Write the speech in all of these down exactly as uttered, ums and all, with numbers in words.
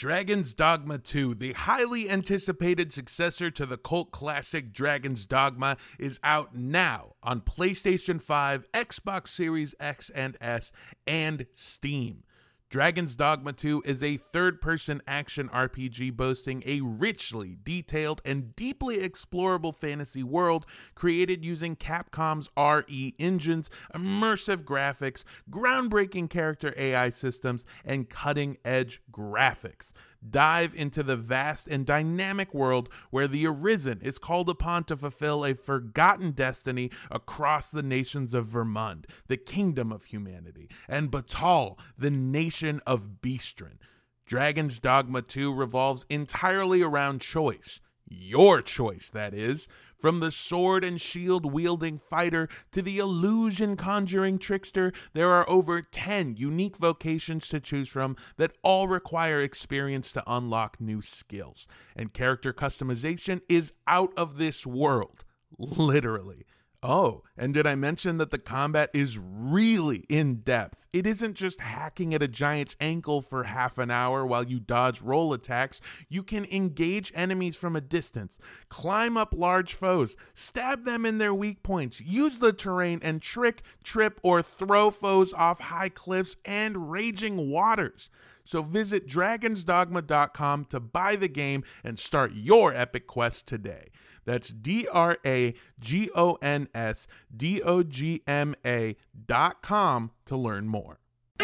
Dragon's Dogma two, the highly anticipated successor to the cult classic Dragon's Dogma, is out now on PlayStation five, Xbox Series X and S, and Steam. Dragon's Dogma two is a third-person action R P G boasting a richly detailed and deeply explorable fantasy world created using Capcom's R E engines, immersive graphics, groundbreaking character A I systems, and cutting-edge graphics. Dive into the vast and dynamic world where the Arisen is called upon to fulfill a forgotten destiny across the nations of Vermund, the kingdom of humanity, and Batal, the nation of Beastren. Dragon's Dogma two revolves entirely around choice. Your choice, that is. From the sword and shield wielding fighter to the illusion conjuring trickster, there are over ten unique vocations to choose from that all require experience to unlock new skills. And character customization is out of this world. Literally. Oh, and did I mention that the combat is really in-depth? It isn't just hacking at a giant's ankle for half an hour while you dodge roll attacks. You can engage enemies from a distance, climb up large foes, stab them in their weak points, use the terrain, and trick, trip, or throw foes off high cliffs and raging waters. So visit dragons dogma dot com to buy the game and start your epic quest today. That's D R A G O N S D O G M A dot com to learn more.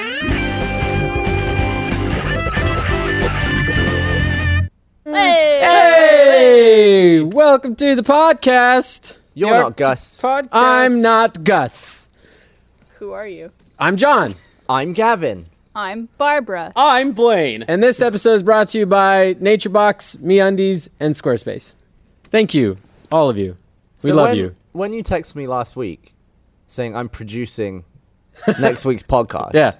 Hey! Hey! Welcome to the podcast. You're not Gus. Podcast. I'm not Gus. Who are you? I'm John. I'm Gavin. I'm Barbara. I'm Blaine. And this episode is brought to you by NatureBox, MeUndies, and Squarespace. Thank you, all of you. We so love when, you. When you texted me last week saying I'm producing next week's podcast, Yeah.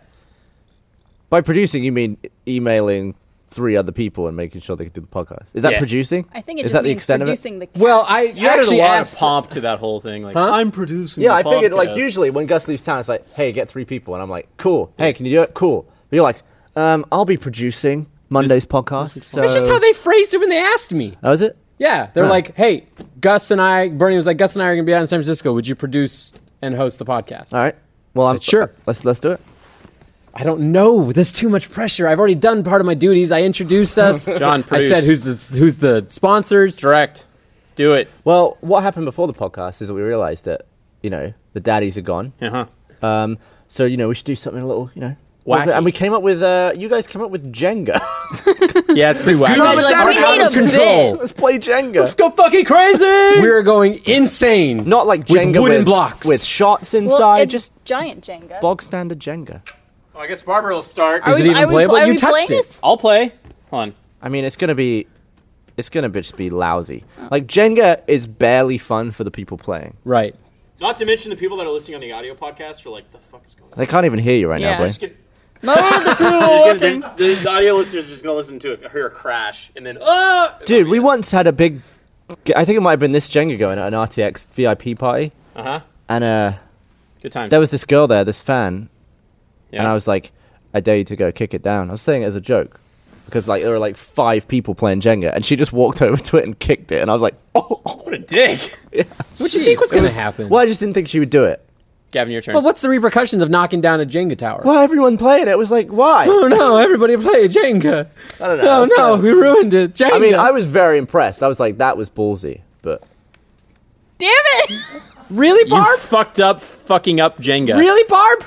by producing you mean emailing three other people and making sure they can do the podcast. Is that Yeah. producing? I think it Is just that the means extent producing of the it? cast. Well, I You added actually a lot asked. of pomp to that whole thing. Like, Huh? I'm producing Yeah, the I figured like podcast. usually when Gus leaves town, it's like, hey, get three people, and I'm like, cool. Hey, can you do it? Cool. But you're like, um, I'll be producing Monday's This- podcast. this So... It's just how they phrased it when they asked me. Oh, is it? Yeah, they're Huh. like, hey, Gus and I, Bernie was like, Gus and I are going to be out in San Francisco. Would you produce and host the podcast? All right. Well, I I'm said, sure. Let's let's do it. I don't know. There's too much pressure. I've already done part of my duties. I introduced us. John, I produce. said, who's the, who's the sponsors? Direct. Do it. Well, what happened before the podcast is that we realized that you know the daddies are gone. Uh-huh. Um, so you know we should do something a little, you know, Wacky. and we came up with. Uh, you guys came up with Jenga. Yeah, it's pretty wacky. guys are like, we out need of a control. bit. Let's play Jenga. Let's go fucking crazy. We're going insane. Not like with Jenga wooden with, blocks. with shots Well, inside, it's just giant Jenga. bog standard Jenga. Well, I guess Barbara will start. Are Is it we, even are we, playable? Are You we touched playing it. this? I'll play. Hold on. I mean, it's gonna be, it's gonna be just be lousy. Like Jenga is barely fun for the people playing. Right. Not to mention the people that are listening on the audio podcast are like, the fuck is going on? They can't even hear you right Yeah. now, Blaine. Just get- Mo the cool just watching. gonna- the, the audio listeners are just going to listen to it, hear a crash, and then, oh! Dude, we once had a big. I think it might have been this Jenga going at an R T X V I P party, Uh-huh. and uh, Good times. there was this girl there, this fan, yeah. and I was like, I dare you to go kick it down. I was saying it as a joke. Because like there were like five people playing Jenga, and she just walked over to it and kicked it, and I was like, "Oh, What a dick. yeah." What do you think was going to happen? Well, I just didn't think she would do it. Gavin, your turn. But what's the repercussions of knocking down a Jenga tower? Well, everyone played it. It was like, why? Oh no! Everybody play Jenga. I don't know. No, It's no, kinda- we ruined it. Jenga. I mean, I was very impressed. I was like, that was ballsy. But Damn it! really, you Barb. fucked up fucking up Jenga. Really, Barb.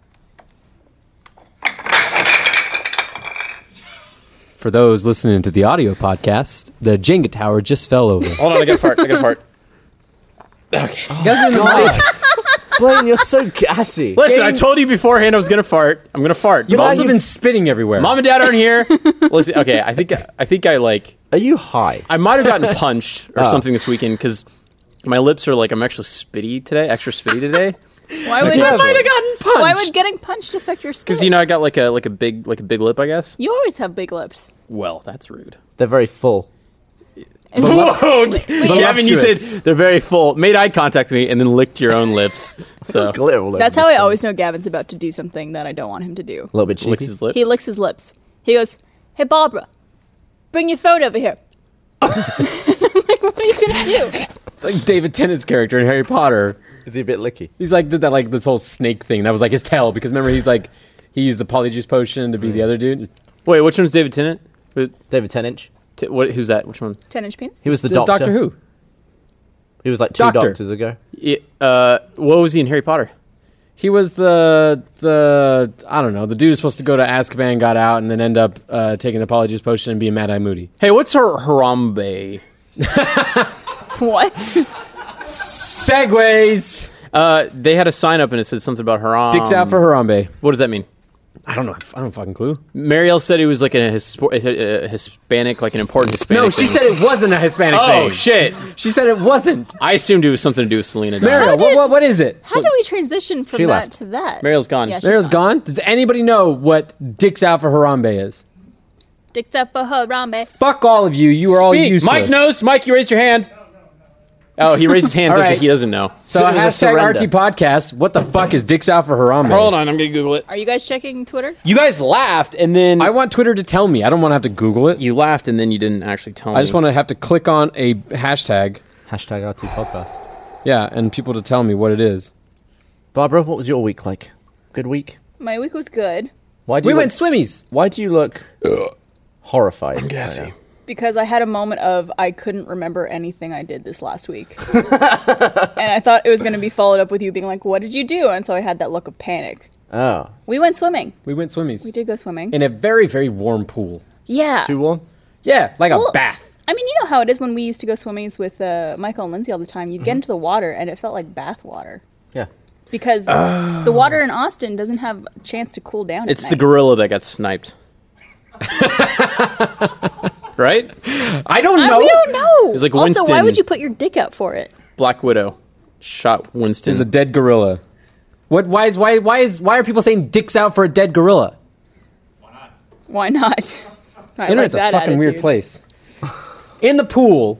For those listening to the audio podcast, the Jenga tower just fell over. Hold on, I got a fart. I got a fart. Okay. You guys are in the mic. Blaine, you're so gassy. Listen, I told you beforehand I was gonna fart. I'm gonna fart. You've But also you- been spitting everywhere. Mom and Dad aren't here. Listen, okay, I think I think I like Are you high? I might have gotten punched or Oh. something this weekend because my lips are like I'm actually spitty today, extra spitty today. Why would, You you have might have gotten punched. why would getting punched affect your skin? Because you know I got like a like a big like a big lip, I guess. You always have big lips. Well, that's rude. They're very full. And Whoa, Gavin, you Voluptuous. said they're very full. Made eye contact with me and then licked your own lips. So Glitter all over that's the how I place. always know Gavin's about to do something that I don't want him to do. A little bit cheeky. licks his lip. He licks his lips. He goes, "Hey Barbara, bring your phone over here. I'm like, what are you gonna do? It's like David Tennant's character in Harry Potter. Is he a bit licky? He's like did that like this whole snake thing. That was like his tail because remember he's like he used the polyjuice potion to be the other dude. Wait, which one's David Tennant? Who- David Tennant. T- what? Who's that? Which one? Ten inch penis. He was the Still doctor. Doctor Who. He was like two Doctor. doctors ago. Yeah, uh, what was he in Harry Potter? He was the the I don't know the dude who's supposed to go to Azkaban, got out, and then end up uh, taking the polyjuice potion and being Mad Eye Moody. Hey, what's her Harambe? What? Segways. Uh, they had a sign up and it said something about Haram. Dicks out for Harambe. What does that mean? I don't know. I don't fucking clue. Marielle said he was like a, Hispo- a Hispanic, like an important Hispanic. No, she thing. said it wasn't a Hispanic Oh thing. shit! She said it wasn't. I assumed it was something to do with Selena. Don. Mariel, what, what what is it? How do we transition from she that left. to that? Mariel's gone. Yeah, she's Mariel's gone. Does anybody know what Dicks out for Harambe is? Dicks up for Harambe. Fuck all of you. You are all Speak. useless. Mike knows. Mike, you raised your hand. Oh, he raised his hand. All Says right. that he doesn't know. So, So it was a hashtag surrender. R T podcast. What the fuck is Dicks out for Harambe? Hold on, I'm gonna Google it. Are you guys checking Twitter? You guys laughed, and then I want Twitter to tell me. I don't want to have to Google it. you laughed, and then you didn't actually tell me. I just want to have to click on a hashtag. Hashtag R T podcast. Yeah, and people to tell me what it is. Barbara, what was your week like? Good week. My week was good Why do We you went look, swimmies. Why do you look horrified? I'm gassy. because I had a moment of I couldn't remember anything I did this last week. And I thought it was going to be followed up with you being like, what did you do? And so I had that look of panic. Oh, We went swimming. We went swimmies. We did go swimming. In a very, very warm pool. Yeah. too warm. Yeah, like a Well, bath. I mean, you know how it is when we used to go swimmings with uh, Michael and Lindsay all the time. You'd get into the water and it felt like bath water. Yeah. Because the water in Austin doesn't have a chance to cool down. It's at the night. gorilla that got sniped. Right? I don't I, know. we don't know. It's like also, why Winston. would you put your dick out for it? Black Widow shot Winston. There's a dead gorilla. What? Why is why why is why are people saying dicks out for a dead gorilla? Why not? I Internet's like a that fucking weird attitude. place. In the pool,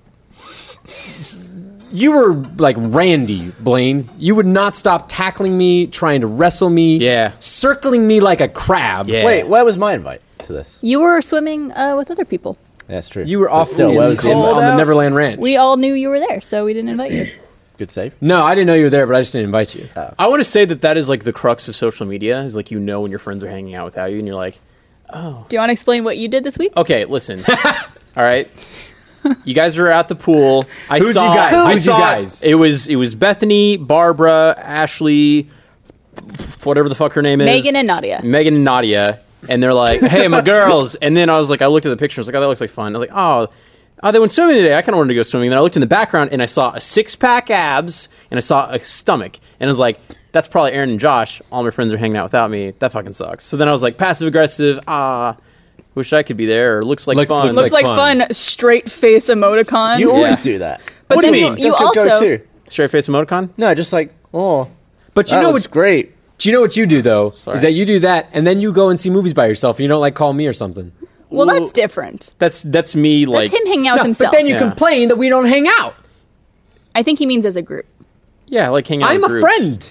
you were like Randy, Blaine. You would not stop tackling me, trying to wrestle me, Yeah. circling me like a crab. Yeah. Wait, where was my invite to this? You were swimming uh, with other people. That's true. You were But off still. in- Where was the in- invite? on the Neverland Ranch. We all knew you were there, so we didn't invite you. Good save. no, I didn't know you were there, but I just didn't invite you. I want to say that that is like the crux of social media. Is like you know when your friends are hanging out without you, and you're like, Do you want to explain what you did this week? okay, listen, all right. You guys were at the pool. I Who's saw. you guys? I Who's you saw guys? It was it was Bethany, Barbara, Ashley, whatever the fuck her name is, Megan and Nadia. Megan and Nadia, and they're like, "Hey, my girls." And then I was like, I looked at the picture. I was like, "Oh, that looks like fun." I was like, "Oh, oh, they went swimming today. I kind of wanted to go swimming." Then I looked in the background and I saw a six pack abs and I saw a stomach, and I was like, "That's probably Aaron and Josh. All my friends are hanging out without me. That fucking sucks." So then I was like, passive aggressive. Ah, wish I could be there. Or looks like Looks- fun. looks Looks like, like fun. straight face emoticon. You always Yeah. do that. but What do then you mean? you, That's your also go-to. Straight face emoticon. No, just like, oh, But you that know looks what? great. Do you know what you do though? Sorry. Is that you do that, and then you go and see movies by yourself, and you don't like call me or something. well, that's different. That's that's me. Like That's him hanging out with No, himself. but then you Yeah. complain that we don't hang out. I think he means as a group. yeah, like hanging out. I'm in a groups. friend.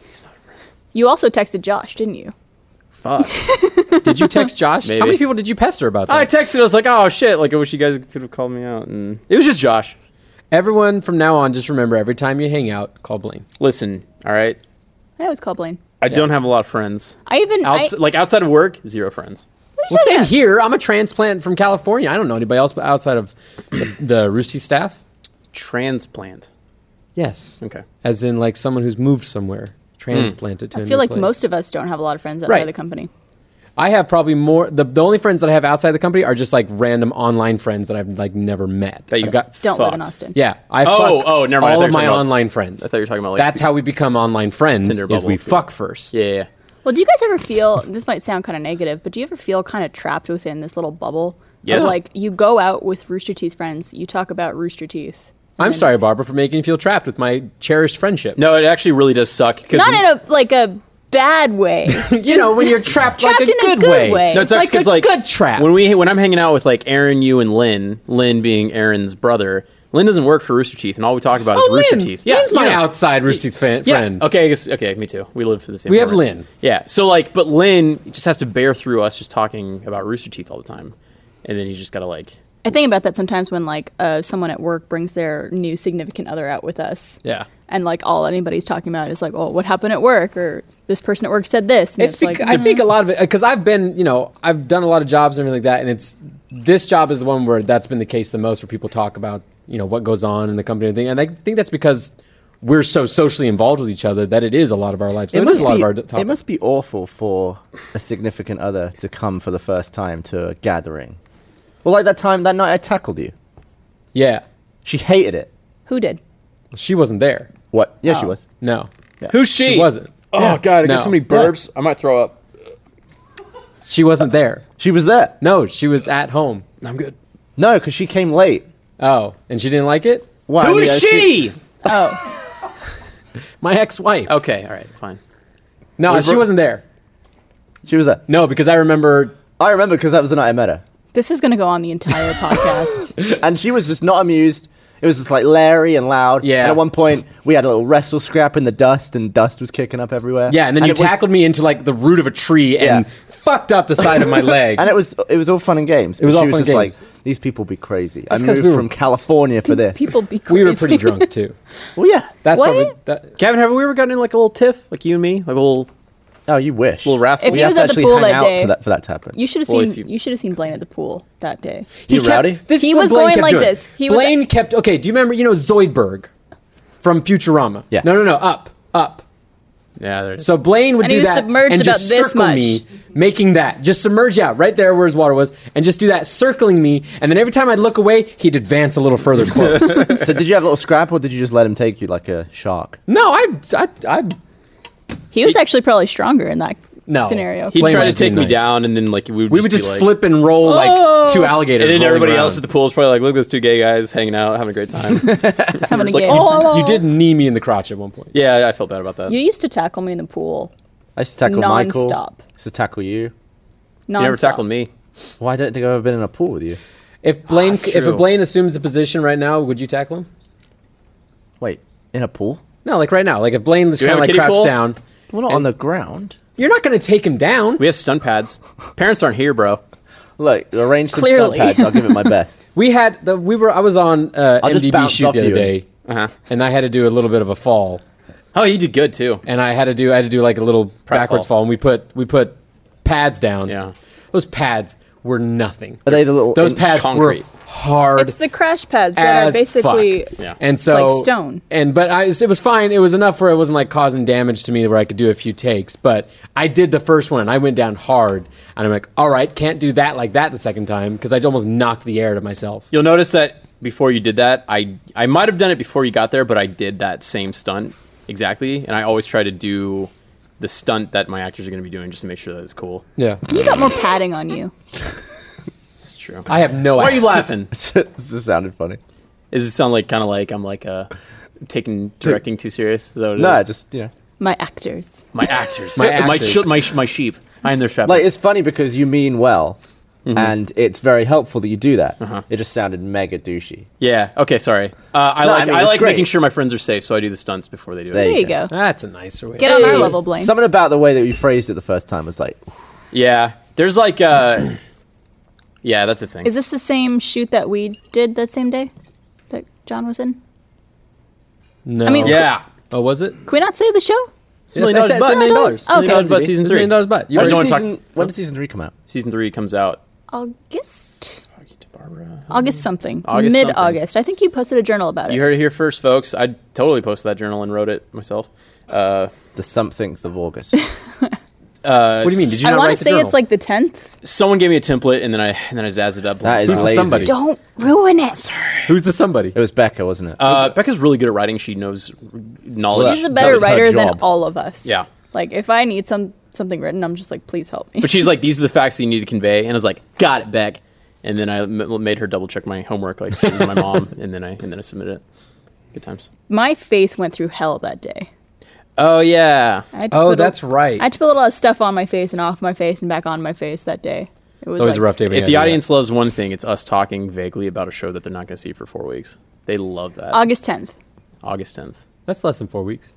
You also texted Josh, didn't you? Fuck. Did you text Josh? Maybe. How many people did you pester about that? I texted. I was like, "Oh shit! Like I wish you guys could have called me out." And it was just Josh. Everyone from now on, just remember every time you hang out, call Blaine. Listen, all right. I always call Blaine. I don't have a lot of friends. I even Outs- I, like outside of work, zero friends. Well, same Yeah. here. I'm a transplant from California. I don't know anybody else but outside of the, the Rusty staff. Transplant. Yes. Okay. As in, like, someone who's moved somewhere, transplanted to I a feel new like place. most of us don't have a lot of friends outside Right. of the company. I have probably more. The, the only friends that I have outside the company are just, like, random online friends that I've, like, never met. That you I've got. Don't live in fucked. Austin. Yeah. I Oh, fuck oh, never mind. I all thought of you were my talking about- online friends. I thought you were talking about like That's how we become online friends, Tinder is we bubble. fuck first. yeah, yeah, yeah. Well, do you guys ever feel, this might sound kind of negative, but do you ever feel kind of trapped within this little bubble? Yes. Of like, you go out with Rooster Teeth friends, you talk about Rooster Teeth. I'm and- sorry, Barbara, for making you feel trapped with my cherished friendship. No, it actually really does suck. Cause Not in a, like, a bad way. you know, when you're trapped, Trapped like a in a good, good way. way. No, it sucks like because a like good trap. when we when I'm hanging out with like Aaron, you, and Lynn, Lynn being Aaron's brother. Lynn doesn't work for Rooster Teeth, and all we talk about oh, is Rooster Lynn. Teeth. Yeah, Lynn's my you know. outside Rooster Teeth fan, Yeah. friend. Okay. I guess, okay. Me too. We live for the same. We have neighborhood. Lynn. Yeah. So like, but Lynn just has to bear through us just talking about Rooster Teeth all the time, and then you just gotta like. I think about that sometimes when like uh, someone at work brings their new significant other out with us. Yeah. And like all anybody's talking about is like, oh, what happened at work, or this person at work said this. And It's, it's, bec- like, I think a lot of it because I've been, you know, I've done a lot of jobs and everything like that, and it's this job is the one where that's been the case the most, where people talk about, you know, what goes on in the company and everything. And I think that's because we're so socially involved with each other that it is a lot of our life. So it, it is a lot be, of our topic. It must be awful for a significant other to come for the first time to a gathering. Well, like that time that night I tackled you. Yeah, She hated it. who did? she wasn't there. What? Yeah, she Oh. was. No, Who's she? she wasn't. Oh Yeah. god, I No. got so many burps. I might throw up. She wasn't there. She was there. No, she was at home. I'm good. No, because she came late. Oh, and she didn't like it. Why? Who I mean, is uh, she? Oh, My ex-wife. Okay, all right, fine. No, What she about- wasn't there. She was there. No, because I remember. I remember because that was the night I met her. this is going to go on the entire podcast. And she was just not amused. It was just like Larry and loud. Yeah. And at one point, we had a little wrestle scrap in the dust, and dust was kicking up everywhere. Yeah, and then you it was- tackled me into like the root of a tree and Yeah. fucked up the side of my leg. And it was it was all fun and games. It was But all she fun was and just games. like, these people be crazy. That's I 'cause moved we were- from California for These this. people be crazy. We were pretty drunk too. Well, yeah. That's What? probably that, Kevin, have we ever gotten in like a little tiff, like you and me, like a little Oh, you wish. little wrestle? If we he have was to at the actually pool hang that out day- to that, for that to happen. You should have Well, seen. if You, you- should have seen Blaine at the pool that day. You kept- rowdy? This He is what was Blaine going kept like doing. this. He was- Blaine kept okay. Do you remember? You know Zoidberg from Futurama. Yeah. No, no, no. Up, up. Yeah, there's So Blaine would And do he was that submerged and about just this circle much. me, making that just submerge out right there where his water was, and just do that, circling me. And then every time I'd look away, he'd advance a little further close. So did you have a little scrap, or did you just let him take you like a shark? no, I, I, I. He was actually probably stronger in that No. scenario. he Blaine tried was to take being me nice. down, and then like we would We just would just be, like, flip and roll like two alligators. and then rolling everybody around. else at the pool is probably like, "Look at those two gay guys hanging out, having a great time." having a like, game. "Oh, You did knee me in the crotch at one point. yeah, I felt bad about that. You used to tackle me in the pool. I used to tackle Michael. Non-stop. I used to tackle you. You Non-stop. never tackled me. Well, I don't think I've ever been in a pool with you. If Blaine, that's if a true. Blaine assumes a position right now, would you tackle him? Wait, in a pool? No, like right now. Like if Blaine is Do we kind have of a like kiddie crouched pool? down, Well, not on the ground. you're not going to take him down. We have stunt pads. Parents aren't here, bro. Look, arrange some Clearly. stunt pads. I'll give it my best. We had the we were I was on uh, I'll just M D B bounce shoot off the other you. day, Uh-huh. and I had to do a little bit of a fall, Oh, you did good too. and I had to do I had to do like a little backwards fall. fall, and we put we put pads down. Yeah. Those pads were nothing. Are they the little Those inch pads concrete. were hard. It's the crash pads that are as basically. fuck. Yeah. And so like stone. And but I, it was fine. It was enough where it wasn't like causing damage to me where I could do a few takes. But I did the first one and I went down hard. And I'm like, all right, can't do that like that the second time because I almost knocked the air out of myself. You'll notice that before you did that, I I might have done it before you got there, but I did that same stunt exactly, and I always try to do the stunt that my actors are going to be doing just to make sure that it's cool. Yeah, You got more padding on you. It's true. I have no. Why are ass. you laughing? This just sounded funny. Does it sound like kind of like I'm like uh taking directing too serious? Is that what it No, is? just you know, My actors. My actors, My my actors. sh- my, sh- my sheep. I am their shepherd. like it's funny because you mean well, Mm-hmm. and it's very helpful that you do that. Uh-huh. It just sounded mega douchey. yeah. Okay. Sorry. Uh, I No, like I mean, I it's like great. making sure my friends are safe, so I do the stunts before they do There it. There you go. go. That's a nicer way. Get on our Hey. level, Blaine. Something about the way that you phrased it the first time was like, Yeah. There's like uh, yeah, that's a thing. Is this the same shoot that we did that same day that John was in? No. I mean, yeah. Oh, was it? Can we not say the show? Yes, Million I Dollars said- Butt. said million dollars. Oh, Million okay. Dollars Butt season It's three. million dollars butt. You I when just does, wanna talk- season, when does season three come out? Season three comes out. August? Barbara. August something. August Mid-August. I think you posted a journal about You it. heard it here first, folks. I totally posted that journal and wrote it myself. Uh, The something of August. uh, What do you mean? Did you I not want write to the say journal? it's like the tenth. Someone gave me a template, and then I and then I zazzed it up. That is Who's the lazy. somebody? Don't ruin it. Who's the somebody? It was Becca, wasn't it? Uh, Becca's really good at writing. She knows knowledge. She's a That better was her writer than job. all of us. Yeah. Like, if I need some something written, I'm just like, please help me. But she's like, these are the facts you need to convey. And I was like, got it, Beck. And then I m- made her double check my homework like she was my mom. And then I and then I submitted it. Good times. My face went through hell that day. Oh, yeah. I had to Oh, put a- that's right. I had to put a lot of stuff on my face and off my face and back on my face that day. It was It's always like, a rough day. when you If gotta the do that. audience loves one thing, it's us talking vaguely about a show that they're not going to see for four weeks. They love that. August tenth. August tenth. That's less than four weeks.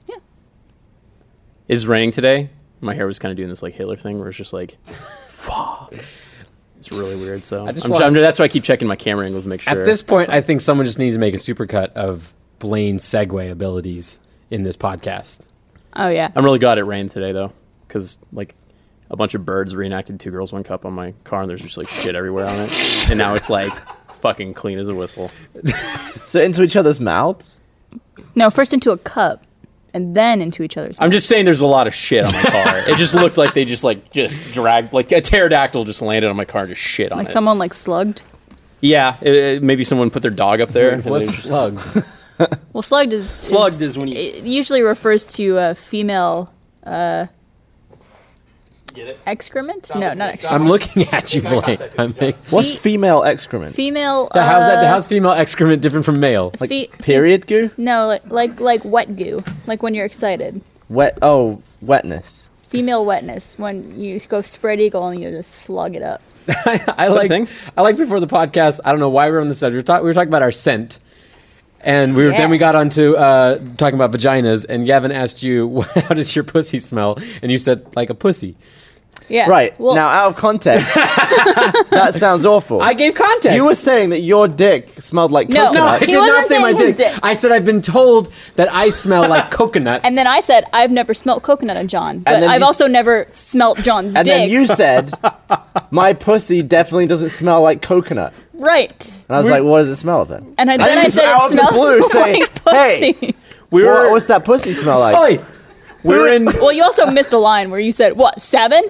It's raining today. My hair was kind of doing this like Hitler thing where it's just like, It's really weird. So I just I'm, want- I'm, that's why I keep checking my camera angles to make sure. At this point, I think someone just needs to make a supercut of Blaine's segue abilities in this podcast. Oh yeah. I'm really glad it rained today though, because like a bunch of birds reenacted Two Girls One Cup on my car, and there's just like shit everywhere on it, and now it's like fucking clean as a whistle. So into each other's mouths? No, first into a cup, and then into each other's. I'm just saying, there's a lot of shit on my car. It just looked like they just like just dragged, like a pterodactyl just landed on my car and just shit on like it. someone like slugged. Yeah, it, it- maybe someone put their dog up there. and they What's just- slug? Well, slugged is Slugged is when you- it usually refers to a female uh, Get it? excrement. No, not excrement. I'm looking at you, Blaine. I'm like, What's Fe- female excrement? Female. how's that? uh, How's female excrement different from male? Like fe- period goo? No, like, like like wet goo, like when you're excited. Wet? Oh, wetness. Female wetness, when you go spread eagle and you just slug it up. I that a like. thing? I like before the podcast. I don't know why we were on the subject. We were, talk, we were talking about our scent, and we were Yeah. then we got onto uh, talking about vaginas. And Gavin asked you, "How does your pussy smell?" And you said, "Like a pussy." Yeah. Right. Well, now, out of context, that sounds awful. I gave context. You were saying that your dick smelled like No. coconut. No, I He did wasn't not say my saying his dick. dick. I said I've been told that I smell like coconut. and then I said I've never smelt coconut on John, but then I've you- also never smelt John's And dick. then you said, my pussy definitely doesn't smell like coconut. right. And I was like, what does it smell of then? And I, then I just said out it of the smells blue say, like pussy. We What, were, what's that pussy smell like? Oi! we're in. Well, you also missed a line where you said what seven?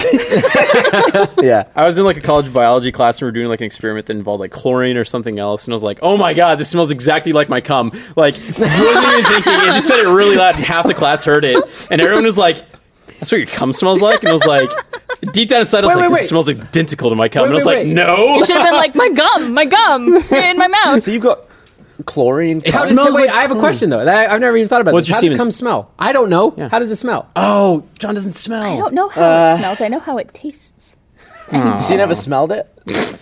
Yeah. I was in like a college biology class and we were doing like an experiment that involved like chlorine or something else, and I was like, "Oh my god, this smells exactly like my cum!" Like, wasn't even thinking. It just said it really loud, and half the class heard it, and everyone was like, "That's what your cum smells like." And I was like, deep down inside, I was Wait, like, wait, "This wait. smells identical to my cum." Wait, and I was wait, like, wait. "No." You should have been like my gum, my gum in my mouth. So you've got chlorine. How cum? does smells wait, like I have a cum. question though. That- I've never even thought about What's this. your How does semen- cum smell? I don't know. Yeah. How does it smell? Oh, John doesn't smell. I don't know how Uh, it smells. I know how it tastes. So you never smelled it?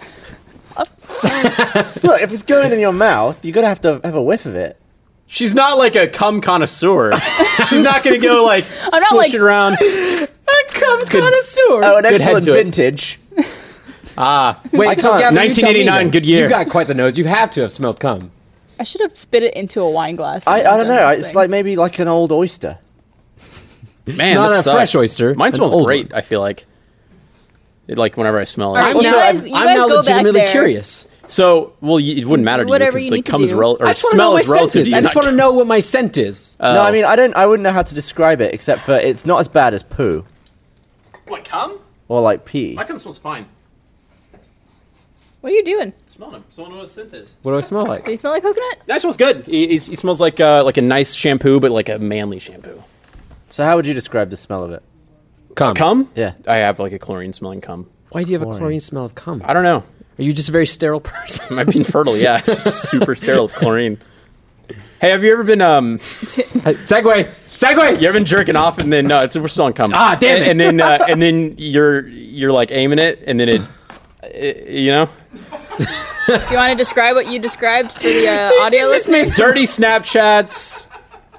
Look, if it's going in your mouth, you're going to have to have a whiff of it. She's not like a cum connoisseur. She's not going to go like I'm not swish like- it around. A cum good. connoisseur. Oh, an Good head excellent to it. vintage. Ah, wait. I So can't- Gavin, you tell me nineteen eighty-nine, then. good year. You got quite the nose. You have to have smelled cum. I should have spit it into a wine glass. I, and I don't done know. this It's thing. like maybe like an old oyster. Man, Not that a sucks. fresh oyster, Mine an smells old great. one. I feel like, it, like whenever I smell it. All right, I'm you now- guys- I'm, you I'm guys now go back legitimately there. curious. So, well, you, it wouldn't matter to you Whatever because you like need to cum is do. rel- or I just want to know smell what is my scent relative is. to you. I just not- want to know what my scent is. Oh. No, I mean I don't. I wouldn't know how to describe it except for it's not as bad as poo What, cum? or like pee. My cum smells fine. What are you doing? Smell him. Someone knows what scent is. What do I smell like? Do you smell like coconut? That smells good. He, he's- he smells like uh, like a nice shampoo, but like a manly shampoo. So how would you describe the smell of it? Cum. Cum? Yeah. I have like a chlorine smelling cum. Why do you have a Chlorine. chlorine smell of cum? I don't know. Are you just a very sterile person? I might be infertile. Yeah, it's super sterile. It's chlorine. Hey, have you ever been um? Segway. Segway. You ever been jerking off and then no, it's we're still on cum. Ah, damn and, it. And then uh, and then you're you're like aiming it, and then it, it you know, Do you want to describe what you described for the uh, audio listeners? dirty Snapchats.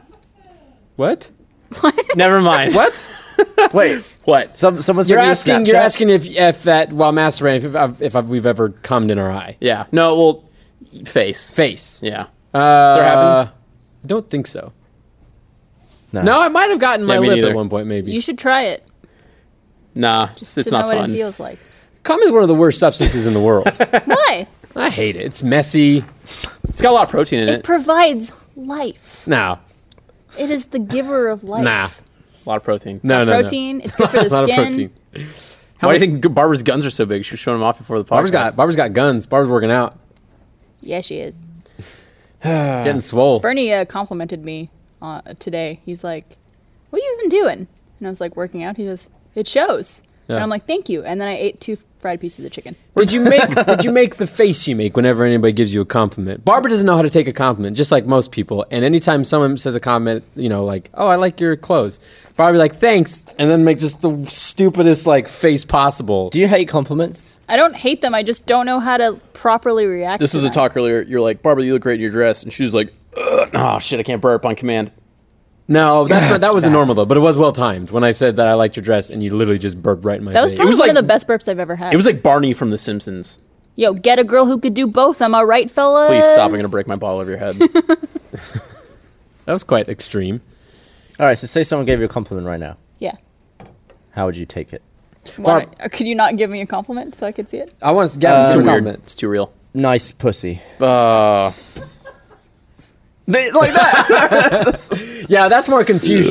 What? Never mind. What? Wait, What? some someone sent You're you a asking. You're Snapchat? asking if if that while masturbating, if, I've, if I've, we've ever cummed in our eye. Yeah. No. Well, face. Face. Yeah. Uh, that happened? I don't think so. No. No, I might have gotten my Yeah, me lip neither. at one point, maybe. You should try it Nah. just it's to know not what fun. it feels like. Cum is one of the worst substances in the world. Why? I hate it. It's messy. It's got a lot of protein in It it. provides life. No. It is the giver of life. Nah. A lot of protein. No, no, Protein. It's good for no. the A lot of skin. protein. Why do you think Barbara's guns are so big? She was showing them off before the podcast. Barbara's got Barbara's got guns. Barbara's working out, Yeah, she is. getting swole. Bernie uh, complimented me uh, today. He's like, "What you been doing?" And I was like, "Working out." He goes, "It shows." Yeah. And I'm like, "Thank you." And then I ate two fried pieces of chicken. Did you make Did you make the face you make whenever anybody gives you a compliment? Barbara doesn't know how to take a compliment, just like most people. And anytime someone says a comment, you know, like, "Oh, I like your clothes," Barbara be like, "Thanks," and then make just the stupidest like face possible. Do you hate compliments? I don't hate them. I just don't know how to properly react. This to was a them. talk earlier. You're like, Barbara, you look great in your dress. And she was like, Ugh. Oh, shit, I can't burp on command. No, that's not, that wasn't Spaz. normal though. But it was well timed when I said that I liked your dress, and you literally just burped right in my That was face. probably was one like- of the best burps I've ever had. It was like Barney from The Simpsons. Yo, get a girl who could do both. Am I right, fellas? Please stop! I'm gonna break my ball over your head. That was quite extreme. All right, so say someone gave you a compliment right now. Yeah. How would you take it? Why, uh, could you not give me a compliment so I could see it? I want to Gavin It's uh, too a weird. compliment. It's too real. Nice pussy. Uh, They, like that. Yeah, that's more confusion.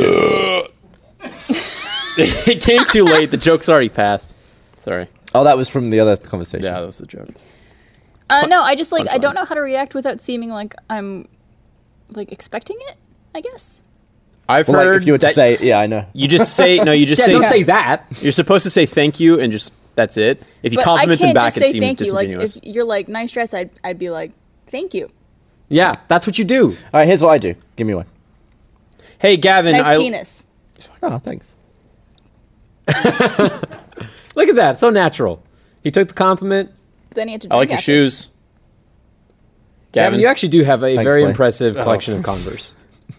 it came too late. The joke's already passed. Sorry. Oh, that was from the other conversation. Yeah, that was the joke. Uh, no, I just like I punchline. don't know how to react without seeming like I'm like expecting it. I guess. I've Well, heard like if you were to that say, yeah, I know. you just say no. You just Yeah, say don't say that. You're supposed to say thank you and just that's it. If you But compliment I can't them back, just it say seems thank you. Like disingenuous. if you're like nice dress, I'd I'd be like thank you. Yeah, that's what you do. All right, here's what I do. Give me one. Hey, Gavin, Nice I penis. Oh, thanks. Look at that, so natural. He took the compliment. Then you have to. I like drink your after. shoes, Gavin, Gavin. you actually do have a Thanks, very Blaine. impressive collection of Converse.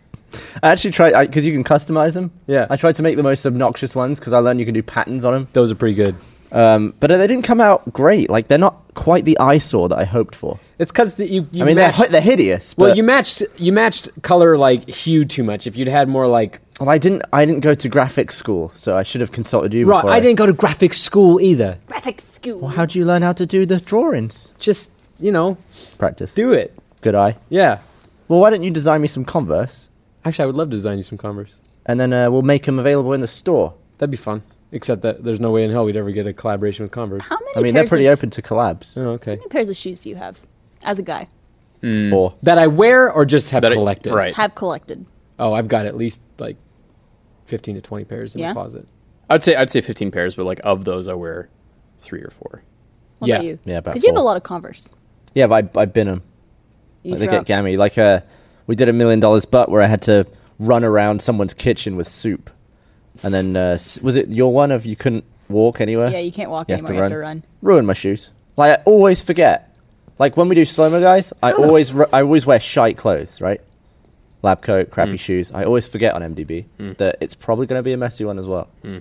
I actually tried, because you can customize them. Yeah. I tried to make the most obnoxious ones because I learned you can do patterns on them. Those are pretty good. Um, but they didn't come out great. Like, they're not quite the eyesore that I hoped for. It's because you, you I mean, they're, matched. they're hideous. well, but- you matched you matched color like hue too much. If you'd had more like, Well, I didn't. I didn't go to graphics school, so I should have consulted you. right, before I didn't go to graphics school either. Graphic school. Well, how'd you learn how to do the drawings? Just you know, Practice. do it. Good eye. Yeah. Well, why don't you design me some Converse, Actually, I would love to design you some Converse. and then uh, we'll make them available in the store. That'd be fun. Except that there's no way in hell we'd ever get a collaboration with Converse. How many? I mean, they're pairs pretty of, open to collabs. Oh, okay. How many pairs of shoes do you have as a guy? Four. That I wear or just have That I- collected. right. Have collected. Oh, I've got at least like fifteen to twenty pairs in Yeah? my closet. I'd say I'd say fifteen pairs, but like of those, I wear three or four. What Yeah. about you? Yeah, about Because you have a four. lot of Converse. Yeah, but I, I bin them. You Like, they throw get out- gammy. Like, uh, we did a million dollars butt where I had to run around someone's kitchen with soup, and then uh, s- was it your one of you couldn't walk anywhere? Yeah, you can't walk You have anymore. to You have run. to run. Ruin my shoes. Like I always forget. Like when we do slow mo, guys, I always ru- I always wear shite clothes, right? Lab coat, crappy Mm. shoes. I always forget on M D B that it's probably going to be a messy one as well. Mm.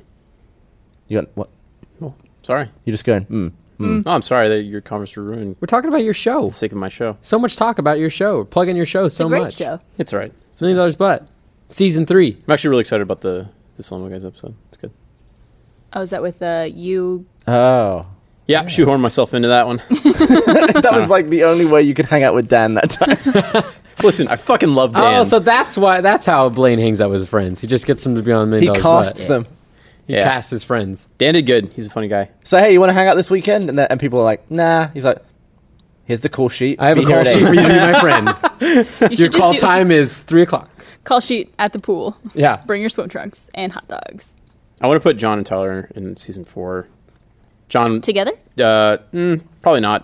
You got what? Oh, sorry. You're just going. Mm. Hmm. No, I'm sorry that your Converse were ruined We're talking about your show. for the sake of my show. So much talk about your show. Plug in your show It's so a great much. show. It's all right. It's Million Dollars Butt. Season three. I'm actually really excited about the the Slow-Mo Guys episode. It's good. Oh, is that with uh, you? Oh, Yeah, shoehorn myself into that one. that was like the only way you could hang out with Dan that time. Listen, I fucking love Dan. Oh, so that's why. That's how Blaine hangs out with his friends. He just gets them to be on Million he Dollars casts Butt. them. He Yeah. casts his friends. Dan did good. He's a funny guy. So hey, you want to hang out this weekend? And, then, and people are like, nah. He's like, here's the call sheet. I have Be a here call at sheet eight." for you to be my friend. You Your should just call do- time is three o'clock. Call sheet at the pool. Yeah. Bring your swim trunks and hot dogs I want to put John and Tyler in season four. John, together. uh, mm, probably not.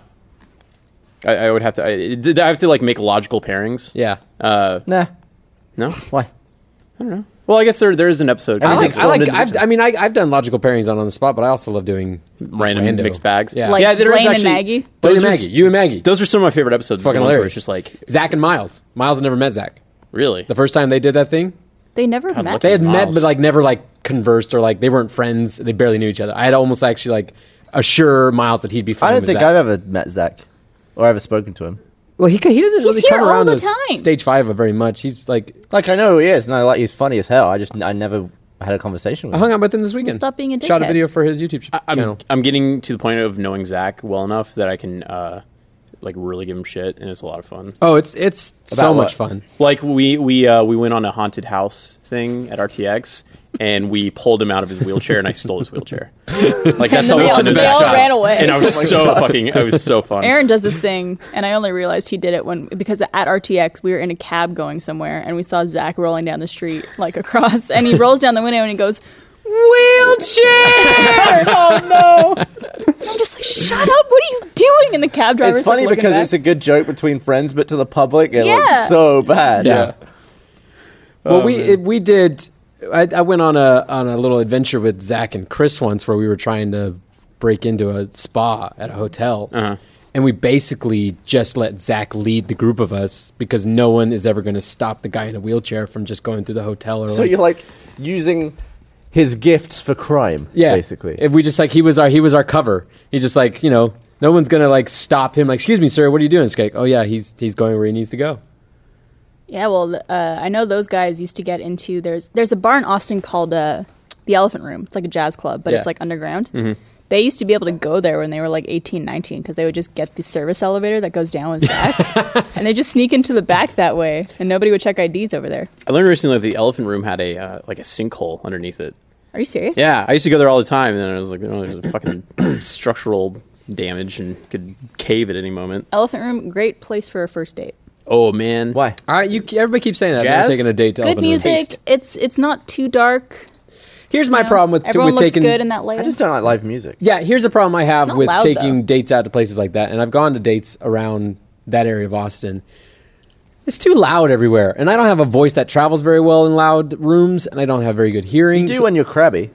I, I would have to. I, I have to like make logical pairings. Yeah. Uh, Nah. no, Why? I don't know. Well, I guess there there is an episode. I Everything's like. I like. filmed I've, individually. I mean, I, I've done logical pairings on on the spot, but I also love doing random rando. mixed bags. Yeah. Like yeah, there is Blaine and actually- Maggie. Blaine Those and are Maggie. s- You and Maggie. Those are some of my favorite episodes. It's fucking the ones where hilarious. It's just like Zach and Miles. Miles had never met Zach. really. The first time they did that thing, They never God, met. lucky. they had met, Miles. but like never like conversed or like they weren't friends. They barely knew each other. I had almost actually like assure Miles that he'd be fine. I don't with think Zach. I've ever met Zach or ever spoken to him. Well, he he doesn't He's really here come all around the to time. stage five very much. He's like Like I know who he is, and I like he's funny as hell. I just I never had a conversation with I him. hung out with him this weekend. stop being a Shot a dickhead. video for his YouTube ch- I'm, channel. I'm getting to the point of knowing Zach well enough that I can uh, like really give him shit, and it's a lot of fun. Oh, it's it's so About much what? fun. Like we we uh, we went on a haunted house thing at R T X, and we pulled him out of his wheelchair, and I stole his wheelchair. Like that's how then we they all- sent his they all shots. ran away. and I was so fucking. It was so fun. Aaron does this thing, and I only realized he did it when because at R T X we were in a cab going somewhere, and we saw Zach rolling down the street like across, and he rolls down the window and he goes, "Wheelchair!" Oh no! I'm just like, shut up! What are you doing? And the cab driver's It's funny like, looking because back. it's a good joke between friends, but to the public, it Yeah. looks so bad. Yeah. Well, Oh, we man. it, we did. I, I went on a on a little adventure with Zach and Chris once, where we were trying to break into a spa at a hotel, Uh-huh. and we basically just let Zach lead the group of us because no one is ever going to stop the guy in a wheelchair from just going through the hotel. Or So like, you're like using his gifts for crime, yeah, basically. If we just like he was our he was our cover. He's just like, you know, no one's gonna like stop him. Like, excuse me, sir, what are you doing? It's like, oh yeah, he's he's going where he needs to go. Yeah, well, uh, I know those guys used to get into. There's there's a bar in Austin called uh, the Elephant Room. It's like a jazz club, but Yeah. it's like underground. Mm-hmm. They used to be able to go there when they were like eighteen, nineteen because they would just get the service elevator that goes down with Zach, and they just sneak into the back that way, and nobody would check I Ds over there. I learned recently that the Elephant Room had a uh, like a sinkhole underneath it. Are you serious? Yeah, I used to go there all the time, and then I was like, oh, there's a fucking structural damage and could cave at any moment. Elephant Room, great place for a first date. Oh man, Why? All right, you everybody keeps saying that. I've never Jazz? taken a date to Good Elephant Room. music. It's it's not too dark. Here's my you know? problem with Everyone with looks taking. good in that light. I just don't like live music. Yeah, here's a problem I have not with loud, taking though. dates out to places like that, and I've gone to dates around that area of Austin. It's too loud everywhere, and I don't have a voice that travels very well in loud rooms, and I don't have very good hearing. You do when you're crabby.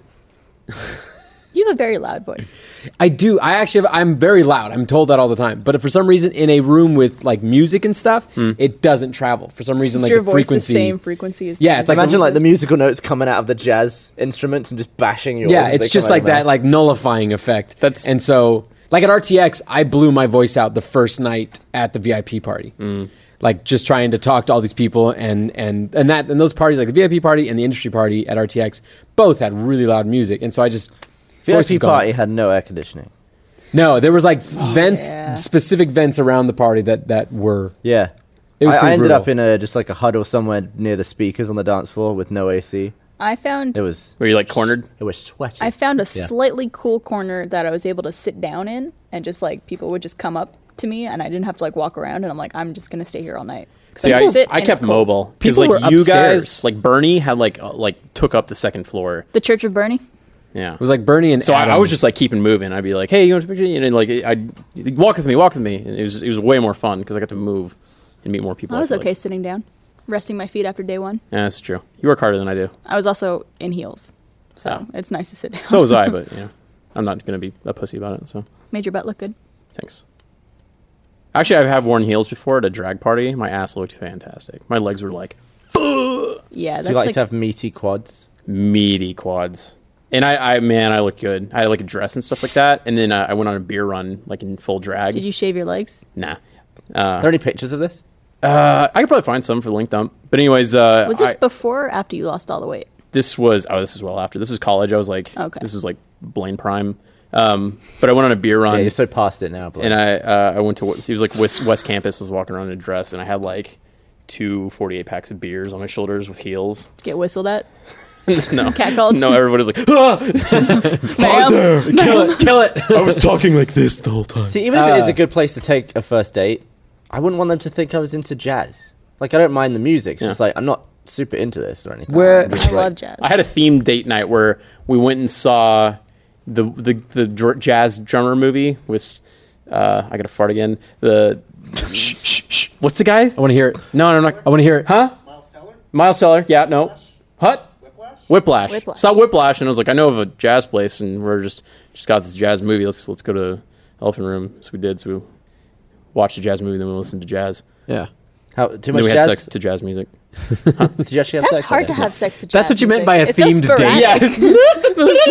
You have a very loud voice. I do. I actually, have, I'm very loud. I'm told that all the time. But if for some reason in a room with like music and stuff, it doesn't travel. For some reason, Is like your the voice frequency. the same frequency as? Yeah, the it's like music? Imagine like the musical notes coming out of the jazz instruments and just bashing yours. Yeah, as it's they just come out like of your that, mouth. like nullifying effect. That's- and so like at R T X, I blew my voice out the first night at the V I P party. Like just trying to talk to all these people and and and that and those parties, like the V I P party and the industry party at R T X, both had really loud music, and so I just V I voice P was gone. party had no air conditioning. No, there was like vents, yeah. specific vents around the party that that were. Yeah. It was I, I pretty ended brutal. up in a just like a huddle somewhere near the speakers on the dance floor with no A C. I found It was were you like cornered? it was sweaty. I found a Yeah. slightly cool corner that I was able to sit down in, and just like people would just come up to me, and I didn't have to like walk around. And I'm like, I'm just gonna stay here all night. 'Cause See, I, I, can sit I and kept it's cold. mobile because People like were you upstairs. guys, like Bernie had like uh, like took up the second floor. The Church of Bernie. Yeah, It was like Bernie and so I, Adam. I was just like keeping moving. I'd be like, "Hey, you want a picture?" And like, I'd walk with me, walk with me. And it was it was way more fun because I got to move and meet more people. I was feel okay like. sitting down, resting my feet after day one. Yeah, that's true. You work harder than I do. I was also in heels, so Oh. it's nice to sit down. So was I, but yeah, I'm not gonna be a pussy about it. So Made your butt look good. thanks. Actually, I have worn heels before at a drag party. My ass looked fantastic. My legs were like Yeah, Do that's you like, like, to have meaty quads? meaty quads. And I, I, man, I looked good. I had like a dress and stuff like that. And then uh, I went on a beer run, like in full drag. Did you shave your legs? Nah. Are there any pictures of this? Uh, I could probably find some for link dump. But anyways, uh, Was this I- before or after you lost all the weight? this was oh, this is well after. This was college. I was like, Okay. this is like Blaine Prime. Um, but I went on a beer run. Yeah, you're so past it now. Blake. and I, uh, I went to it was like West, West Campus. I was walking around in a dress, and I had like two forty-eight packs of beers on my shoulders with heels. Get whistled at? no, Catcalled? no, everybody's like, ah! Ma'am? kill it, kill it. I was talking like this the whole time. See, even if it is Uh, a good place to take a first date, I wouldn't want them to think I was into jazz. Like, I don't mind the music. It's Yeah. just like, I'm not super into this or anything. Where- I'm just I like- love jazz. I had a themed date night where we went and saw the the the dr- jazz drummer movie with uh, I gotta fart again. The shh, shh, shh. What's the guy? I want to hear it. No, no, no. I want to hear it. Huh? Miles Teller. Miles Teller. Yeah, no. What? Whiplash. Whiplash. Whiplash. Saw Whiplash, and I was like, I know of a jazz place, and we're just just got this jazz movie. Let's let's go to Elephant Room. So we did. So we watched a jazz movie, then we listened to jazz. Yeah. How, too And then much we had jazz? sex to jazz music. Did you actually have That's sex? hard that to day? have sex to jazz That's what you meant music. by a It's so themed date. sporadic.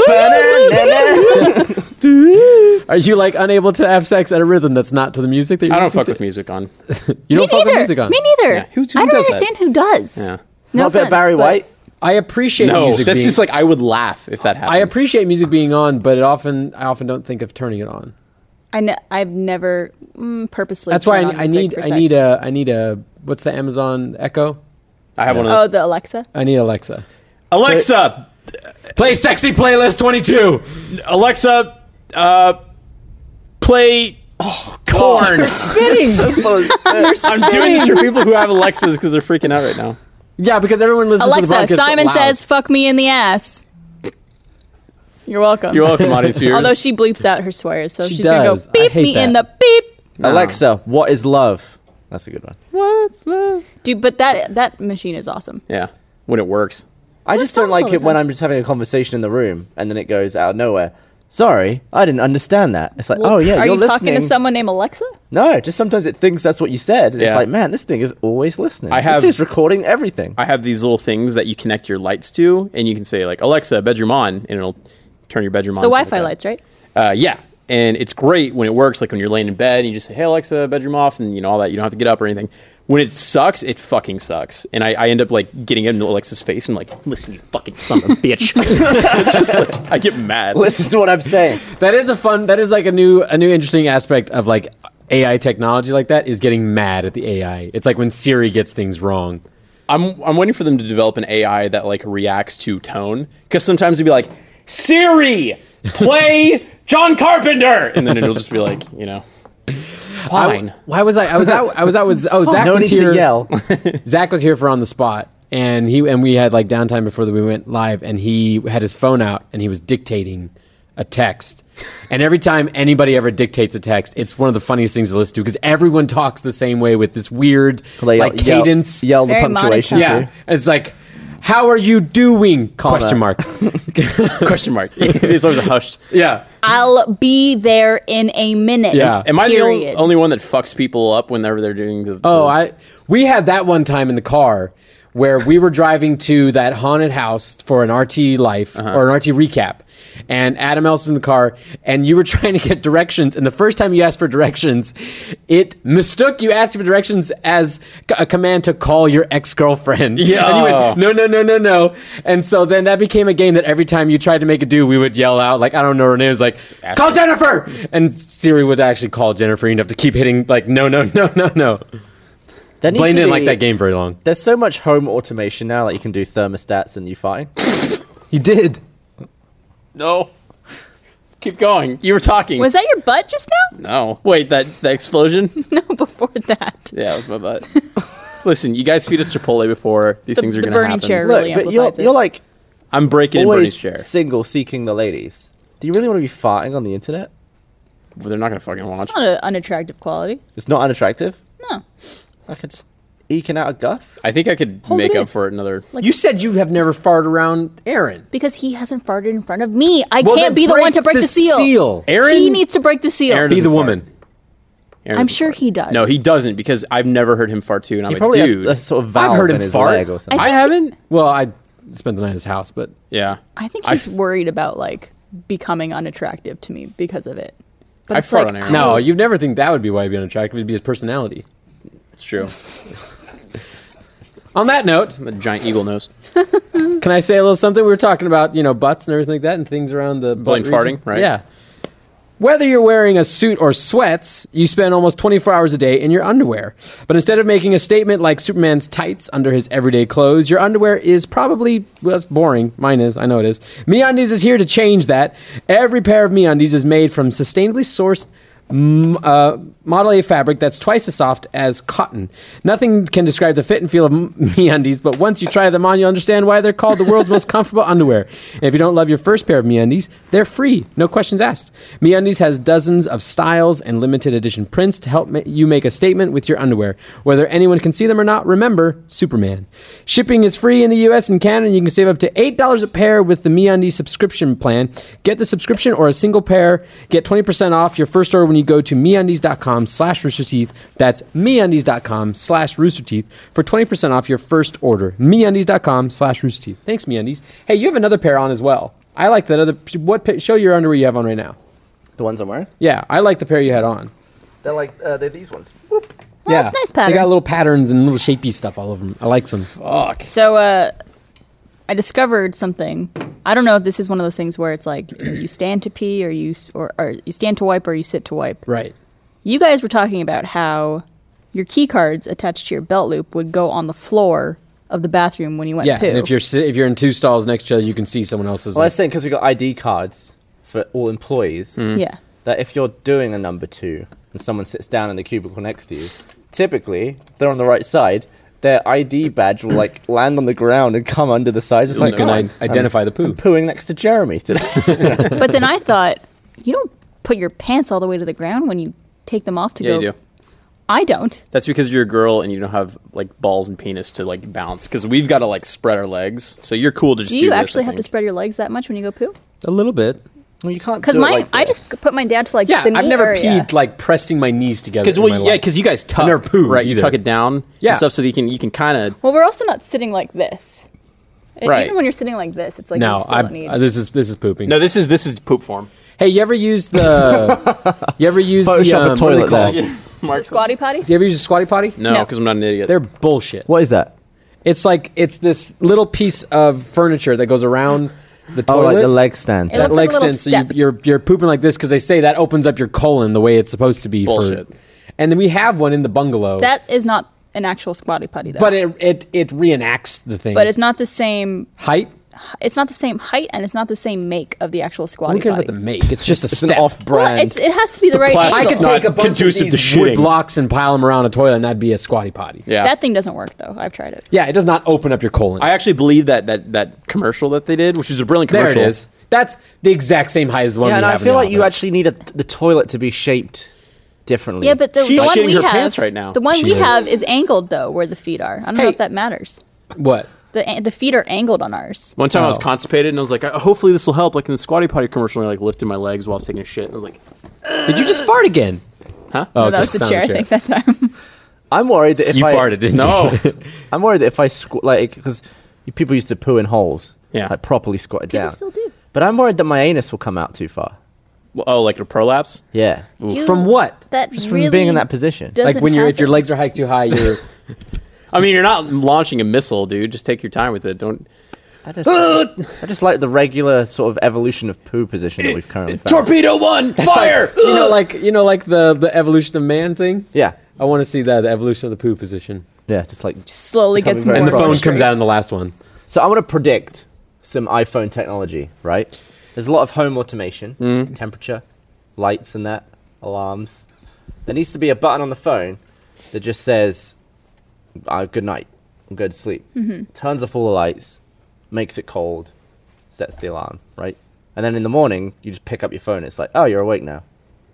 Are you like unable to have sex at a rhythm that's not to the music that you're I don't listening fuck to? with music on. You don't Me fuck with neither. music on. Me neither. Yeah. Who's- who I don't does that? understand who does. Yeah. It's no Not a bit of offense, Barry but White? I appreciate No, music. that's being, just like I would laugh if that happened. I appreciate music being on, but it often I often don't think of turning it on. I ne- I've never mm, purposely. That's why turned I, on I music need for I sex. need a I need a what's the Amazon Echo? I have one of Oh, those. the Alexa. I need Alexa. Alexa, Play sexy playlist twenty-two. Alexa, uh, play oh, corn. Spinning. I'm doing this for people who have Alexas because they're freaking out right now. Yeah, because everyone listens to the Alexa, broadcast Simon loud. says, "Fuck me in the ass." You're welcome. You're welcome, audience viewers. Although she bleeps out her swears, so She she's does. I gonna go beep hate me in that. the beep. Alexa, what is love? That's a good one. What's love? Dude, but that that machine is awesome. Yeah, when it works. I What just don't songs like all it the when time? I'm just having a conversation in the room and then it goes out of nowhere. Sorry, I didn't understand that. It's like, Well, oh yeah, are you're you listening. talking to someone named Alexa? No, just sometimes it thinks that's what you said. And It's Yeah. like, man, this thing is always listening. I have- this is recording everything. I have these little things that you connect your lights to, and you can say like Alexa, bedroom on, and it'll turn your bedroom on. The and Wi-Fi stuff like lights, right? that. Uh, yeah, and it's great when it works. Like when you're laying in bed, and you just say, "Hey Alexa, bedroom off," and you know all that. You don't have to get up or anything. When it sucks, it fucking sucks, and I, I end up like getting into Alexa's face and like, "Listen, you fucking son of a bitch." It's just like I get mad. Listen to what I'm saying. That is a fun. That is like a new, a new interesting aspect of like A I technology. Like that is getting mad at the A I. It's like when Siri gets things wrong. I'm I'm waiting for them to develop an A I that like reacts to tone, because sometimes it'd be like, "Siri, play John Carpenter," and then it'll just be like, you know, fine. I, why was I? I was out. I was out with. Oh, Zach No was need here. to yell. Zach was here for On the Spot, and he and we had like downtime before we went live, and he had his phone out and he was dictating a text. And every time anybody ever dictates a text, it's one of the funniest things to listen to because everyone talks the same way with this weird They like yell- cadence. Yell, the Very punctuation yeah, too. it's like, "How are you doing?" Comma. Question mark. Question mark. It's always a hushed. Yeah. I'll be there in a minute. Yeah. Am I the only, Period. only one that fucks people up whenever they're doing the? Oh, the- I we had that one time in the car where we were driving to that haunted house for an R T Life or an R T recap. And Adam Ellis was in the car, and you were trying to get directions. And the first time you asked for directions, it mistook you asking for directions as a command to call your ex-girlfriend. Yeah. And you went, no, no, no, no, no. And so then that became a game that every time you tried to make a do, we would yell out, like, I don't know her name. It was like, "Call Jennifer!" And Siri would actually call Jennifer. You'd have to keep hitting, like, no, no, no, no, no. There needs Blaine to didn't be- like that game very long. There's so much home automation now, like you can do thermostats and you fighting. He did. No. Keep going. You were talking. Was that your butt just now? No. Wait, that the explosion? No, before that. Yeah, it was my butt. Listen, you guys feed us Chipotle before these The- things are the going to burning happen. chair. It Look, really but you're, amplifies it. you're like I'm breaking in always Bernie's chair. single, seeking the ladies. Do you really want to be farting on the internet? Well, they're not going to fucking watch. It's not an unattractive quality. It's not unattractive. No. I could just eking out a guff. I think I could Hold make it up in. for it another. You said you have never farted around Aaron. Because he hasn't farted in front of me. I Well, can't then be the break one to break the, the seal. seal. Aaron- He needs to break the seal. Aaron Be the doesn't woman. fart. Aaron I'm doesn't sure fart. he does. No, he doesn't because I've never heard him fart too, and I'm He like, probably dude. has a sort of valve heard him in his fart. leg or something. I haven't. Well, I spent the night at his house, but Yeah. I think I he's f- worried about like becoming unattractive to me because of it. But I it's fart like, on Aaron. no, I- you'd never think that would be why he'd be unattractive. It'd be his personality. It's true. On that note, The giant eagle nose. can I say a little something? We were talking about, you know, butts and everything like that and things around the Blaine butt farting, region. right? Yeah. Whether you're wearing a suit or sweats, you spend almost twenty-four hours a day in your underwear. But instead of making a statement like Superman's tights under his everyday clothes, your underwear is probably, well, it's boring. Mine is. I know it is. MeUndies is here to change that. Every pair of MeUndies is made from sustainably sourced Mm, uh, Model A fabric that's twice as soft as cotton. Nothing can describe the fit and feel of m- MeUndies, but once you try them on, you'll understand why they're called the world's most comfortable underwear. And if you don't love your first pair of MeUndies, they're free, no questions asked. MeUndies has dozens of styles and limited edition prints to help ma- you make a statement with your underwear. Whether anyone can see them or not, remember, Superman. Shipping is free in the U S and Canada, and you can save up to eight dollars a pair with the MeUndies subscription plan. Get the subscription or a single pair. Get twenty percent off your first order when you go to MeUndies.com slash roosterteeth. That's MeUndies.com slash roosterteeth for twenty percent off your first order. MeUndies.com slash roosterteeth. Thanks, MeUndies. Hey, you have another pair on as well. I like that other. What pa- show your underwear you have on right now? The ones I'm wearing? Yeah, I like the pair you had on. They're like, uh, they're these ones. Whoop. Well, yeah, it's a nice They pattern. got little patterns and little shapey stuff all over them. I like some. Fuck. So, uh, I discovered something. I don't know if this is one of those things where it's like you stand to pee or you or, or you stand to wipe or you sit to wipe. Right. You guys were talking about how your key cards attached to your belt loop would go on the floor of the bathroom when you went Yeah, poo. and if you're si- if you're in two stalls next to each other, you can see someone else's. Well, I was saying because we got I D cards for all employees. yeah. That if you're doing a number two and someone sits down in the cubicle next to you, typically they're on the right side. Their I D badge will like land on the ground and come under the sides. It's You like can "Oh, i- identify the poo." I'm pooing next to Jeremy today. But then I thought, you don't put your pants all the way to the ground when you take them off to Yeah, go. you do. I don't. That's because you're a girl and you don't have like balls and penis to like bounce. Because we've got to like spread our legs. So you're cool to just Do do, you this, actually I have to think. spread your legs that much when you go poo? a little bit. Well, you can't Because do it mine, like I this. just put mine down to like Yeah, the knee I've never area. peed like pressing my knees together. Because in well, my yeah, life. because you guys tuck, never pooed right? You either. tuck it down, Yeah. and stuff, so that you can you can kind of. Well, we're also not sitting like this. And Right. Even when you're sitting like this, it's like no, you still I, don't need. uh, this is this is pooping. No, this is this is poop form. Hey, you ever use the? you ever use Photoshop the a um, what do toilet they call there. it? Mark, Squatty potty? You ever use a squatty potty? no, No. because I'm not an idiot. They're bullshit. What is that? It's like it's this little piece of furniture that goes around the Oh, toilet. like the leg stand. It that looks like leg a little stand, so you, step. you're you're pooping like this because they say that opens up your colon the way it's supposed to be. Bullshit. For, and then we have one in the bungalow. That is not an actual squatty potty, though. but it, it it reenacts the thing. But it's not the same. height. It's not the same height, and it's not the same make of the actual Who squatty cares potty. about the make? It's just a It's step. an off-brand. Well, it's, it has to be the, right plastic I angle. could It's not take a bunch of conducive these to wood shitting. blocks and pile them around a toilet, and that'd be a squatty potty. yeah, That thing doesn't work, though. I've tried it. Yeah, it does not open up your colon. I actually believe that that that commercial that they did, which is a brilliant there commercial. it is. That's the exact same height as the one. yeah, we and I have in feel the like you office. actually need a, the toilet to be shaped differently. Yeah, but the, She's the one shitting we her have, pants right now. the one She we is. have is angled though, where the feet are. I don't know Hey. if that matters. What? The the feet are angled on ours. One time I was Oh. constipated and I was like, "Uh, hopefully this will help. Like in the squatty potty commercial, I like lifted my legs while I was taking a shit. And I was like, Did you just fart again? huh? Oh, No, that okay, was the sound chair, I think, that time. I'm worried that if You I farted, didn't No. you? I'm worried that if I squ- like because people used to poo in holes, Yeah. like properly squatted People down. still do. But I'm worried that my anus will come out too far. Well, oh, like a prolapse? Yeah, You- From what? That just from really being in that position. doesn't Like when you're if your happen. legs are hiked too high, you're. I mean, you're not launching a missile, dude. Just take your time with it. Don't. I just, I just like the regular sort of evolution of poo position that we've currently found. Torpedo one, fire! you know, like you know, like the the evolution of man thing. Yeah, I want to see that the evolution of the poo position. yeah, just like. slowly Becoming gets very more. And the phone frustrating. comes out in the last one. So I want to predict some iPhone technology, right? There's a lot of home automation, temperature, lights and that, alarms. There needs to be a button on the phone that just says, uh, good night, I'm going to sleep. Mm-hmm. Turns off all the lights, makes it cold, sets the alarm, right? And then in the morning, you just pick up your phone. It's like, oh, you're awake now.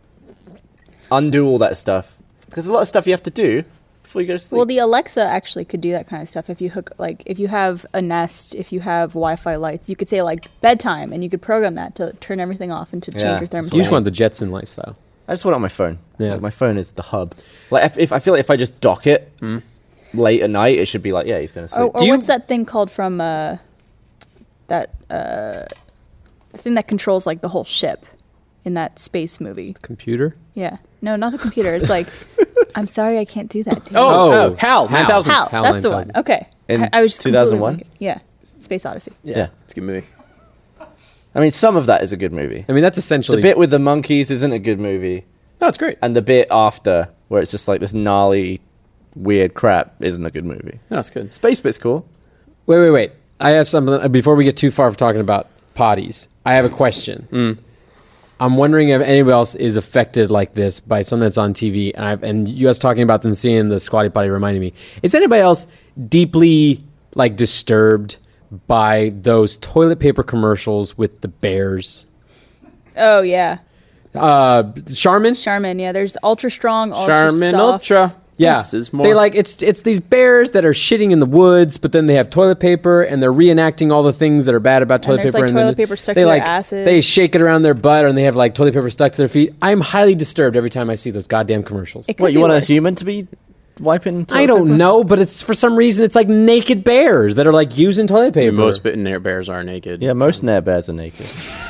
Undo all that stuff. Because there's a lot of stuff you have to do before you go to sleep. Well, the Alexa actually could do that kind of stuff. If you hook, like, if you have a Nest, if you have Wi-Fi lights, you could say like bedtime, and you could program that to turn everything off and to change Yeah, your that's thermostat. You just want the Jetson lifestyle. I just want it on my phone. Yeah. Like my phone is the hub. Like if, if I feel like if I just dock it late at night, it should be like, yeah, he's going to Or, sleep. or Do you- what's that thing called from uh, that uh, thing that controls like the whole ship in that space movie? Computer. Yeah, no, not the computer. It's like, I'm sorry, I can't do that. Dude. Oh, Oh, oh, Hal, Hal. nine thousand. Hal, Hal that's the one. nine thousand. Okay, In I, I was just two thousand one? completely blanking. Yeah, Space Odyssey. yeah. It's a good movie. I mean, some of that is a good movie. I mean, that's The essentially. bit with the monkeys isn't a good movie. No, it's great. And the bit after, where it's just like this gnarly, weird crap, isn't a good movie. No, it's good. Space bit's cool. Wait, wait, wait. I have something uh, before we get too far from talking about potties. I have a question. Mm. I'm wondering if anybody else is affected like this by something that's on T V, and I've and you guys talking about them seeing the squatty potty reminded me. Is anybody else deeply like disturbed by those toilet paper commercials with the bears? Oh yeah, Uh, Charmin. Charmin. Yeah, there's ultra strong, ultra Charmin soft. Ultra. Yeah, This is more. they like it's it's these bears that are shitting in the woods, but then they have toilet paper and they're reenacting all the things that are bad about toilet there's, paper. like, and then toilet paper stuck they to their like asses. they shake it around their butt, and they have like toilet paper stuck to their feet. I'm highly disturbed every time I see those goddamn commercials. It could What, you be want worse. a human to be wiping toilet I don't paper? know, but it's for some reason it's like naked bears that are like using toilet paper. Most bitten air bears are naked. Yeah, most Nair bears are naked.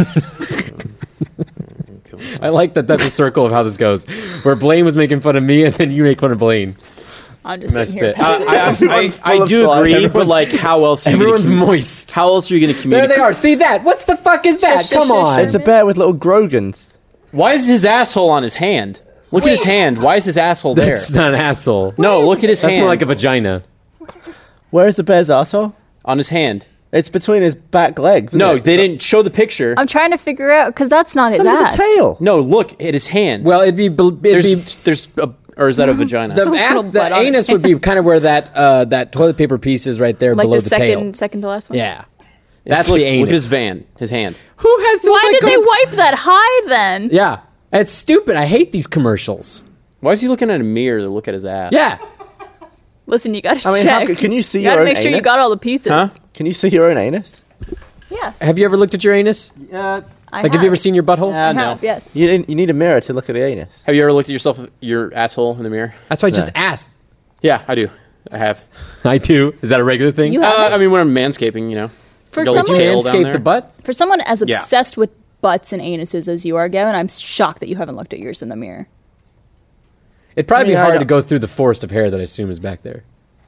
I like that. That's a circle of how this goes, where Blaine was making fun of me, and then you make fun of Blaine. I'm just Nice sitting here. bit. passing- I, I, I, Everyone's I full of do slime. agree, but Everyone's- like, how else? Are you Everyone's gonna commu- moist. How else are you going to There communicate? they are. See that? What's the fuck is that? Shush, shush, Come shush, on. shush. It's a bear with little Grogans. Why is his asshole on his hand? Look at his hand. Why is his asshole there? That's not an asshole. No, look at his That's hand. more like a vagina. Where is the bear's asshole? on his hand. It's between his back legs. isn't No, it? they So- didn't show the picture. I'm trying to figure out because that's not his It's under ass. the tail. No, look at his hand. Well, it'd be it'd there's be there's a, or is that a vagina? the Some ass, little the blood on his anus would be kind of where that uh, that toilet paper piece is right there Like below the, the, second, tail. second to last one. Yeah, that's look, the anus. Look at his van, his hand. Who has? Why like, did they go- wipe that high then? Yeah, it's stupid. I hate these commercials. Why is he looking at a mirror to look at his ass? Yeah, Listen, you gotta I mean, how check. c- can you see You gotta your own make sure you anus? got all the pieces. Huh? Can you see your own anus? Yeah. have you ever looked at your anus? Uh, I Like, have you ever seen your butthole? Ah, I no. have, yes. You didn't, you need a mirror to look at the anus. Have you ever looked at yourself, your asshole in the mirror? That's why I just No. asked. Yeah, I do. I have. I do. Is that a regular thing? You Uh, haven't? I mean, when I'm manscaping, you know. For Go someone- tail down Manscape there. the butt? For someone as Yeah. obsessed with butts and anuses as you are, Gavin, I'm shocked that you haven't looked at yours in the mirror. It'd probably I mean, be I hard don't- to go through the forest of hair that I assume is back there.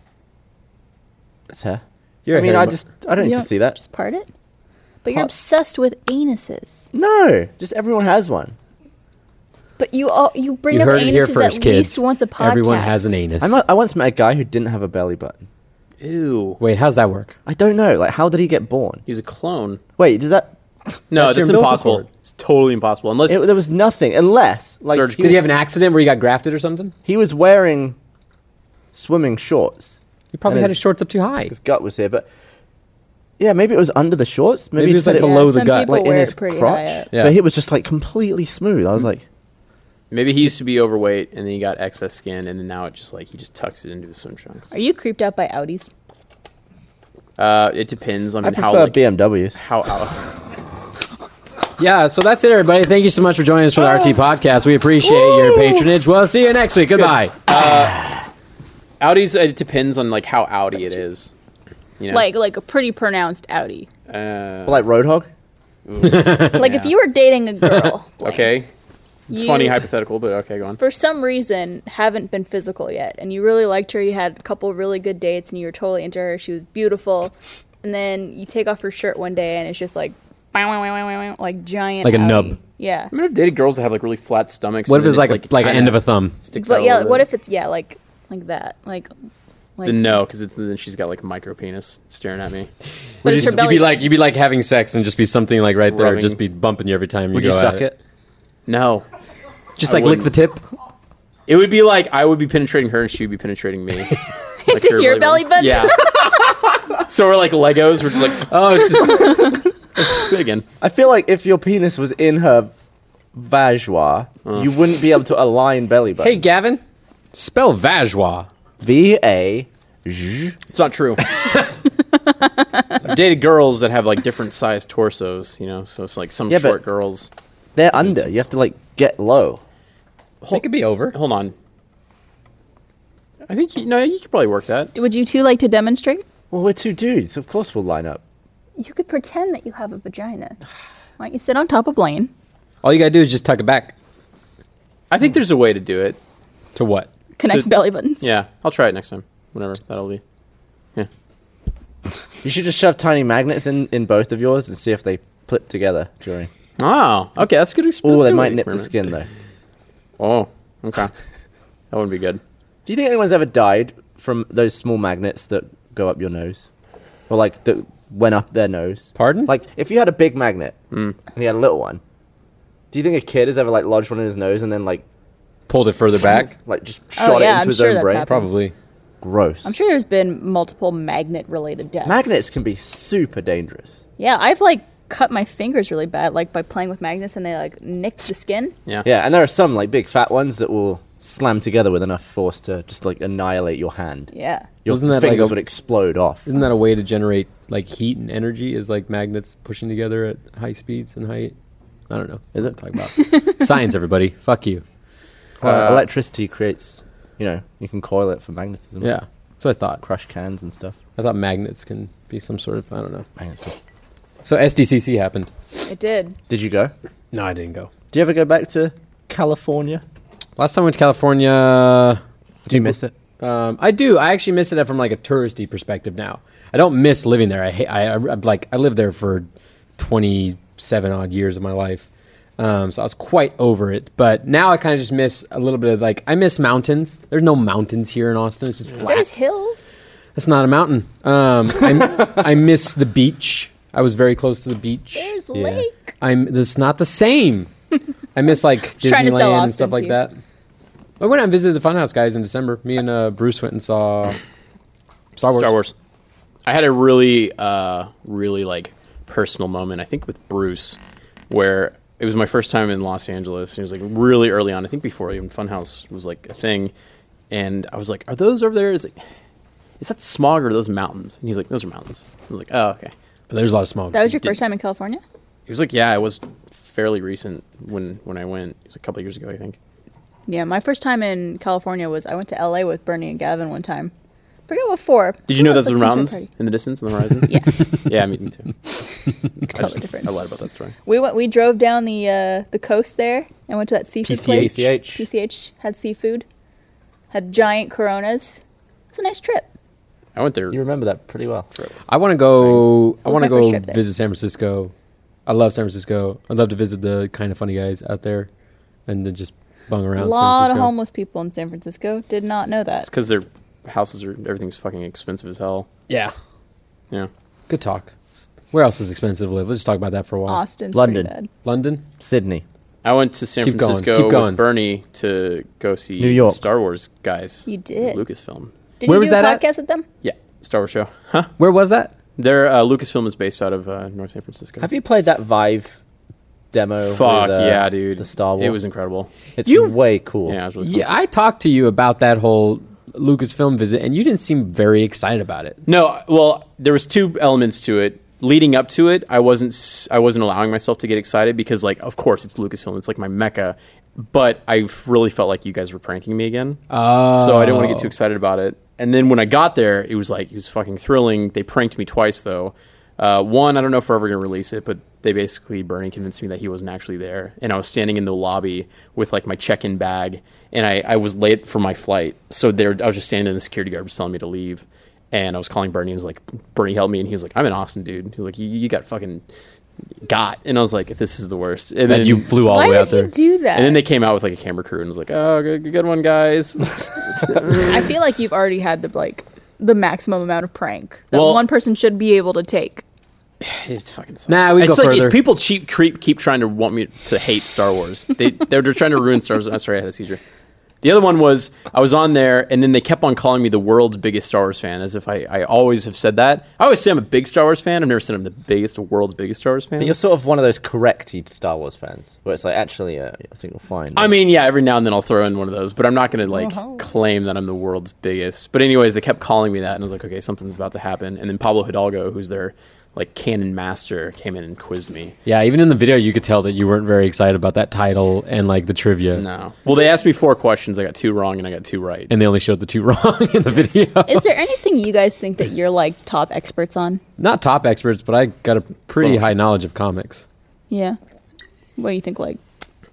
That's hair. You're I a mean, hairy I bu- just I don't You need to see that. Just part it? But you're Part- obsessed with anuses. No, just everyone has one. But you all you bring You up heard it here anuses first, at kids. least once a podcast. Everyone has an anus. I, mu- I once met a guy who didn't have a belly button. Ew. Wait, how's that work? I don't know. Like, how did he get born? He's a clone. Wait, does that? No, That's your that's umbilical impossible. cord. It's totally impossible. Unless It, there was nothing unless like Surgical. he Did was, he have an accident where he got grafted or something? he was wearing swimming shorts. He probably And had his- his shorts up too high. His gut was here, but yeah, maybe it was under the shorts. Maybe, Maybe he it was, said like, it below the some gut. people like in wear his it pretty crotch, high up. Yeah. but he was just like completely smooth. I was like, maybe he used to be overweight and then he got excess skin and then now it just like he just tucks it into his swim trunks. Are you creeped out by Audis? Uh, it depends on I how prefer like, B M Ws. how out. Yeah, so that's it, everybody. Thank you so much for joining us for the R T podcast. We appreciate your patronage. We'll see you next week. Goodbye. Audi's it depends on like how Audi it is. You know? Like like a pretty pronounced Audi. uh, Like Roadhog. Like if you were dating a girl, Blaine, okay. you- Funny hypothetical, but okay, go on. for some reason haven't been physical yet, and you really liked her, you had a couple really good dates, and you were totally into her, she was beautiful, and then you take off her shirt one day, and it's just like, like giant Like a Audi. nub. Yeah. I mean, I've dated girls that have like really flat stomachs. What and if it's then like a, like an kinda end of a thumb? Sticks But out yeah, a little what bit. if it's, yeah, like, like that, like, like Then no, because it's then she's got like a micro penis staring at me. but Would it's you, her you'd belly be like you'd be like having sex and just be something like right there, Rubbing. just be bumping you every time you Would go you at suck it? No, Just I like lick the wouldn't. tip. it would be like I would be penetrating her and she would be penetrating me. Like Into your belly button? Yeah. So we're like Legos. We're just like, oh, it's just it's just spit again. I feel like if your penis was in her vagina, you wouldn't be able to align belly button. Hey, Gavin, spell vagina. V A Z. It's not true. I've dated girls that have like different sized torsos, you know. So it's like some Yeah, but- short girls. They're under. You have to like get low. It could be over. Hold on. I think you, no, you could probably work that. Would you two like to demonstrate? Well, we're two dudes. Of course, we'll line up. You could pretend that you have a vagina. Why don't you sit on top of Blaine? All you gotta do is just tuck it back. I think there's a way to do it. To what? Connect To- belly buttons. Yeah, I'll try it next time. Whatever that'll be. Yeah. You should just shove tiny magnets in, in both of yours and see if they clip together during. Oh, okay. That's a good. Exp- Oh, that's a they good might nip the experiment. skin though. Oh, okay. That wouldn't be good. Do you think anyone's ever died from those small magnets that go up your nose, or like that went up their nose? Pardon? Like if you had a big magnet Mm. and you had a little one, do you think a kid has ever like lodged one in his nose and then like Pulled it further back? like just Oh, shot yeah, it into I'm his sure own that's brain? happened. Probably. Gross. I'm sure there's been multiple magnet-related deaths. Magnets can be super dangerous. Yeah, I've like cut my fingers really bad, like by playing with magnets, and they like nicked the skin. Yeah. Yeah, and there are some like big fat ones that will slam together with enough force to just like annihilate your hand. Yeah. Your Wasn't that like fingers a- would explode off. Isn't that a way to generate like heat and energy? Is like magnets pushing together at high speeds and height? I don't know. Is What it? I'm talking about science? Everybody, fuck you. Well, Uh, electricity creates, you know, you can coil it for magnetism. Yeah, that's what I thought. Crush cans and stuff. I thought magnets can be some sort of I don't know. Magnets good. So S D C C happened. It did. Did you go? No, I didn't go. Do you ever go back to California? Last time I went to California, Do you miss it? um, I do. I actually miss it from like a touristy perspective now. I don't miss living there. I hate. I, I I'm like I lived there for twenty-seven odd years of my life, um, so I was quite over it. But now I kind of just miss a little bit of like I miss mountains. There's no mountains here in Austin. It's just flat. There's hills. That's not a mountain. Um, I, I miss the beach. I was very close to the beach. There's Yeah. lake. I'm. That's not the same. I miss like Just trying to sell Disneyland and Austin stuff to like you. that. I went out and visited the Funhouse guys in December. Me and uh, Bruce went and saw Star Wars. Star Wars. I had a really, uh, really like personal moment. I think with Bruce, where it was my first time in Los Angeles. It was like really early on. I think before even Funhouse was like a thing, and I was like, "Are those over there? Is it? Is that smog or are those mountains?" And he's like, "Those are mountains." I was like, "Oh, okay." But there's a lot of smog. That was your Did- first time in California? He was like, yeah, it was fairly recent when when I went. It was a couple of years ago, I think. Yeah, my first time in California was I went to L A with Bernie and Gavin one time. Forget what for. Did you know those like were some mountains sort of party. in the distance on the horizon? Yeah, Yeah, me, me too. I, tell just, the difference. I lied about that story. We went. We drove down the uh, the coast there and went to that seafood P C H. place. P C H. P C H had seafood, had giant Coronas. It was a nice trip. I went there. You remember that pretty well. I want to go. I was want to my first go trip there. visit San Francisco. I love San Francisco. I'd love to visit the kind of funny guys out there, and then just bung A around. San lot of Francisco. homeless people in San Francisco. Did not know It's that. because their houses are everything's fucking expensive as hell. Yeah, Yeah. good talk. Where else is expensive to live? Let's just talk about that for a while. Austin's London. pretty bad. London. Sydney. I went to San Keep going, Francisco keep going. with Bernie to go see New York. Star Wars guys. You did. Lucasfilm. Did Where you was do a that at? podcast with them? Yeah, Star Wars show. Huh? Where was that? Their uh, Lucasfilm is based out of uh, North San Francisco. Have you played that Vive demo? Fuck with, uh, yeah, dude! The Star Wars. It was incredible. It's You- way cool. Yeah, it was really cool. Yeah, I talked to you about that whole Lucasfilm visit, and you didn't seem very excited about it. No, well, there was two elements to it. Leading up to it, I wasn't s- I wasn't allowing myself to get excited because, like, of course, it's Lucasfilm. It's like my mecca. But I f- really felt like you guys were pranking me again. Oh, So I didn't want to get too excited about it. And then when I got there, it was like, it was fucking thrilling. They pranked me twice, though. Uh, one, I don't know if we're ever going to release it, but they basically, Bernie convinced me that he wasn't actually there. And I was standing in the lobby with like my check-in bag, and I, I was late for my flight. So there, I was just standing in the security guard was telling me to leave. And I was calling Bernie and was like, Bernie, help me. And he was like, I'm in Austin, dude. He was like, you, you got fucking got. And I was like, this is the worst. And And then you flew all Why the way did out there. he do that? and then they came out with like a camera crew and was like, oh, good, good one, guys. I feel like you've already had the like the maximum amount of prank that Well- one person should be able to take. It's fucking sucks. Nah, we it's go like further. if people cheap creep keep trying to want me to hate Star Wars. They they're, they're trying to ruin Star Wars. I'm sorry, I had a seizure. The other one was I was on there, and then they kept on calling me the world's biggest Star Wars fan, as if I, I always have said that. I always say I'm a big Star Wars fan. I've never said I'm the biggest, the world's biggest Star Wars fan. But you're sort of one of those corrected Star Wars fans, where it's like, actually, uh, I think we'll find. I mean, yeah, every now and then I'll throw in one of those, but I'm not going to like claim that I'm the world's biggest. But anyways, they kept calling me that, and I was like, okay, something's about to happen. And then Pablo Hidalgo, who's their like canon master, came in and quizzed me. Yeah, even in the video, you could tell that you weren't very excited about that title and like the trivia. No, well, they asked me four questions. I got two wrong, and I got two right. And they only showed the two wrong in the video. Is there anything you guys think that you're like top experts on? Not top experts, but I got a pretty So- high knowledge of comics. Yeah. What do you think, like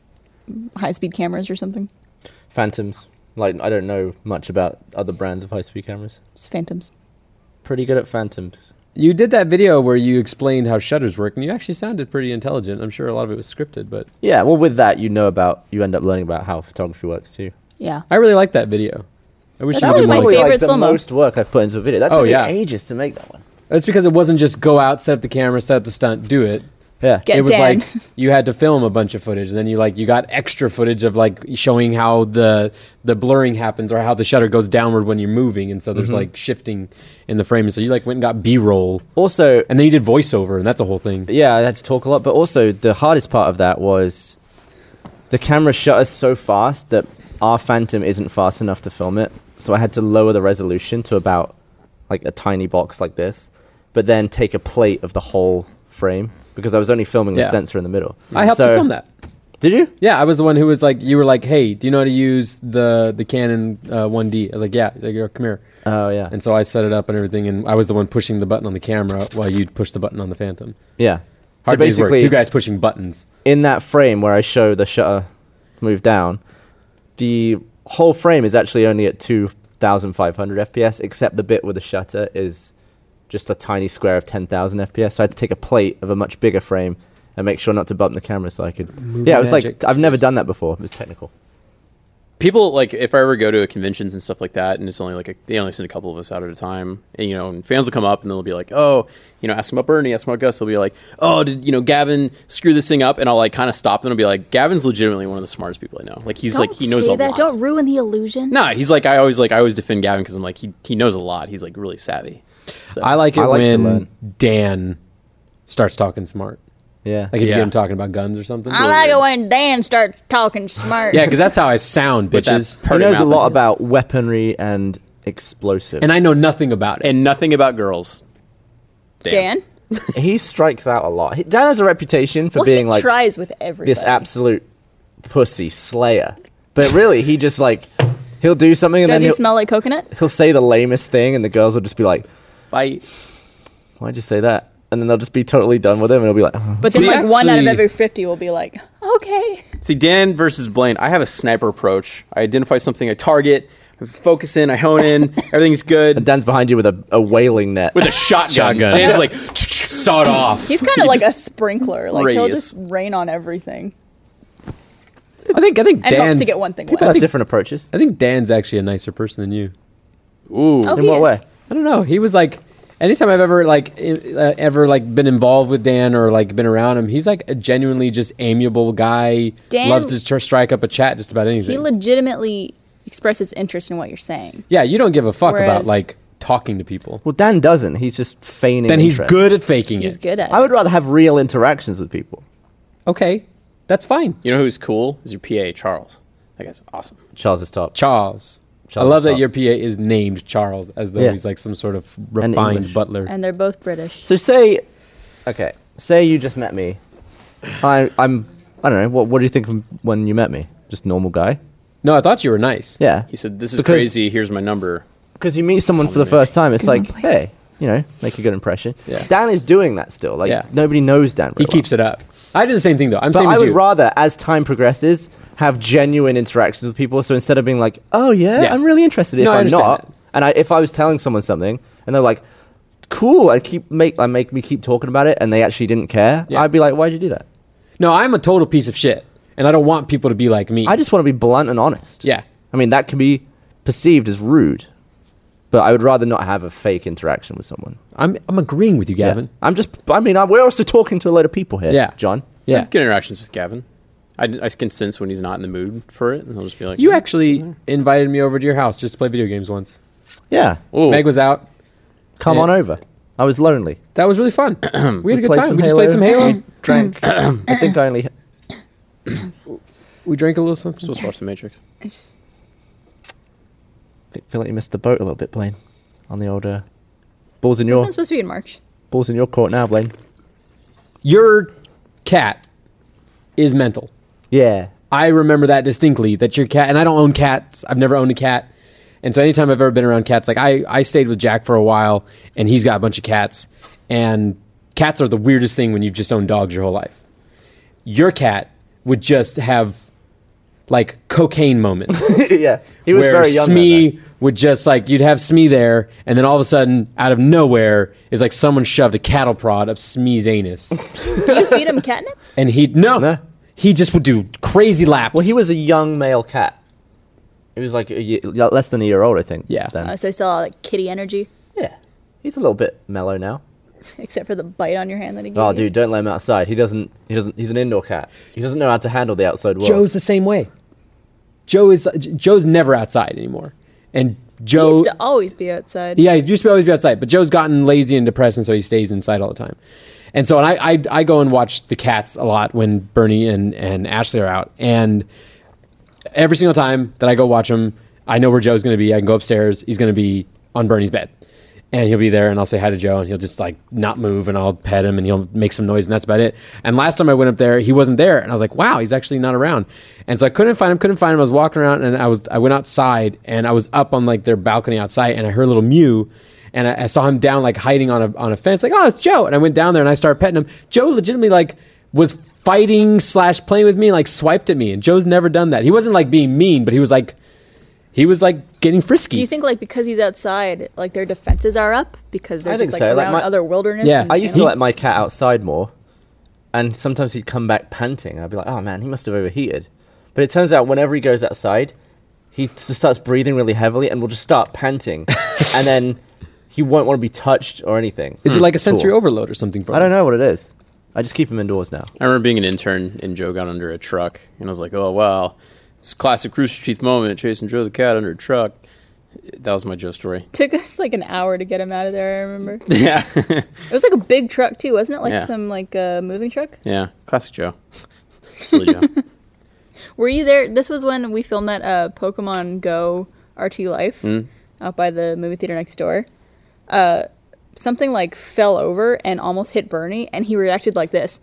high speed cameras or something? Phantoms. Like, I don't know much about other brands of high-speed cameras. Just phantoms. Pretty good at Phantoms. You did that video where you explained how shutters work, and you actually sounded pretty intelligent. I'm sure a lot of it was scripted, but Yeah, well, with that, you know about, you end up learning about how photography works too. Yeah. I really liked that video. I wish That you was did my more. Probably, favorite like, the slow-mo. most work I've put into a video. That's Oh, took me yeah. ages to make that one. It's because it wasn't just go out, set up the camera, set up the stunt, do it. Yeah. Get it was Dan. like you had to film a bunch of footage, and then you like you got extra footage of like showing how the the blurring happens or how the shutter goes downward when you're moving, and so there's like shifting in the frame. And so you like went and got B-roll, Also, and then you did voiceover, and that's a whole thing. yeah, I had to talk a lot, but also the hardest part of that was the camera shutters so fast that our Phantom isn't fast enough to film it. So I had to lower the resolution to about like a tiny box like this, but then take a plate of the whole frame because I was only filming the Yeah. sensor in the middle. I helped So- you film that. Did you? Yeah, I was the one who was like, you were like, hey, do you know how to use the the Canon uh, one D? I was like, yeah. He's like, "Yo, come here. Oh, yeah. And so I set it up and everything, and I was the one pushing the button on the camera while you'd push the button on the Phantom. Yeah. So Hard day's work. basically, Two guys pushing buttons. in that frame where I show the shutter move down, the whole frame is actually only at two thousand five hundred F P S, except the bit with the shutter is just a tiny square of ten thousand F P S. So I had to take a plate of a much bigger frame and make sure not to bump the camera so I could... Movie yeah, it was magic. like, I've never done that before. It was technical. People like if I ever go to conventions and stuff like that, and it's only like a, they only send a couple of us out at a time, and you know, and fans will come up and they'll be like, "Oh, you know, ask them about Bernie, ask them about Gus." They'll be like, "Oh, did you know Gavin screw this thing up?" And I'll like kind of stop them and be like, "Gavin's legitimately one of the smartest people I know. Like he's Don't like he knows say a that. lot." Don't ruin the illusion. Nah, he's like I always like I always defend Gavin because I'm like he he knows a lot. He's like really savvy. So, I like it I like to when learn. Dan starts talking smart. Yeah. Like if you Yeah. get him talking about guns or something. I like it when Dan starts talking smart. Yeah, because that's how I sound, With that bitches. He purdy knows a mouth lot of- about weaponry and explosives. And I know nothing about it. and nothing about girls. Damn. Dan? he strikes out a lot. He, Dan has a reputation for well, being he like tries with everybody. this absolute pussy slayer, but really he just like he'll do something and Does then he he'll, smell like coconut? he'll say the lamest thing, and the girls will just be like, Bye. "Why'd you say that?" And then they'll just be totally done with him, and he'll be like, oh. But then, See, like one out of actually- every fifty will be like, okay. See, Dan versus Blaine, I have a sniper approach. I identify something, I target, I focus in, I hone in, everything's good. And Dan's behind you with a, a whaling net. With a shotgun. Shotgun. Dan's like, sawed off. He's kind of like a sprinkler. Like he'll radius. just rain on everything I think I think and hopes Dan's to get one thing People wet. have different approaches. I think Dan's actually a nicer person than you. Ooh. Oh, In he what is. way? I don't know. He was like, anytime I've ever like i- uh, ever like been involved with Dan or like been around him, he's like a genuinely just amiable guy. Dan- loves to tr- strike up a chat just about anything. He legitimately expresses interest in what you're saying. yeah, you don't give a fuck about Whereas- like talking to people. Well, Dan doesn't. He's just feigning. Then he's interest. good at faking He's it. good at it. I would rather have real interactions with people. Okay, that's fine. You know who's cool? Is your P A, Charles. That guy's awesome. Charles is top. Charles. Charles I love is that top. your P A is named Charles as though Yeah. he's like some sort of And refined English. butler. And they're both British. So say, okay, say you just met me. I, I'm, I don't know. What, what do you think of when you met me? Just normal guy? No, I thought you were nice. Yeah. He said, this is Because- crazy, here's my number. Because you meet someone for the first time, it's Come on, like, play. hey, you know, make a good impression. Yeah. Dan is doing that still. Like Yeah. nobody knows Dan. He keeps it up. I do the same thing though. I'm But same I as would you. rather, as time progresses, have genuine interactions with people. So instead of being like, "Oh yeah, Yeah. I'm really interested," if No, I I'm understand not, that. and I, if I was telling someone something, and they're like, "Cool," I keep make I make me keep talking about it, and they actually didn't care, Yeah. I'd be like, "Why'd you do that?" No, I'm a total piece of shit, and I don't want people to be like me. I just want to be blunt and honest. yeah. I mean, that can be perceived as rude, but I would rather not have a fake interaction with someone. I'm I'm agreeing with you, Gavin. I'm just. I mean, I, we're also talking to a load of people here. Yeah. John. Yeah. Good interactions with Gavin. I, I can sense when he's not in the mood for it, and I'll just be like, You "Oh, actually invited me over to your house just to play video games once. Yeah. Ooh. Meg was out. Come Yeah. on over. I was lonely. That was really fun. we had a good played time. some We just played some Halo. We drank. I think I only. We drank a little something. supposed to watch The Matrix. feel like you missed the boat a little bit, Blaine. On the old uh, balls in Wasn't your that supposed to be in March? balls in your court now, Blaine. Your cat is mental. Yeah. I remember that distinctly. That your cat, and I don't own cats. I've never owned a cat, and so anytime I've ever been around cats, like I, I stayed with Jack for a while, and he's got a bunch of cats, and cats are the weirdest thing when you've just owned dogs your whole life. Your cat would just have like cocaine moments. yeah. He was where very young. Smee then, would just like you'd have Smee there, and then all of a sudden, out of nowhere, is like someone shoved a cattle prod up Smee's anus, Do you feed him catnip? and he'd no, No. he just would do crazy laps. Well, he was a young male cat. He was like a year, less than a year old, I think. Yeah. Then. Uh, so he saw like kitty energy, yeah. He's a little bit mellow now. except for the bite on your hand that he gave Oh, you. dude, don't let him outside. He doesn't. He doesn't. He's an indoor cat. He doesn't know how to handle the outside world. Joe's the same way. Joe is Joe's never outside anymore, and He Joe. used to always be outside. Yeah, he used to always be outside, but Joe's gotten lazy and depressed, and so he stays inside all the time. And so, and I, I, I go and watch the cats a lot when Bernie and, and Ashley are out. And every single time that I go watch them, I know where Joe's going to be. I can go upstairs. He's going to be on Bernie's bed. And he'll be there, and I'll say hi to Joe, and he'll just like not move, and I'll pet him, and he'll make some noise, and that's about it. And last time I went up there, he wasn't there, and I was like, "Wow, he's actually not around." And so I couldn't find him, couldn't find him. I was walking around, and I was I went outside, and I was up on like their balcony outside, and I heard a little mew, and I, I saw him down like hiding on a on a fence, like, "Oh, it's Joe." And I went down there, and I started petting him. Joe legitimately like was fighting slash playing with me, and like swiped at me, and Joe's never done that. He wasn't like being mean, but he was like. He was like getting frisky. Do you think like because he's outside, like their defenses are up because they're I just think like so. Like, around my- other wilderness? Yeah. and I used to animals? let my cat outside more, and sometimes he'd come back panting, and I'd be like, "Oh man, he must have overheated." But it turns out whenever he goes outside, he just starts breathing really heavily, and will just start panting, and then he won't want to be touched or anything. Is it like a sensory Cool. overload or something for I him? don't know what it is. I just keep him indoors now. I remember being an intern, and Joe got under a truck, and I was like, oh, wow. It's a classic Rooster Teeth moment, chasing Joe the cat under a truck. That was my Joe story. Took us like an hour to get him out of there. I remember Yeah. it was like a big truck too, wasn't it? Like Yeah. some like uh, moving truck. Yeah. Classic Joe. Silly Joe. Were you there? This was when we filmed that uh, Pokemon Go R T Life Mm. out by the movie theater next door. Uh, something like fell over and almost hit Bernie, and he reacted like this.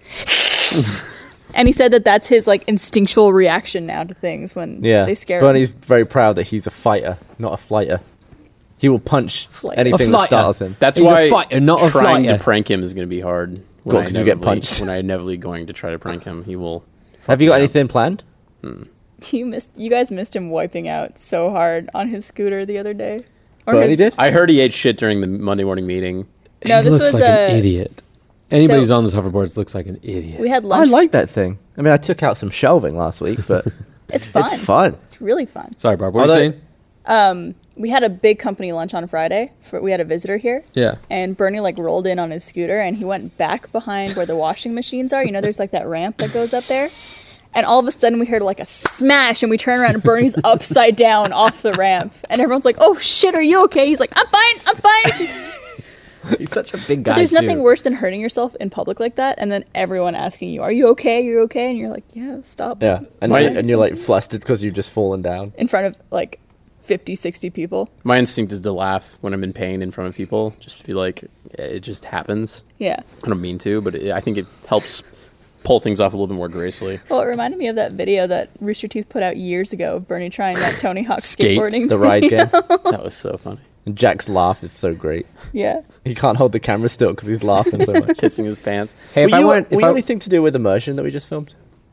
And he said that that's his like instinctual reaction now to things when Yeah. they scare Bernie's him. very proud that he's a fighter, not a flighter. He will punch Flighter. anything A that flighter. startles him. That's He's a why fighter, not a trying flighter. to prank him is going to be hard. When Well, I 'cause you get inevitably- punched. When I inevitably going to try to prank him, he will. Have you got fuck me anything planned? You missed. You guys missed him wiping out so hard on his scooter the other day. Or Bernie his- did? up. I heard he ate shit during the Monday morning meeting. No, he this looks was like uh, an idiot. Anybody so- who's on those hoverboards looks like an idiot. We had I lunch. like that thing. I mean, I took out some shelving last week, but It's fun. it's fun. It's really fun. Sorry, Barb. What were you Although- saying? We had a big company lunch on Friday. For, we had a visitor here. Yeah. And Bernie like rolled in on his scooter and he went back behind where the washing machines are. You know, there's like that ramp that goes up there. And all of a sudden we heard like a smash and we turn around and Bernie's upside down off the ramp. And everyone's like, oh shit, are you okay? He's like, I'm fine, I'm fine. He's such a big guy. But there's too. nothing worse than hurting yourself in public like that. And then everyone asking you, are you okay? You're okay? And you're like, yeah, stop. Yeah, and, My- you're, and you're like flustered because you've just fallen down. In front of like fifty, sixty people. My instinct is to laugh when I'm in pain in front of people, just to be like, it just happens. Yeah. I don't mean to, but it, I think it helps pull things off a little bit more gracefully. Well, it reminded me of that video that Rooster Teeth put out years ago of Bernie trying that Tony Hawk Skate, skateboarding. The ride game. That was so funny. And Jack's laugh is so great. Yeah. He can't hold the camera still because he's laughing so much. Pissing his pants. Hey, if were I you, went, were if you I, anything to do with Immersion that we just filmed?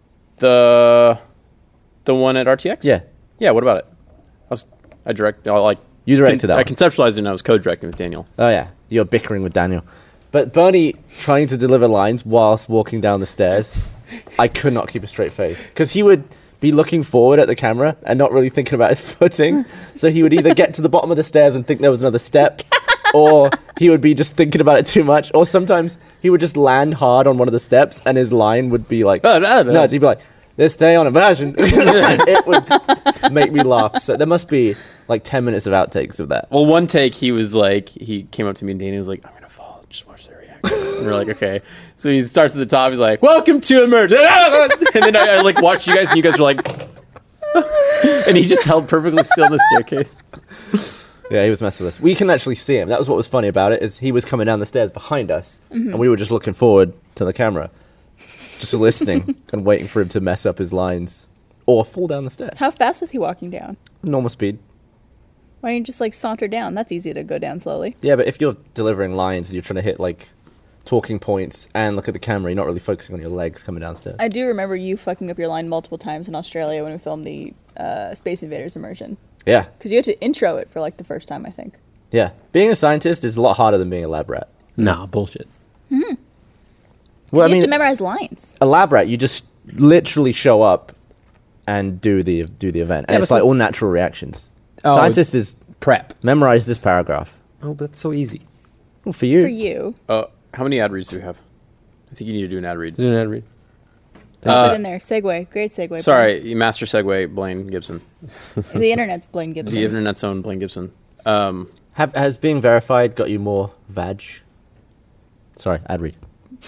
The the one at R T X? Yeah. Yeah, what about it? I was I direct I like You directed that I one. conceptualized it and I was co-directing with Daniel. Oh yeah, you're bickering with Daniel. But Bernie trying to deliver lines whilst walking down the stairs, I could not keep a straight face because he would be looking forward at the camera and not really thinking about his footing. So he would either get to the bottom of the stairs and think there was another step, or he would be just thinking about it too much. Or sometimes he would just land hard on one of the steps and his line would be like, Oh, no, no. no, he'd be like, this day on Immersion. It would make me laugh. So there must be like ten minutes of outtakes of that. Well, one take he was like, he came up to me and Daniel was like, I'm gonna fall. Just watch their reactions. And we're like, okay. So he starts at the top. He's like, "Welcome to Emerge," and then I, I like watched you guys, and you guys were like, and he just held perfectly still in the staircase. Yeah, he was messing with us. We can actually see him. That was what was funny about it, is he was coming down the stairs behind us, Mm-hmm. and we were just looking forward to the camera, just listening and waiting for him to mess up his lines or fall down the stairs. How fast was he walking down? Normal speed. Why don't you just like saunter down? That's easy to go down slowly. Yeah, but if you're delivering lines and you're trying to hit like talking points and look at the camera, you're not really focusing on your legs coming downstairs. I do remember you fucking up your line multiple times in Australia when we filmed the uh, Space Invaders immersion. Yeah, Because you had to intro it for like the first time, I think. yeah. Being a scientist is a lot harder than being a lab rat. nah, bullshit. Well, you I have mean, to memorize lines. a lab rat, you just literally show up and do the do the event, and Yeah, it's but like so- all natural reactions. Oh, Scientist is Prep. memorize this paragraph. Oh, but that's so easy. Well, for you, For you. Uh, how many ad reads do we have? I think you need to do an ad read. Didn't I read? Uh, Put in there. Segue. Great segue. Sorry, master segue, Blaine Gibson. Blaine. The internet's Blaine Gibson. The internet's own Blaine Gibson. Um, Have, has being verified got you more vag? Sorry, ad read.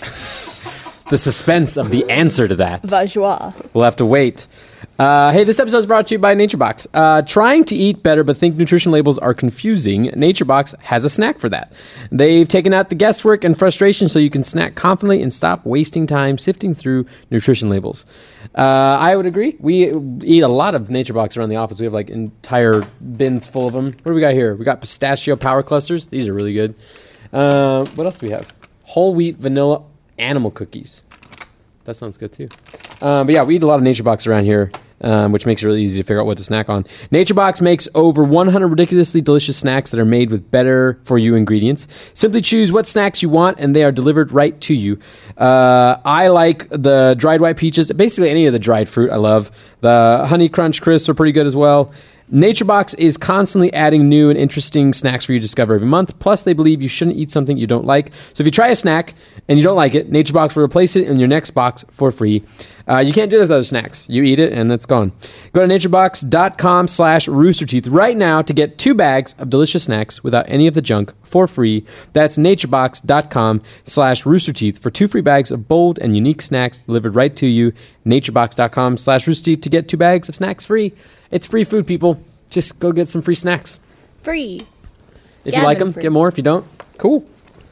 The suspense of the answer to that. Vajois. We'll have to wait. Uh, hey, this episode is brought to you by NatureBox. Uh, trying to eat better but think nutrition labels are confusing, NatureBox has a snack for that. They've taken out the guesswork and frustration so you can snack confidently and stop wasting time sifting through nutrition labels. Uh, I would agree. We eat a lot of NatureBox around the office. We have like entire bins full of them. What do we got here? We got pistachio power clusters. These are really good. Uh, what else do we have? Whole wheat vanilla animal cookies. That sounds good too. Um, but yeah, we eat a lot of NatureBox around here, um, which makes it really easy to figure out what to snack on. NatureBox makes over one hundred ridiculously delicious snacks that are made with better for you ingredients. Simply choose what snacks you want, and they are delivered right to you. Uh, I like the dried white peaches. Basically, any of the dried fruit I love. The Honey Crunch Crisps are pretty good as well. NatureBox is constantly adding new and interesting snacks for you to discover every month. Plus, they believe you shouldn't eat something you don't like. So if you try a snack and you don't like it, NatureBox will replace it in your next box for free. Uh, you can't do this with other snacks. You eat it and it's gone. Go to naturebox.com slash roosterteeth right now to get two bags of delicious snacks without any of the junk for free. That's naturebox.com slash roosterteeth for two free bags of bold and unique snacks delivered right to you. Naturebox.com slash roosterteeth to get two bags of snacks free. It's free food, people. Just go get some free snacks. Free. If Gavin you like them, free. get more. If you don't, cool.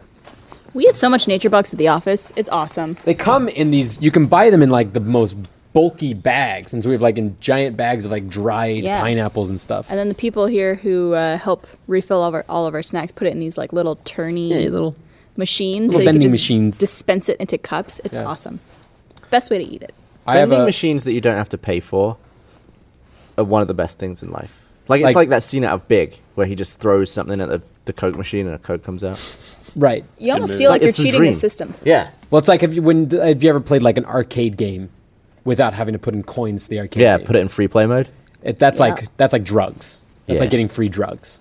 We have so much nature bugs at the office. It's awesome. They come in these. You can buy them in like the most bulky bags, and so we have like in giant bags of like dried Yeah. pineapples and stuff. And then the people here who uh, help refill all of, our, all of our snacks put it in these like little turny Yeah, little machines. little so you can vending just machines. dispense it into cups. It's Yeah. awesome. Best way to eat it. I have Vending a, machines that you don't have to pay for are one of the best things in life. Like, it's Like- like that scene out of Big, where he just throws something at the, the Coke machine and a Coke comes out. right. You almost movie. feel like, Like, you're it's a cheating the dream. system. Yeah. Well, it's like if you when have you ever played like an arcade game without having to put in coins for the arcade? Yeah, game? put it in free play mode. It, that's Yeah. like that's like drugs. That's Yeah. like getting free drugs.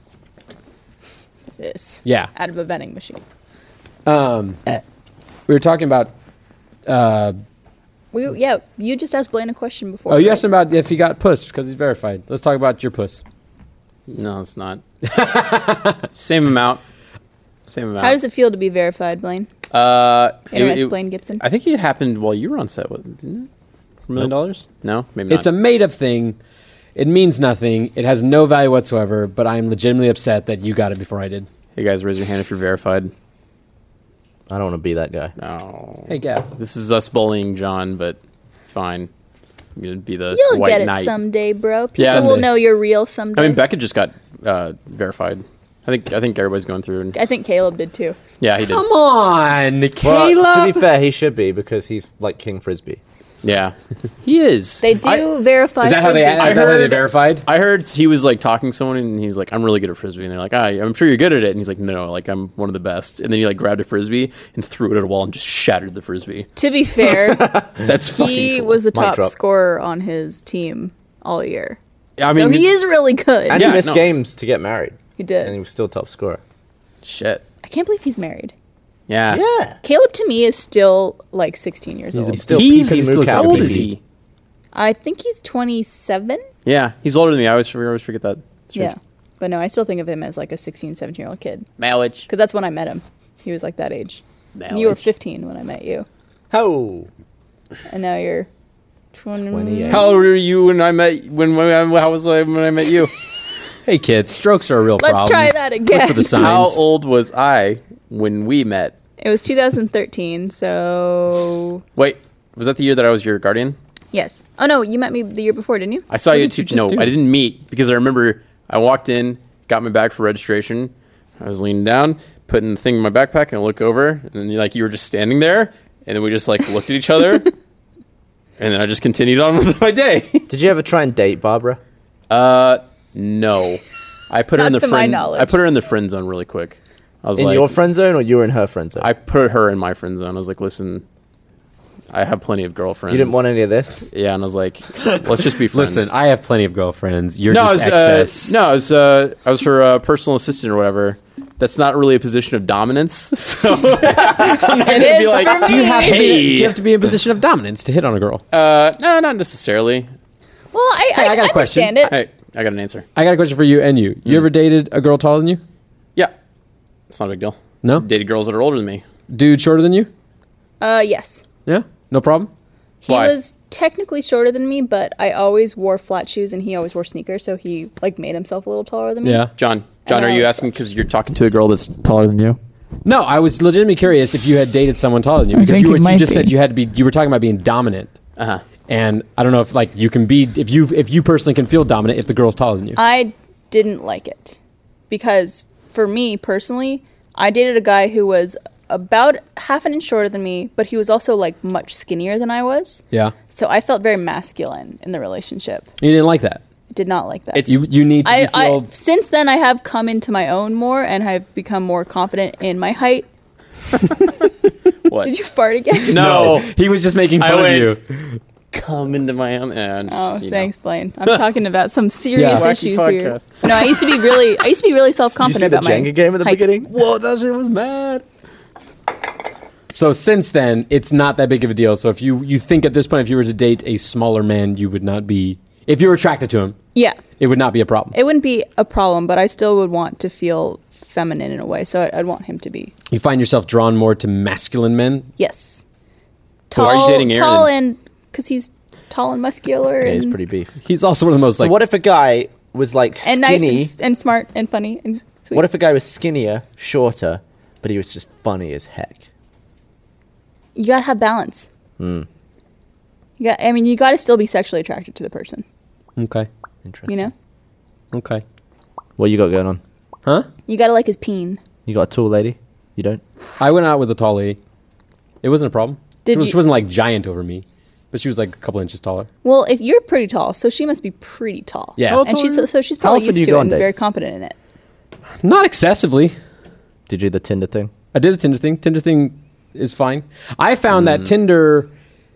This. Yeah. Out of a vending machine. Um, we were talking about. Uh, We, yeah, you just asked Blaine a question before. oh, you right? asked him about if he got puss because he's verified. Let's talk about your puss. No, it's not. Same amount. Same amount. How does it feel to be verified, Blaine? Uh, it- Internet's it- Blaine Gibson. I think it happened while you were on set, wasn't- didn't it? For a million dollars? No, maybe not. It's a made up thing. It means nothing. It has no value whatsoever. But I'm legitimately upset that you got it before I did. Hey guys, raise your hand if you're verified. I don't want to be that guy. No. Hey, Gab. This is us bullying John, but fine. I'm gonna be the You'll white get it knight. someday, bro. People Yeah, will it's- know you're real someday. I mean, Becca just got uh, verified. I think I think everybody's going through. And, I think Caleb did too. yeah, he did. Come on, Well, Caleb. to be fair, he should be because he's like King Frisbee. Yeah, he is. They do I, verify. is that how they? Frisbee. Is that how they heard- verified? I heard he was like talking to someone, and he's like, "I'm really good at frisbee," and they're like, ah, "I'm sure you're good at it," and he's like, "No, like I'm one of the best." And then he like grabbed a frisbee and threw it at a wall and just shattered the frisbee. To be fair, That's fucking he cool. was the Mic top drop. scorer on his team all year. I so mean, he is really good. And Yeah, he missed no. games to get married. he And did. he was still top scorer. shit. I can't believe he's married. Yeah. Yeah. Caleb to me is still like sixteen years old. He's still He's- P P still- Moo How Cow old P is P. he? I think he's twenty-seven. Yeah, he's older than me. I always, I always forget that. It's Yeah. But no, I still think of him as like a sixteen, seventeen year old kid. Marriage. Because that's when I met him. He was like that age. And you were fifteen when I met you. Ho! And now you're twenty. twenty-eight. How old were you when I met when, when I, how was I when I met you? Hey, kids, strokes are a real Let's problem. try that again. Look for the How signs. old was I when we met? It was two thousand thirteen, so Wait, was that the year that I was your guardian? yes. Oh no, you met me the year before, didn't you? I saw What you did you too. No, just do? I didn't meet because I remember I walked in, got my bag for registration. I was leaning down, putting the thing in my backpack, and I look over, and then you like you were just standing there, and then we just like looked at each other, and then I just continued on with my day. Did you ever try and date Barbara? Uh, no, I put her in Not the to my friend. knowledge. I put her in the friend zone really quick. I was In like, your friend zone or you were in her friend zone? I put her in my friend zone. I was like, listen, I have plenty of girlfriends. you didn't want any of this? Yeah, and I was like, let's just be friends. Listen, I have plenty of girlfriends. You're no, I just was, excess. Uh, no, I was, uh, I was her uh, personal assistant or whatever. That's not really a position of dominance. So I'm not going to is be like, for do you me. have, Do hey, you have to be in a position of dominance to hit on a girl? uh, no, not necessarily. Well, I, Hey, I, I got a question. understand it. Hey, I got an answer. I got a question for you and you. You ever dated a girl taller than you? Yeah, it's not a big deal. No? Dated girls that are older than me. Dude shorter than you? Uh, yes. Yeah? No problem? He Why? was technically shorter than me, but I always wore flat shoes and he always wore sneakers, so he like made himself a little taller than me. Yeah. John, John, And are I you was- asking because you're talking to a girl that's taller than you? No, I was legitimately curious if you had dated someone taller than you I because think you, were, it you might just said be. you had to be. You were talking about being dominant, Uh huh. and I don't know if like you can be if you if you personally can feel dominant if the girl's taller than you. I didn't like it because for me personally, I dated a guy who was about half an inch shorter than me, but he was also like much skinnier than I was. Yeah, So I felt very masculine in the relationship. you didn't like that. I did not like that. It's- You you need to I, I feel. since then I have come into my own more and have become more confident in my height. What? Did you fart again? No. he was just making I fun of went- you. Come into my own. Yeah, I'm just, Oh, you know. thanks, Blaine. I'm talking about some serious Yeah. Wacky issues podcast. here. No, I used to be really, I used to be really self Did you see confident the about my Jenga game at the height. beginning? Whoa, that shit was mad. So since then, it's not that big of a deal. So if you you think at this point, if you were to date a smaller man, you would not be. If you're attracted to him, Yeah, it would not be a problem. it wouldn't be a problem, but I still would want to feel feminine in a way. So I'd want him to be You find yourself drawn more to masculine men. yes, Why are you tall, dating Aaron? tall and because he's tall and muscular Yeah, and, he's pretty beef. He's also one of the most So like. what if a guy was like and nice skinny? and, and smart and funny and sweet. What if a guy was skinnier, shorter, but he was just funny as heck. You gotta have balance. Mm. You got, I mean, you gotta still be sexually attracted to the person. Okay. Interesting. You know, Okay. What you got going on? Huh? you gotta like his peen. You got a tall lady? You don't? I went out with a tall lady. It wasn't a problem. Did It was- you- She wasn't like giant over me, but she was like a couple inches taller. Well, if you're pretty tall, so she must be pretty tall. Yeah. How and tall she's are so, you? so she's How probably often used do you to go it on and very dates? confident in it. Not excessively. Did you do the Tinder thing? I did the Tinder thing. Tinder thing is fine. I found that Tinder.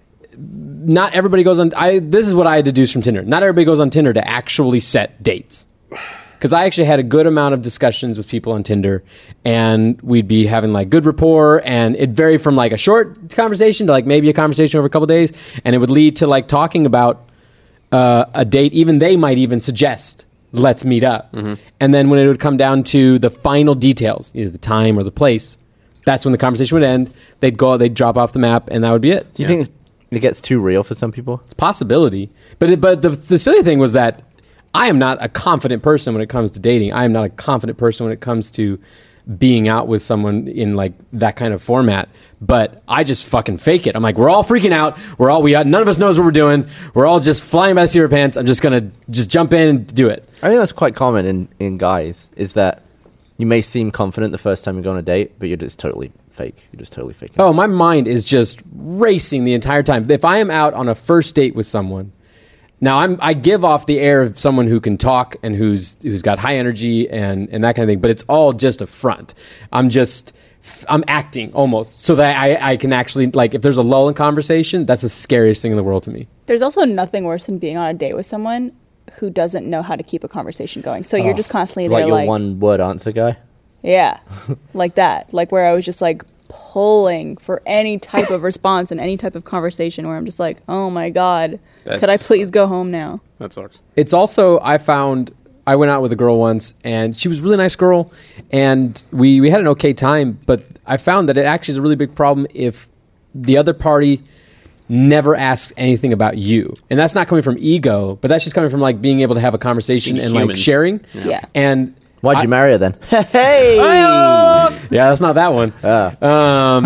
Not everybody goes on. I this is what I deduced from Tinder. Not everybody goes on Tinder to actually set dates. Because I actually had a good amount of discussions with people on Tinder, and we'd be having like good rapport, and it varied from like a short conversation to like maybe a conversation over a couple days, and it would lead to like talking about uh, a date. Even they might even suggest, let's meet up. And then when it would come down to the final details, either the time or the place, that's when the conversation would end. They'd go, they'd drop off the map, and that would be it. Do you think it gets too real for some people? It's a possibility. But it, but the, the silly thing was that I am not a confident person when it comes to dating. I am not a confident person when it comes to being out with someone in like that kind of format. But I just fucking fake it. I'm like, we're all freaking out. We're all we none of us knows what we're doing. We're all just flying by the seat of our pants. I'm just gonna just jump in and do it. I think that's quite common in, in guys, is that you may seem confident the first time you go on a date, but you're just totally fake. You're just totally faking it. Oh, my mind is just racing the entire time. If I am out on a first date with someone, now I'm I give off the air of someone who can talk and who's who's got high energy and, and that kind of thing, but it's all just a front. I'm just I'm acting almost so that I, I can actually, like, if there's a lull in conversation, that's the scariest thing in the world to me. There's also nothing worse than being on a date with someone who doesn't know how to keep a conversation going. So you're just constantly Like there, your like, one word answer guy? yeah, like that, like where I was just like pulling for any type of response and any type of conversation. Where I'm just like, oh my god, could I That's- please go home now? That sucks. It's also, I found, I went out with a girl once, and she was a really nice girl, and we, we had an okay time, but I found that it actually is a really big problem if the other party never asks anything about you. And that's not coming from ego, but that's just coming from like being able to have a conversation being and human. like sharing. Yeah. And Why'd I- you marry her then? Hey! yeah, that's not that one. Um,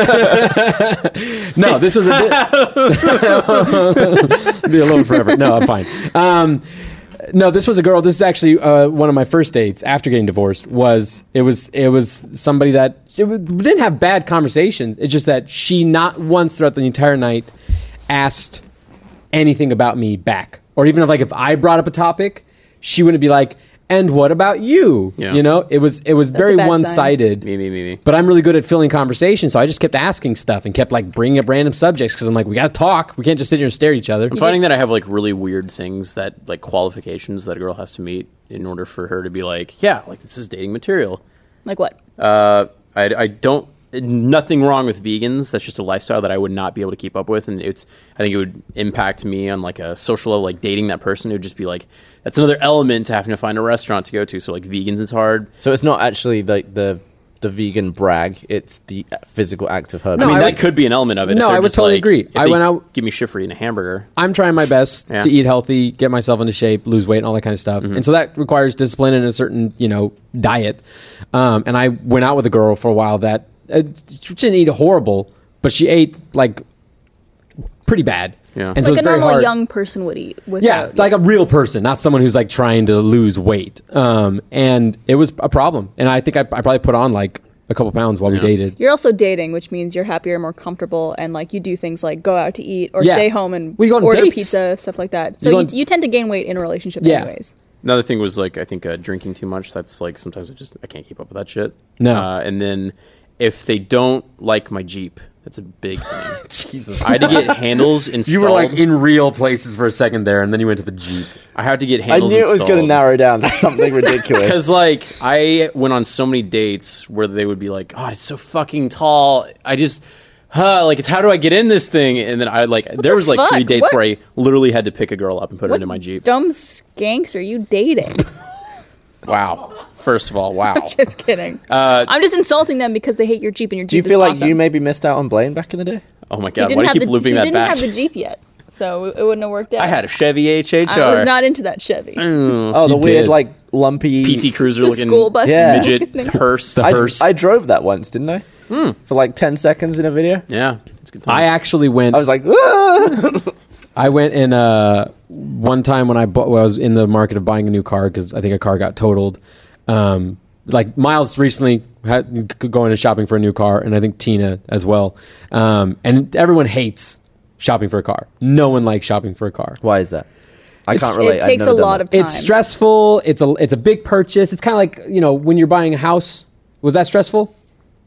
no, this was a bit. Be alone forever. No, I'm fine. Um, no, this was a girl. This is actually uh, one of my first dates after getting divorced. Was it was it was somebody that it was, we didn't have bad conversation. It's just that she not once throughout the entire night asked anything about me back, or even if like if I brought up a topic, she wouldn't be like, "And what about you?" Yeah. You know, it was it was That's very a bad sign. one-sided. Me, me, me, me. But I'm really good at filling conversation, so I just kept asking stuff and kept like bringing up random subjects because I'm like, we got to talk. We can't just sit here and stare at each other. I'm finding that I have like really weird things that like qualifications that a girl has to meet in order for her to be like, yeah, like this is dating material. Like what? Uh, I, I don't. Nothing wrong with vegans. That's just a lifestyle that I would not be able to keep up with, and it's. I think it would impact me on like a social level, like dating that person. It would just be like that's another element to having to find a restaurant to go to. So like vegans is hard. So it's not actually like the the vegan brag, it's the physical act of her. No, I mean, I that would- could be an element of it. No, if they're I would just, totally like, agree. if I they went out- Give me shit for eating a hamburger. I'm trying my best Yeah. to eat healthy, get myself into shape, lose weight, and all that kind of stuff. And so that requires discipline and a certain, you know, diet. Um, and I went out with a girl for a while that uh, she didn't eat horrible, but she ate like pretty bad. Yeah. And so Like it's a very normal hard. young person would eat. Without, Yeah, like a real person, not someone who's like trying to lose weight. Um, and it was a problem. And I think I, I probably put on like a couple pounds while we Yeah. dated. You're also dating, which means you're happier, more comfortable, and like you do things like go out to eat or Yeah. stay home and We go on order dates. pizza, stuff like that. So You go you, on- you tend to gain weight in a relationship, Yeah. anyways. Another thing was like I think uh, drinking too much. That's like sometimes I just I can't keep up with that shit. No. Uh, and then if they don't like my Jeep, that's a big thing. Jesus. I had to get handles installed. You were like in real places for a second there, and then you went to the Jeep. I had to get I handles knew it was installed. going to narrow down to something ridiculous. Because like I went on so many dates where they would be like, "Oh, it's so fucking tall." I just, huh, like it's how do I get in this thing? And then I like there the was like three fuck? dates What? where I literally had to pick a girl up and put her What into my Jeep. dumb skanks are you dating? Wow. First of all, wow. Just kidding. Uh, I'm just insulting them because they hate your Jeep and your Jeep Do you is feel like awesome. you maybe missed out on Blaine back in the day? Oh my He god, didn't why do you have keep the, looping he that didn't back? have the Jeep yet, so it wouldn't have worked out. I had a Chevy H H R. I was not into that Chevy. Oh, the You weird did. like lumpy P T Cruiser The looking school bus. Yeah. midget hearse. The I, hearse. I drove that once, didn't I? For like ten seconds in a video. Yeah, it's good. I times. actually went. I was like, "Ah!" I went in uh, one time when I, bought, when I was in the market of buying a new car because I think a car got totaled. Um, like Miles recently had going and shopping for a new car, and I think Tina as well. Um, and everyone hates shopping for a car. No one likes shopping for a car. Why is that? I It's- can't relate. It I've takes never a done lot that. of time. It's stressful. It's a it's a big purchase. It's kind of like, you know, when you're buying a house. Was that stressful?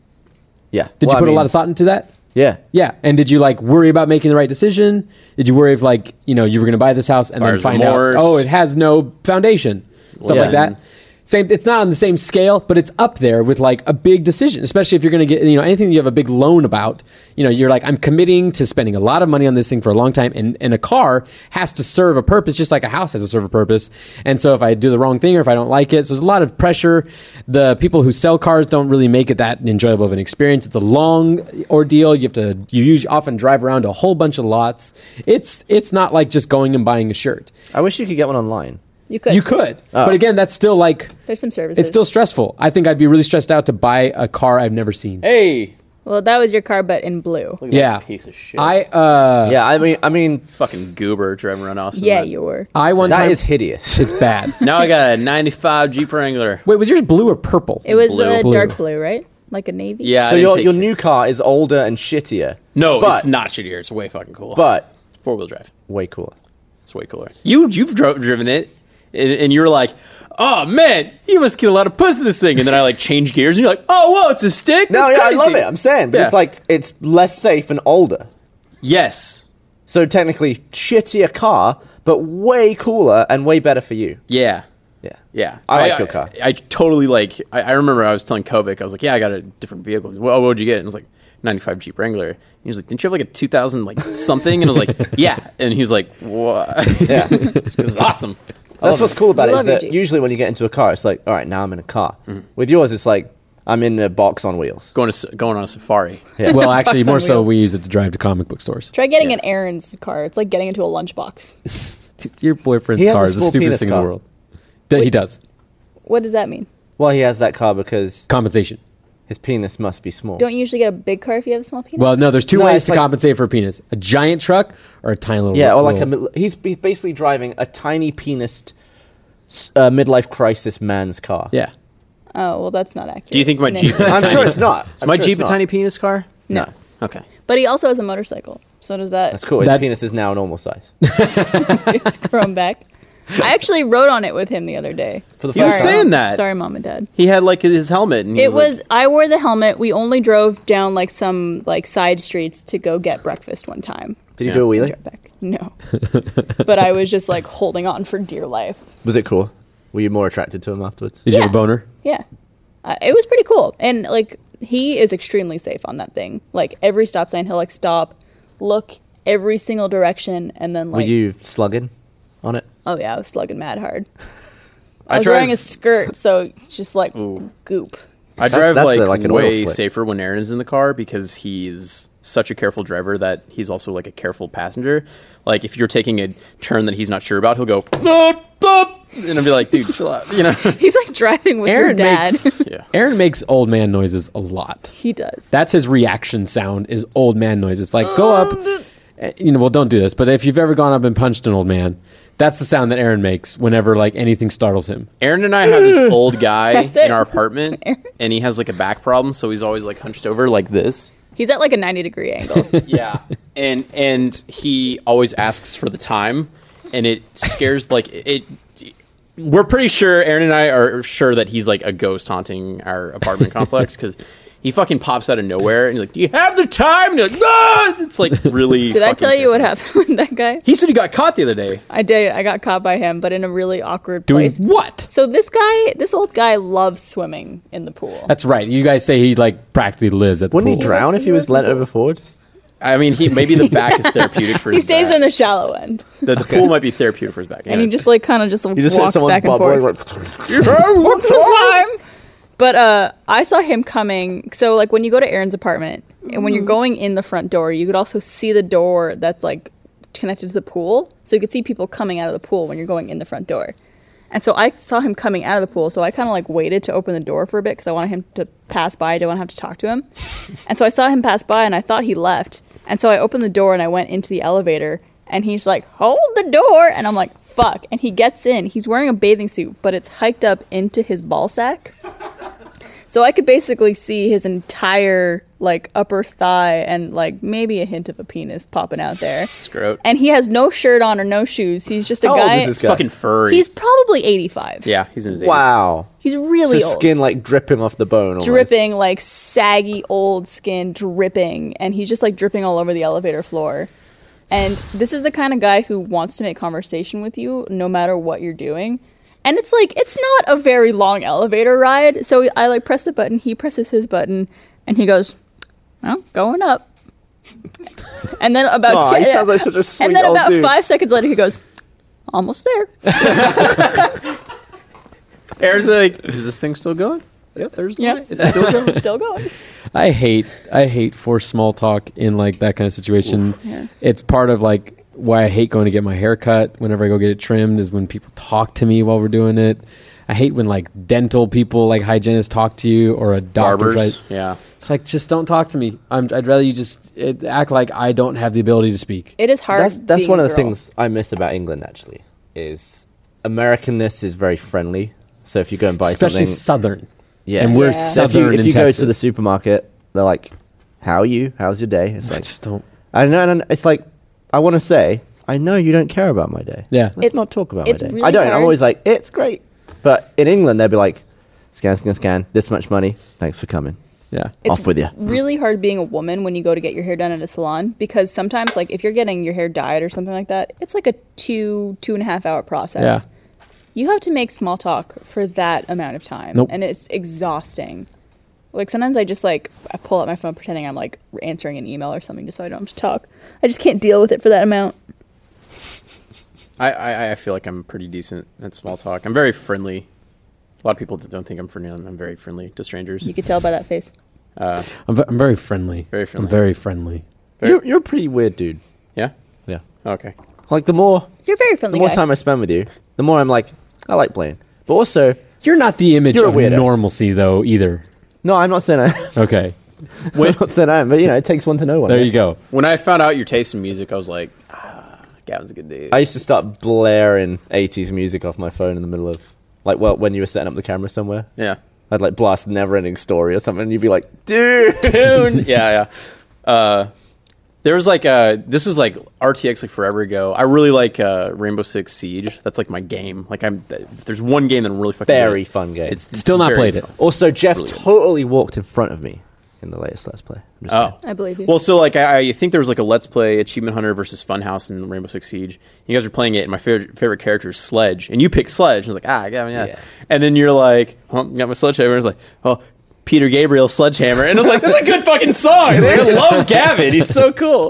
Yeah. Did Well, you I put a mean, lot of thought into that? Yeah. Yeah. And did you like worry about making the right decision? Did you worry if like, you know, you were going to buy this house and Buyer's then find remorse. out, oh, it has no foundation, stuff Yeah. like that? Same. It's not on the same scale, but it's up there with like a big decision, especially if you're going to get, you know, anything you have a big loan about, you know, you're like, I'm committing to spending a lot of money on this thing for a long time. And, and a car has to serve a purpose, just like a house has to serve a purpose. And so if I do the wrong thing or if I don't like it, so there's a lot of pressure. The people who sell cars don't really make it that enjoyable of an experience. It's a long ordeal. You have to, you usually often drive around a whole bunch of lots. It's, it's not like just going and buying a shirt. I wish you could get one online. You could. You could, but again, that's still like, There's some services. it's still stressful. I think I'd be really stressed out to buy a car I've never seen. Hey, Well, that was your car, but in blue. look at Yeah. that piece of shit. I uh Yeah. I mean, I mean, fucking goober driving around Austin. Yeah, That- you were. I one that time is hideous. it's bad. Now I got a ninety-five Jeep Wrangler. Wait, was yours blue or purple? It was Blue. uh, Blue. dark blue, right? Like a navy. Yeah. I so didn't your take- your new car is older and shittier. No, but, it's not shittier. It's way fucking cool. But four wheel drive. way cooler. It's way cooler. You you've dro- driven it, and, and you were like, "Oh man, you must get a lot of puss in this thing." And then I like change gears, and you're like, "Oh whoa, it's a stick." No, That's yeah, I crazy." love it. I'm saying, but Yeah. it's like it's less safe and older. Yes. So technically, shittier car, but way cooler and way better for you. Yeah. Yeah. Yeah, I like your car. I, I totally like. I, I remember I was telling Kovic, I was like, "Yeah, I got a different vehicle." He's like, well, what would you get? And I was like, ninety-five Jeep Wrangler. And he was like, "Didn't you have like a two thousand like something?" And I was like, "Yeah." And he's like, "What?" Yeah. It's awesome. I That's love what's it. cool about I it is love your that Jeep. usually when you get into a car, it's like, all right, now I'm in a car. Mm-hmm. With yours, it's like I'm in a box on wheels. Going to going on a safari. Yeah. Well, actually, Box on more so wheels. we use it to drive to comic book stores. Try getting Yeah. an Aaron's car. It's like getting into a lunchbox. Your boyfriend's He has car a is the small stupidest penis thing in car. the world. That he does. What does that mean? Well, he has that car because Compensation. his penis must be small. Don't you usually get a big car if you have a small penis? Well, no, there's two No, ways it's to like- compensate for a penis: a giant truck or a tiny little. yeah, or like a little- mid- he's he's basically driving a tiny penised uh, midlife crisis man's car. yeah. Oh, well, that's not accurate. Do you think my No. Jeep? Is a I'm tiny- sure it's not. Is I'm my sure Jeep it's a not. tiny penis car? No. Okay. But he also has a motorcycle. So does that That's cool. His That- penis is now normal size. it's grown back? I actually rode on it with him the other day. For the He was first saying time. that. Sorry, mom and dad. He had like his helmet, and he It was, was. like, I wore the helmet. We only drove down like some like side streets to go get breakfast one time. Did he Yeah. do a wheelie? Drove back. No, but I was just like holding on for dear life. Was it cool? Were you more attracted to him afterwards? Did you have Yeah. a boner? Yeah, uh, it was pretty cool. And like he is extremely safe on that thing. Like every stop sign, he'll like stop, look every single direction, and then Were like, you slugging on it? oh yeah, I was slugging mad hard. I I was drive- wearing a skirt, so just like Ooh. goop. I drive that's like, a- like an oil way slick. safer when Aaron is in the car because he's such a careful driver that he's also like a careful passenger. Like if you're taking a turn that he's not sure about, he'll go "Boop, boop," and I'll be like, "Dude, chill out," you know. He's like driving with your Aaron dad. makes Yeah. Aaron makes old man noises a lot. He does. That's his reaction sound is old man noises. Like go up, eh, you know. Well, don't do this. But if you've ever gone up and punched an old man, that's the sound that Aaron makes whenever like anything startles him. Aaron and I have this old guy That's it. in our apartment, and he has like a back problem, so he's always like hunched over like this. He's at like a ninety degree angle. Yeah, and and he always asks for the time, and it scares like it. We're pretty sure Aaron and I are sure that he's like a ghost haunting our apartment complex because he fucking pops out of nowhere and he's like, "Do you have the time?" And you're like, "Ah!" It's like really. Did I fucking tell you what terrifying. happened with that guy? He said he got caught the other day. I did. I got caught by him, but in a really awkward Doing place. what? So this guy, this old guy, loves swimming in the pool. That's right. You guys say he like practically lives at the Wouldn't he pool. drown if he was lent over forward? I mean, he maybe the back is therapeutic for He his stays back. in the shallow end, The, the pool might be therapeutic for his back. and he Anyways. just like kind of just, You just hear walks someone back and bubbling, forth. like, But uh, I saw him coming. So like when you go to Aaron's apartment, and when you're going in the front door, you could also see the door that's like connected to the pool, so you could see people coming out of the pool when you're going in the front door. And so I saw him coming out of the pool, so I kind of like waited to open the door for a bit because I wanted him to pass by. I didn't want to have to talk to him. And so I saw him pass by, and I thought he left. And so I opened the door, and I went into the elevator, and he's like, hold the door. And I'm like, fuck. And he gets in. He's wearing a bathing suit, but it's hiked up into his ball sack. So I could basically see his entire like upper thigh and like maybe a hint of a penis popping out there. Scrote. And he has no shirt on or no shoes. He's just a How old guy. is this guy? Fucking furry. He's probably eighty-five. yeah, he's in his eighties. Wow. He's really so old. skin like dripping off the bone. Almost. dripping, like saggy old skin dripping, and he's just like dripping all over the elevator floor. And this is the kind of guy who wants to make conversation with you no matter what you're doing. And it's like, it's not a very long elevator ride. So I like press the button, he presses his button, and he goes, well, going up. And then about Aw, ten, he sounds like such a sweet and then old about dude. five seconds later, he goes, almost there. Aaron's like, is this thing still going? Yeah, there's Yeah. it's still going. Still going. I hate I hate forced small talk in like that kind of situation. Yeah. It's part of like why I hate going to get my hair cut whenever I go get it trimmed is when people talk to me while we're doing it. I hate when like dental people like hygienists talk to you or a doctor. Barbers. Right? Yeah. It's like just don't talk to me. I'm, I'd rather you just it, act like I don't have the ability to speak. It is hard. That's that's being one a of the girl. things I miss about England. Actually, is Americanness is very friendly. So if you go and buy Especially something, southern. yeah, And we're Yeah. So if you, southern if in you go Texas. to the supermarket, they're like, "How are you? How's your day?" It's I like, just don't. I know, and it's like, I want to say, I know you don't care about my day. Yeah. Let's It- not talk about it's my day. really I don't. I'm hard. always like, it's great. But in England, they'd be like, scan, scan, scan. This much money. Thanks for coming. Yeah. It's Off with you. really hard being a woman when you go to get your hair done at a salon because sometimes, like, if you're getting your hair dyed or something like that, it's like a two, two and a half hour process. Yeah. You have to make small talk for that amount of time, Nope. and it's exhausting. Like, sometimes I just, like, I pull out my phone pretending I'm, like, answering an email or something just so I don't have to talk. I just can't deal with it for that amount. I, I, I feel like I'm pretty decent at small talk. I'm very friendly. A lot of people that don't think I'm friendly. I'm, I'm very friendly to strangers. You could tell by that face. Uh, I'm, ve- I'm very friendly. Very friendly. I'm very friendly. Very- You're, you're a pretty weird dude. yeah? Yeah. Okay. Like the more You're a very the friendly more guy. time I spend with you, the more I'm like, I like playing. But also, You're not the image You're a of weirdo. normalcy, though, either. no, I'm not saying I. Okay. I'm not saying I am, but you know, it takes one to know one. There right? you go. When I found out your taste in music, I was like, ah, Gavin's a good dude. I used to start blaring eighties music off my phone in the middle of, like, well, when you were setting up the camera somewhere. yeah. I'd like blast Never Ending Story or something, and you'd be like, dude. Tune. yeah, yeah. Uh, there was like uh this was like R T X like forever ago. I really like uh, Rainbow Six Siege. That's like my game. Like I'm. If there's one game that I'm really fucking Very good at, fun game. It's, it's Still not very played it. fun. Also, Jeff Really good. totally walked in front of me in the latest Let's Play. I'm just Oh, saying. I believe you. well, so like I, I think there was like a Let's Play Achievement Hunter versus Funhouse in Rainbow Six Siege. You guys were playing it, and my favorite favorite character is Sledge, and you pick Sledge. I was like, ah, Gavin, yeah. Yeah. And then you're like, oh, got my sledgehammer. And I was like, oh, Peter Gabriel Sledgehammer, and I was like, that's a good fucking song. I, was like, I love Gavin. He's so cool.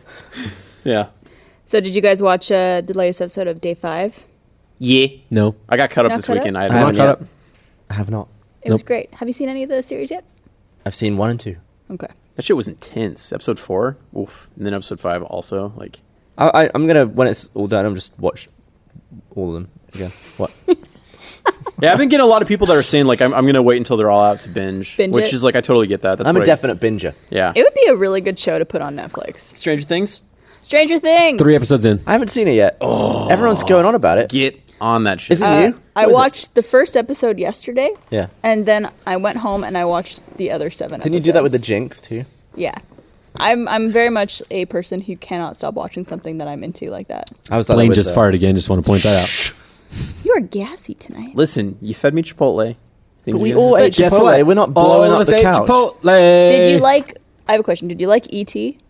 yeah. So did you guys watch uh, the latest episode of Day Five? Yeah. No. I got caught up Not this caught up? weekend. I had I to haven't watch yet. it. I have not. It was Nope. great. Have you seen any of the series yet? I've seen one and two. Okay. That shit was intense. Episode four, oof, and then episode five also. Like, I, I, I'm gonna when it's all done, I'm just watch all of them again. What? yeah, I've been getting a lot of people that are saying like I'm, I'm gonna wait until they're all out to binge, Binge which it? is like I totally get that. That's I'm a what I- definite binger. yeah. It would be a really good show to put on Netflix. Stranger Things, Stranger Things. Three episodes in. I haven't seen it yet. Oh, everyone's going on about it. get on that shit. Is it Uh, new? I What is it? watched the first episode yesterday, Yeah. and then I went home and I watched the other seven. Didn't you do that with the episodes. Jinx too? Yeah. I'm I'm very much a person who cannot stop watching something that I'm into like that. I was like Blaine that with just the- farted again. Just want to point that out. You are gassy tonight. Listen, you fed me Chipotle. Things But we you- all ate Guess Chipotle. what? We're not All blowing of up us the ate couch. Chipotle. Did you like? I have a question. Did you like E T?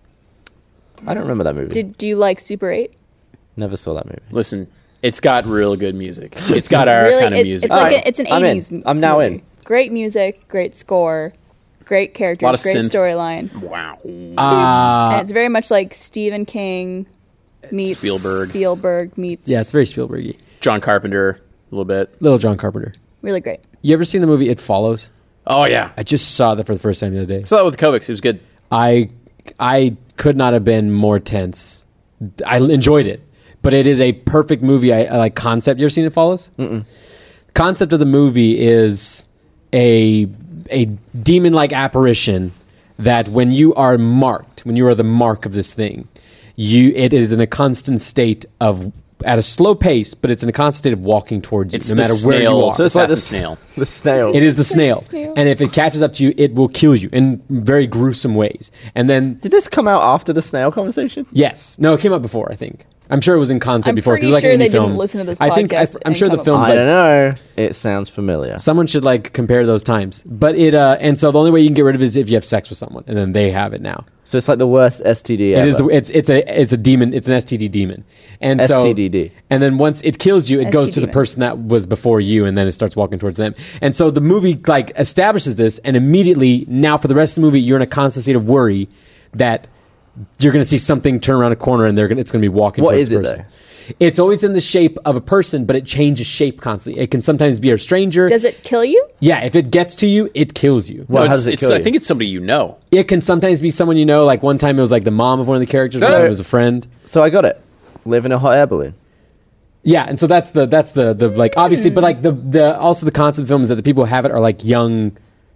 I don't remember that movie. Did do you like Super eight? Never saw that movie. Listen, it's got real good music. It's got our Really, kind of it- music. it's like Alright, a, it's an I'm in. eighties. m- I'm now movie. in. Great music, great score, great characters, Lot of great synth. storyline, wow. Ah, and it's very much like Stephen King meets Spielberg. Spielberg meets yeah, it's very Spielbergy. John Carpenter, a little bit. Little John Carpenter. really great. You ever seen the movie It Follows? Oh yeah, I just saw that for the first time the other day. saw that with Kovacs. It was good. I I could not have been more tense. I enjoyed it but it is a perfect movie. I, I like concept. You ever seen It Follows? Mm-mm. Concept of the movie is a a demon-like apparition that when you are marked, when you are the mark of this thing, you it is in a constant state of at a slow pace, but it's in a constant state of walking towards you, It's no the matter where snail. you are. So it's like the Assassin snail. The snail. It is the snail. snail. And if it catches up to you, it will kill you in very gruesome ways. And then, Did this come out after the snail conversation? yes. No, it came up before, I think. I'm sure it was in concept I'm before. 'cause pretty like sure any they didn't film. listen to this I think, I, podcast I'm and sure the come up film's with I like, don't know. It sounds familiar. someone should like compare those times. But it, uh, and so the only way you can get rid of it is if you have sex with someone, and then they have it now. So it's like the worst S T D ever. It is. The, it's it's a it's a demon. It's an S T D demon. And so S T D D. And then once it kills you, it goes S T to the demon. person that was before you, and then it starts walking towards them. And so the movie like establishes this, and immediately now for the rest of the movie, you're in a constant state of worry that you're going to see something turn around a corner, and they're gonna, it's going to be walking. What towards is the it, person. though? It's always in the shape of a person, but it changes shape constantly. It can sometimes be a stranger. Does it kill you? Yeah, if it gets to you, it kills you. Well, No, how it's, does it it's, kill I you? think it's somebody you know. It can sometimes be someone you know. Like one time, it was like the mom of one of the characters. One time it was a friend. So I got it. Live in a hot air balloon. Yeah, and so that's the that's the the like obviously, but like the the also the concept film is that the people who have it are like young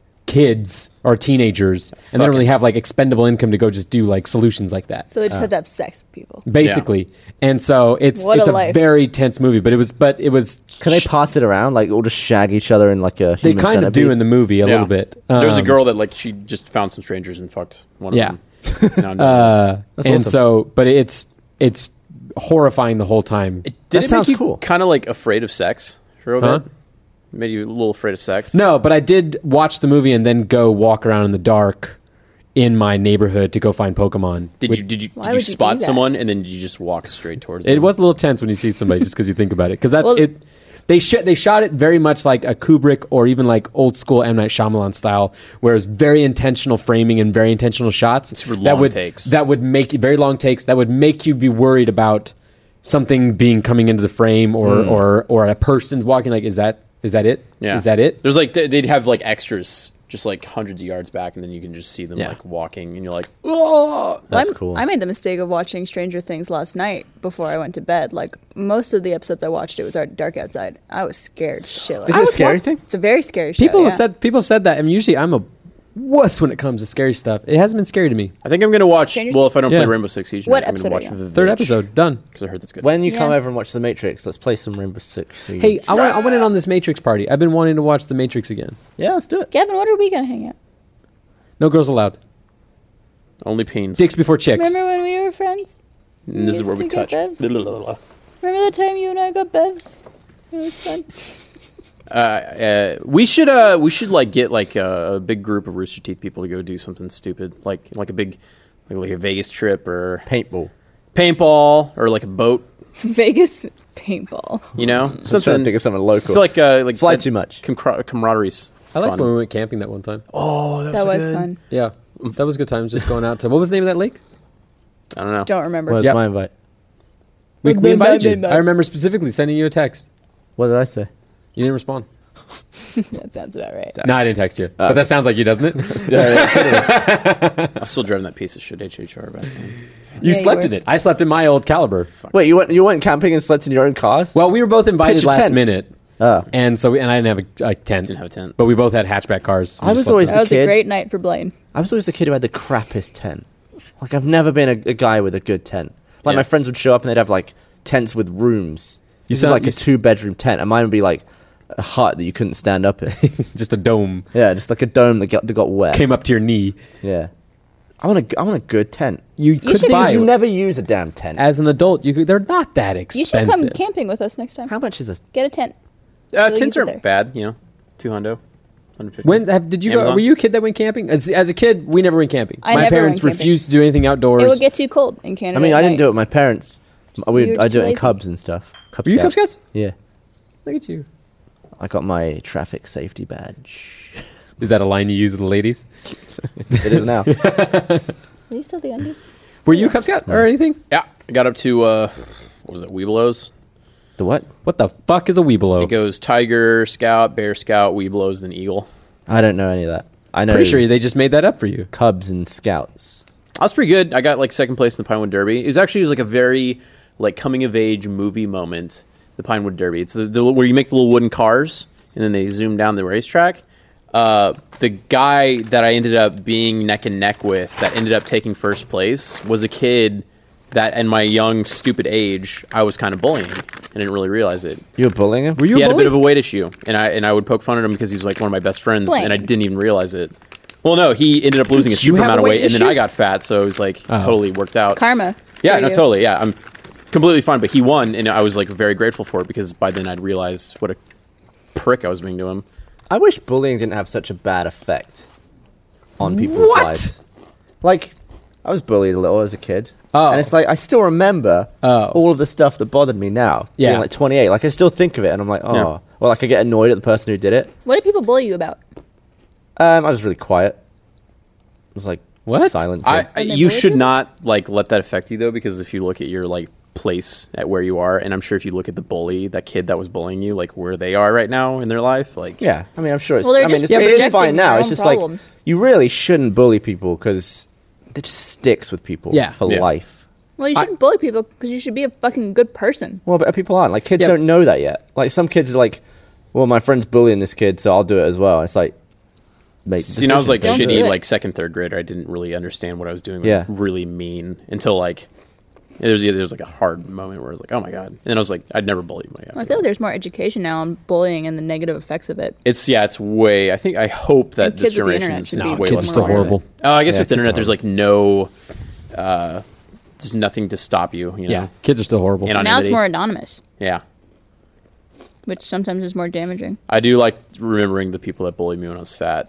kids or teenagers, and they don't Fuck really it. have like expendable income to go just do like solutions like that. So they just have to have sex with people. Basically, and so it's What it's a a, life. very tense movie, but it was but it was Can they pass it around? Like, all just shag each other in like a they human kind of centipede? do in the movie a Yeah. little bit. There was a Um, girl that like she just found some strangers and fucked one Yeah. of them. Now I'm done. uh, That's and awesome. so but it's it's horrifying the whole time. It, did That it make sounds you cool. kind of like afraid of sex for a Huh? bit? Made you a little afraid of sex? No, but I did watch the movie and then go walk around in the dark in my neighborhood to go find Pokemon. Did With- you did you Why did you would you do spot that? someone and then did you just walk straight towards them? It was a little tense when you see somebody just because you think about it. Because that's Well- it. They sh- they shot it very much like a Kubrick or even like old school M Night Shyamalan style, where it's very intentional framing and very intentional shots. Super that long would takes. that would make very long takes that would make you be worried about something being coming into the frame or or or a person walking. Like, is that is that it? Yeah. Is that it? There's like they- they'd have like extras just like hundreds of yards back, and then you can just see them Yeah. like walking, and you're like, oh, That's I'm- cool. I made the mistake of watching Stranger Things last night before I went to bed. Like most of the episodes I watched, it was already dark outside. I was scared shitless. Is it a scary thing? It's a very scary show. People yeah. have said people have said that. I mean, usually I'm a wuss when it comes to scary stuff. It hasn't been scary to me. I think I'm gonna watch. Stranger Well, if I don't Yeah. play Rainbow Six Siege, What I'm gonna episode watch are you on? the Third episode done. because I heard that's good. When you come Yeah. over and watch The Matrix, let's play some Rainbow Six Siege. Hey, I went I went in on this Matrix party. I've been wanting to watch the Matrix again. yeah, let's do it. Gavin, what are we gonna hang out? No girls allowed. Only peens. Dicks before chicks. Remember when we were friends? And this is used where we to get touch. bevs? Blah, blah, blah, blah. Remember the time you and I got bevs? It was fun. Uh, uh, we should uh, we should like get like a, a big group of Rooster Teeth people to go do something stupid, like like a big like, like a Vegas trip or Paintball. paintball or like a boat. Vegas paintball. You know, I was trying to something. think of something I local. feel like uh, like Fly that too much. camar- camaraderie's. I liked fun. when we went camping that one time. Oh, That was fun. Yeah, that was good times. Just going out to what was the name of that lake? I don't know. Don't remember. Where's Yep. my invite? We, we invited you. no. I remember specifically sending you a text. What did I say? You didn't respond. That sounds about right. No, I didn't text you. but that sounds like you, doesn't it? I was still driving that piece of shit H H R back then. You Yeah, you slept were. in it. I slept in my old Caliber. Wait, you went you went camping and slept in your own cars? Well, we were both invited Pitch a last tent. minute, Oh. and so we, and I didn't have a, a tent. Didn't have a tent. But we both had hatchback cars. We I just was slept always in That it. was kid. a great night for Blaine. I was always the kid who had the crappiest tent. Like, I've never been a, a guy with a good tent. Like, Yeah. my friends would show up and they'd have, like, tents with rooms. You This is sound- like you a s- two-bedroom tent, and mine would be, like, a hut that you couldn't stand up in. just a dome Yeah, just like a dome that got, that got wet. came up to your knee. Yeah. I want a, I want a good tent. You, could should- buy Things you one. never use a damn tent. As an adult. You could, they're not that You expensive. should come camping with us next time. How much is this? Get a tent. Uh, Really tents easy aren't there. bad, you know. Two hundo, hundred fifty. When have, did you go? Amazon? Were you a kid that went camping? As, as a kid, we never went camping. I My never parents went camping. refused to do anything outdoors. It will get too cold in Canada. I mean, at I didn't night. do it with my parents. I, You would, were I just do it in lazy. Cubs and stuff. Cub Were you Cub Scouts. Scouts? Yeah. Look at you. I got my traffic safety badge. Is that a line you use with the ladies? It is now. Are you still the undies? Were you a Cub Scout or anything? Yeah, I got up to uh, what was it, Webelos? The what? What the fuck is a Weebelo? It goes Tiger Scout, Bear Scout, Webelos, then Eagle. I don't know any of that. I know Pretty sure they just made that up for you. Cubs and Scouts. I was pretty good. I got like second place in the Pinewood Derby. It was actually it was like a very like coming of age movie moment, the Pinewood Derby. It's the, the where you make the little wooden cars and then they zoom down the racetrack. Uh, the guy that I ended up being neck and neck with, that ended up taking first place, was a kid that, in my young, stupid age, I was kind of bullying. I didn't really realize it. You were bullying him? Were you He a had a bully? bit of a weight issue, and I and I would poke fun at him because he's like one of my best friends, Blank. and I didn't even realize it. Well, no, he ended up losing a Did you super have amount a of weight weight, and then issue? I got fat, so it was like Oh. totally worked out. Karma. Yeah, for no, you. totally. Yeah, I'm completely fine, but he won, and I was like very grateful for it because by then I'd realized what a prick I was being to him. I wish bullying didn't have such a bad effect on people's What? lives. Like, I was bullied a little as a kid. Oh. And it's like, I still remember Oh. all of the stuff that bothered me now. Yeah. Being like twenty-eight. Like, I still think of it and I'm like, oh. Yeah. Or like, I get annoyed at the person who did it. What did people bully you about? Um, I was really quiet. I was like, What? silent kid. I, I And they you bullied should you? not like let that affect you though, because if you look at your like place at where you are, and I'm sure if you look at the bully, that kid that was bullying you, like where they are right now in their life, like yeah. I mean, I'm sure it's, Well, they're I mean, just it's, it is projecting fine now. their It's own just problems. like, you really shouldn't bully people because it just sticks with people Yeah. for Yeah. life. Well, you shouldn't bully people because you should be a fucking good person. Well, but people aren't. Like, kids Yeah. don't know that yet. Like, some kids are like, well, my friend's bullying this kid, so I'll do it as well. It's like, make See, and I was like Don't do shitty, it. like second, third grader. I didn't really understand what I was doing. Was Yeah. really mean until like there was there was like a hard moment where I was like, oh my god, and then I was like, I'd never bullied my. I feel like there's more education now on bullying and the negative effects of it. It's yeah, it's way. I think I hope that And this kids with the generation internet is, should is be way kids less are still aware of it. horrible. Oh, I guess Yeah, with the kids are internet, there's like no, uh, there's nothing to stop you. You know? Yeah, kids are still horrible. And Now it's Anonymity. more anonymous, Yeah, which sometimes is more damaging. I do like remembering the people that bullied me when I was fat.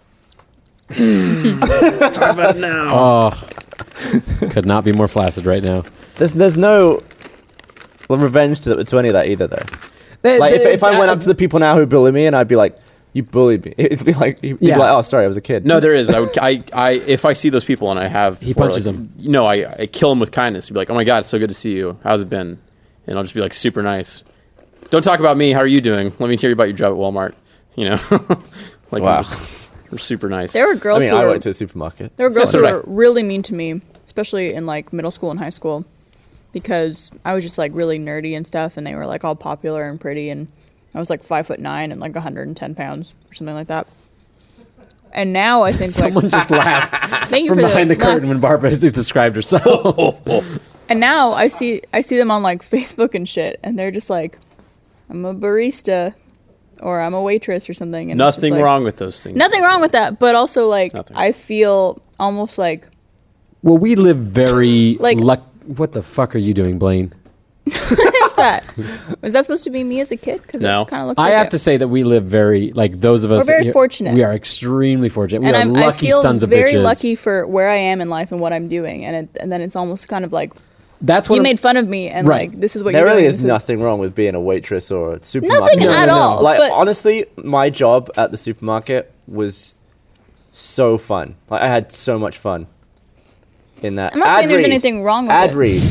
Oh, could not be more flaccid right now. There's, there's no revenge to, to any of that either, though. Like, if, if I went up to the people now who bully me and I'd be like, you bullied me, it'd be like, you'd Yeah. be like, oh, sorry, I was a kid. No, there is. I, would, I, I, if I see those people and I have, He before, punches like, them. You know, I, I kill them with kindness. You'd be like, oh my god, it's so good to see you. How's it been? And I'll just be like super nice. Don't talk about me. How are you doing? Let me hear about your job at Walmart. You know, like Wow. I'm just, we're super nice. There were I girls mean, who I were, went to a supermarket. there were girls So who did I. were really mean to me, especially in like middle school and high school, because I was just like really nerdy and stuff, and they were like all popular and pretty, and I was like five foot nine and like one hundred ten pounds or something like that. And now I think Someone like just laughed thank you from for behind the laugh. curtain when Barbara has described herself. And now I see I see them on like Facebook and shit, and they're just like, I'm a barista, or I'm a waitress or something. And it's just, Nothing like- wrong with those things. Nothing wrong with that, but also like Nothing. I feel almost like Well, we live very Like- luck. What the fuck are you doing, Blaine? what's that? Was that supposed to be me as a kid? Because No. it kind of looks. I like have it. to say that we live very like those of us. We're very here- fortunate. We are extremely fortunate. We and are I'm, lucky I feel sons of very bitches. lucky for where I am in life and what I'm doing, and it, and then it's almost kind of like That's what you I'm- made fun of me, and Right. like this is what There you're really doing. is This nothing wrong with being a waitress or a supermarket. Nothing at all. Like, but honestly, my job at the supermarket was so fun. Like, I had so much fun in that. I'm not Ad saying there's read. anything wrong with Ad it. read.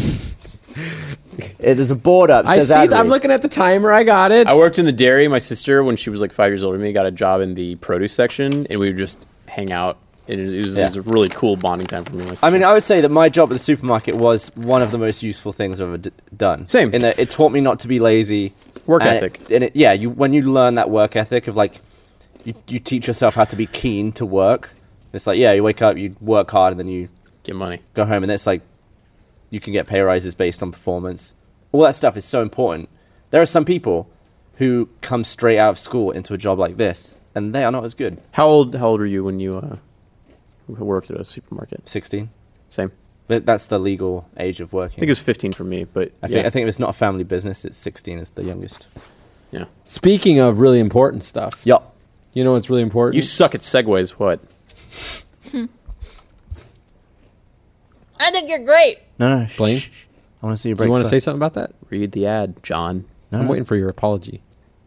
It- There's a board up. I Says see. ad I'm read. looking at the timer. I got it. I worked in the dairy. My sister, when she was like five years older than me, got a job in the produce section, and we would just hang out. It was, it was, it was Yeah. a really cool bonding time for me. And my I mean, sister. I would say that my job at the supermarket was one of the most useful things I've ever d- done. Same. In that it taught me not to be lazy. Work and ethic. It, and it, yeah, you when you learn that work ethic of like, you, you teach yourself how to be keen to work. It's like, yeah, you wake up, you work hard, and then you Get money. go home, and it's like, you can get pay rises based on performance. All that stuff is so important. There are some people who come straight out of school into a job like this, and they are not as good. How old? How old were you when you uh, worked at a supermarket? sixteen. Same. But that's the legal age of working. I think it was fifteen for me, but I yeah. think, I think if it's not a family business, it's sixteen is the youngest. yeah. Speaking of really important stuff, Yup. you know what's really important? You suck at segues. What? I think you're great. No, no, Blaine? shh, shh. I want to see your Do breaks. you want to say first. something about that? Read the ad, John. No, I'm no. waiting for your apology.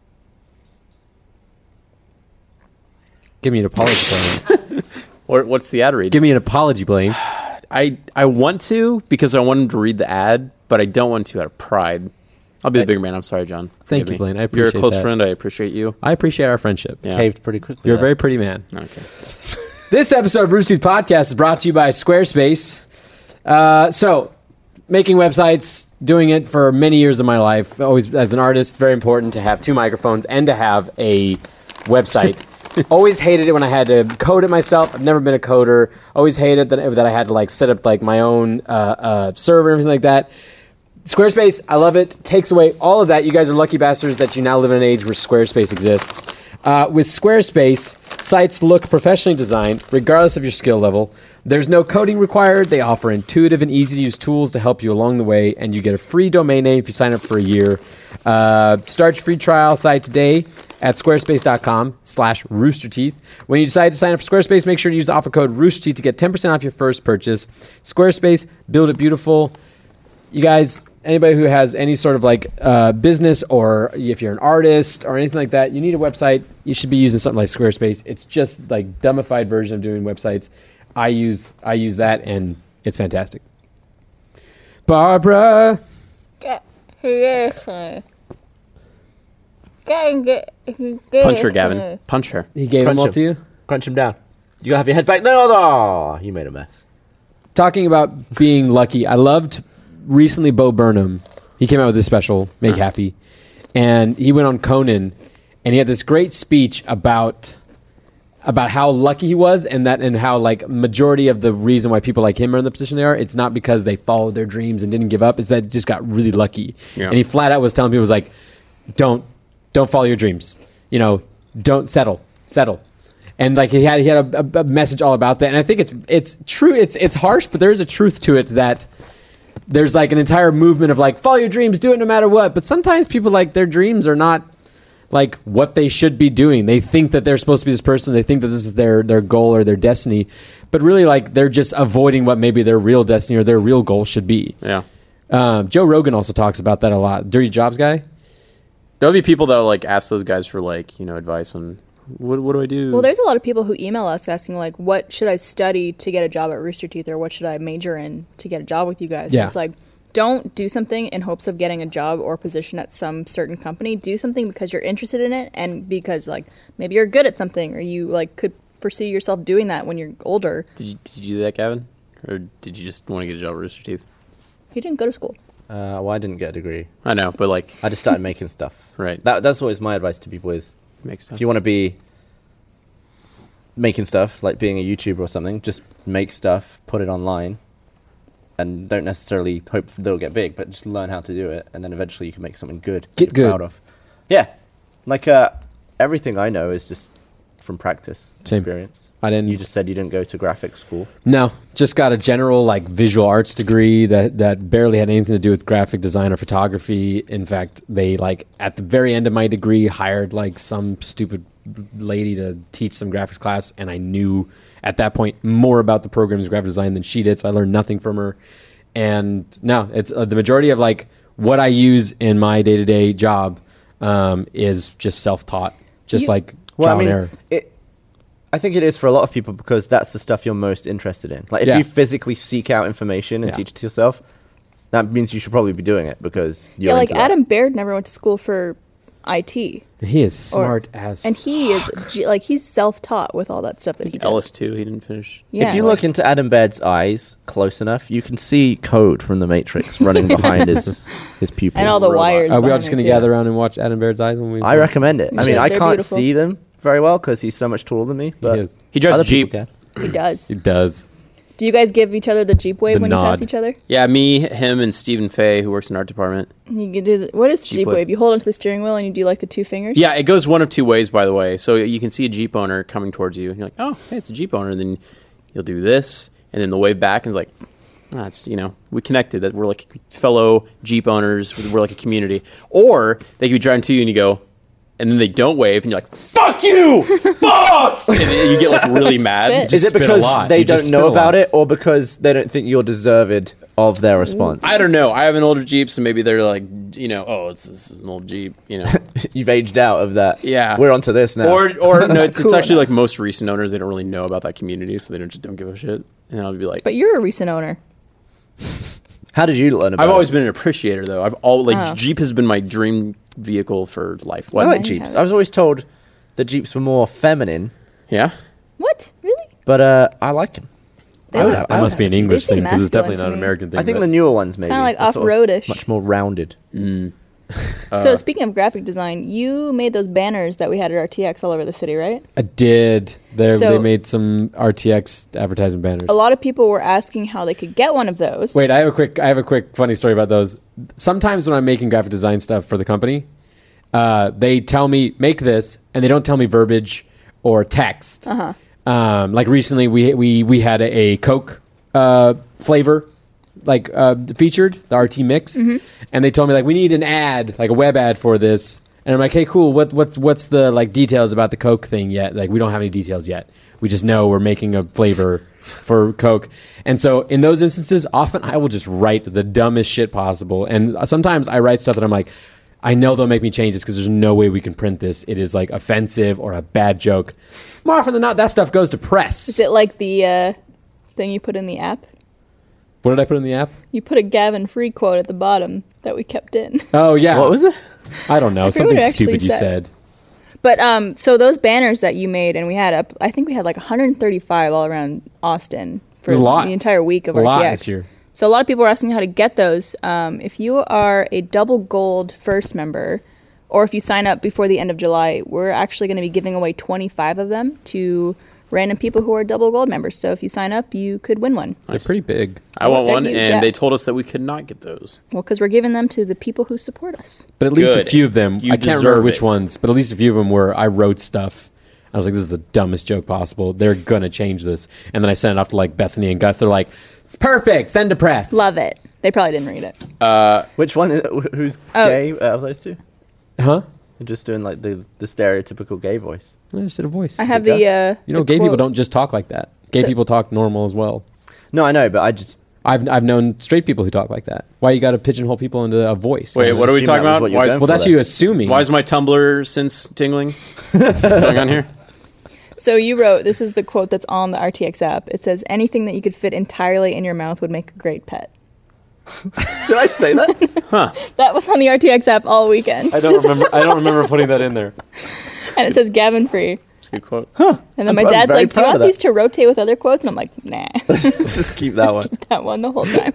Give me an apology, Blaine. Or what's the ad read? Give me an apology, Blaine. I I want to because I want him to read the ad, but I don't want to out of pride. I'll be the bigger man. I'm sorry, John. Thank Forgive you, me. Blaine. I You're a appreciate close that. friend. I appreciate you. I appreciate our friendship. Yeah. Caved pretty quickly. You're a there. very pretty man. Okay. This episode of Rooster Teeth Podcast is brought to you by Squarespace. Uh, so, making websites, doing it for many years of my life. Always, as an artist, very important to have two microphones and to have a website. Always hated it when I had to code it myself. I've never been a coder. Always hated that, that I had to like set up like my own uh, uh, server and everything like that. Squarespace, I love it. Takes away all of that. You guys are lucky bastards that you now live in an age where Squarespace exists. Uh, with Squarespace, sites look professionally designed, regardless of your skill level. There's no coding required. They offer intuitive and easy-to-use tools to help you along the way, and you get a free domain name if you sign up for a year. Uh, start your free trial site today at squarespace.com slash roosterteeth. When you decide to sign up for Squarespace, make sure to use the offer code roosterteeth to get ten percent off your first purchase. Squarespace, build it beautiful. You guys, anybody who has any sort of like uh, business, or if you're an artist or anything like that, you need a website, you should be using something like Squarespace. It's just like dumbified version of doing websites. I use I use that, and it's fantastic. Barbara. Punch her, Gavin. Punch her. He gave Crunch them all him. to you? Crunch him down. You gotta have your head back. No, no, you made a mess. Talking about being lucky, I loved recently Bo Burnham. He came out with this special, Make Happy, and he went on Conan, and he had this great speech about about how lucky he was, and that and how like majority of the reason why people like him are in the position they are, it's not because they followed their dreams and didn't give up, it's that they just got really lucky. Yeah. And he flat out was telling people, was like, don't don't follow your dreams. You know, don't settle. Settle. And like he had he had a, a message all about that. And I think it's it's true, it's it's harsh, but there's a truth to it that there's like an entire movement of like follow your dreams, do it no matter what. But sometimes people like their dreams are not like what they should be doing. They think that they're supposed to be this person. They think that this is their, their goal or their destiny, but really like they're just avoiding what maybe their real destiny or their real goal should be. Yeah. Um, Joe Rogan also talks about that a lot. Dirty Jobs guy. There'll be people that will like ask those guys for like, you know, advice on what what do I do? Well, there's a lot of people who email us asking like, what should I study to get a job at Rooster Teeth, or what should I major in to get a job with you guys? Yeah. And it's like, don't do something in hopes of getting a job or position at some certain company. Do something because you're interested in it, and because like maybe you're good at something, or you like could foresee yourself doing that when you're older. Did you did you do that, Gavin, or did you just want to get a job at Rooster Teeth? He didn't go to school. Uh, well, I didn't get a degree. I know, but like, I just started making stuff. Right. That that's always my advice to people is, makes sense. if you want to be making stuff, like being a YouTuber or something, just make stuff, put it online, and don't necessarily hope they'll get big, but just learn how to do it, and then eventually you can make something good. Get you're good. Proud of. Yeah. Like, uh, everything I know is just from practice, Same. experience. I didn't. You just said you didn't go to graphics school. No, just got a general like visual arts degree that that barely had anything to do with graphic design or photography. In fact, they like at the very end of my degree hired like some stupid lady to teach some graphics class, and I knew at that point more about the programs of graphic design than she did, so I learned nothing from her. And no, it's uh, the majority of like what I use in my day-to-day job um, is just self-taught, just You- like Well, trial I mean, and error. it, I think it is for a lot of people because that's the stuff you're most interested in. Like, if Yeah. you physically seek out information and Yeah. teach it to yourself, that means you should probably be doing it because you're yeah, like into that. Adam Baird never went to school for I T, He is smart as and he is ge- like he's self-taught with all that stuff that he does. Ellis too. He didn't finish. Yeah, if you like- look into Adam Baird's eyes close enough, you can see code from the Matrix running behind his his pupils. and all the robot. wires. Are we all behind just it, going to too. gather around and watch Adam Baird's eyes when we? I recommend it. I should. mean, I They're can't beautiful. see them very well because he's so much taller than me. But He is. He drives other a Jeep. people can. He does. He does. Do you guys give each other the Jeep wave The when you nod. pass each other? Yeah, me, him, and Stephen Fay, who works in art department. You can do the, what is Jeep Jeep wave. wave? You hold onto the steering wheel and you do like the two fingers. Yeah, it goes one of two ways, by the way. So you can see a Jeep owner coming towards you, and you're like, "Oh, hey, it's a Jeep owner." And then you'll do this, and then the wave back, and it's like, "That's you know, we connected. That we're like fellow Jeep owners. We're like a community." Or they could be driving to you, and you go, and then they don't wave, and you're like, "Fuck you, fuck!" And then you get like really mad. Spit. You just Is it spit a because lot. they You just don't spit know a lot. about it, or because they don't think you're deserved of their response? I don't know. I have an older Jeep, so maybe they're like, you know, oh, it's this is an old Jeep, you know. You've aged out of that. Yeah. We're onto this now. Or, or no, it's, it's Cool actually enough. like most recent owners. They don't really know about that community, so they don't just don't give a shit. And I'll be like, But you're a recent owner. How did you learn about I've it? always been an appreciator, though. I've all like Oh. Jeep has been my dream vehicle for life. I What? like you Jeeps. have it. I was always told that Jeeps were more feminine, Yeah. What? Really? but uh, I like them. They I would look have- That must be an English seem thing because it's masculine definitely to not an me. American thing. I think but- the newer ones maybe Kinda like are sort of off-roadish. much more rounded. So speaking of graphic design, you made those banners that we had at R T X all over the city, right? I did. They So- they made some R T X advertising banners. A lot of people were asking how they could get one of those. Wait, I have a quick I have a quick funny story about those. Sometimes when I'm making graphic design stuff for the company, uh, they tell me make this, and they don't tell me verbiage or text. Uh-huh. Um, like recently, we we we had a, a Coke uh, flavor like uh, featured the R T mix, Mm-hmm. and they told me like we need an ad, like a web ad for this. And I'm like, hey, cool. What what's what's the like details about the Coke thing yet? Like we don't have any details yet. We just know we're making a flavor for Coke. And so in those instances, often I will just write the dumbest shit possible. And sometimes I write stuff that I'm like, I know they'll make me change this because there's no way we can print this. It is like offensive or a bad joke. More often than not, that stuff goes to press. Is it like the uh, thing you put in the app? What did I put in the app? You put a Gavin Free quote at the bottom that we kept in. Oh yeah. What was it? I don't know. I forget what Something it actually stupid you said. said. But um, so those banners that you made, and we had up, I think we had like one hundred thirty-five all around Austin for There's a lot. the entire week of There's a R T X. lot this year. So a lot of people were asking how to get those. Um, if you are a double gold first member, or if you sign up before the end of July, we're actually going to be giving away twenty-five of them to random people who are double gold members. So if you sign up, you could win one. They're pretty big. I want They're one, huge, and yeah. they told us that we could not get those. Well, because we're giving them to the people who support us. But at least a Good. few of them, You I can't remember deserve which it. ones, but at least a few of them were, I wrote stuff. I was like, this is the dumbest joke possible. They're going to change this. And then I sent it off to like Bethany and Gus. They're like, it's perfect. Send to press. Love it. They probably didn't read it. Which one? Is, who's Oh. gay out of those two? Huh? You're just doing like the the stereotypical gay voice. I just did a voice. I have it the. Uh, You know, the gay people quote. don't just talk like that. Gay So- people talk normal as well. No, I know, but I just I've I've known straight people who talk like that. Why you got to pigeonhole people into a voice? Wait, You know? what are we assume talking that was about? what you were Why is, going Well, for that's there. you assuming. why is my Tumblr sense tingling? What's going on here? So you wrote, this is the quote that's on the R T X app. It says, anything that you could fit entirely in your mouth would make a great pet. did I say that? That was on the R T X app all weekend. I don't remember. I don't remember putting that in there. And it says Gavin Free. It's a good quote. And then my I'm dad's very like, do you proud of want that." these to rotate with other quotes? And I'm like, nah. Let's just keep that one. That one the whole time.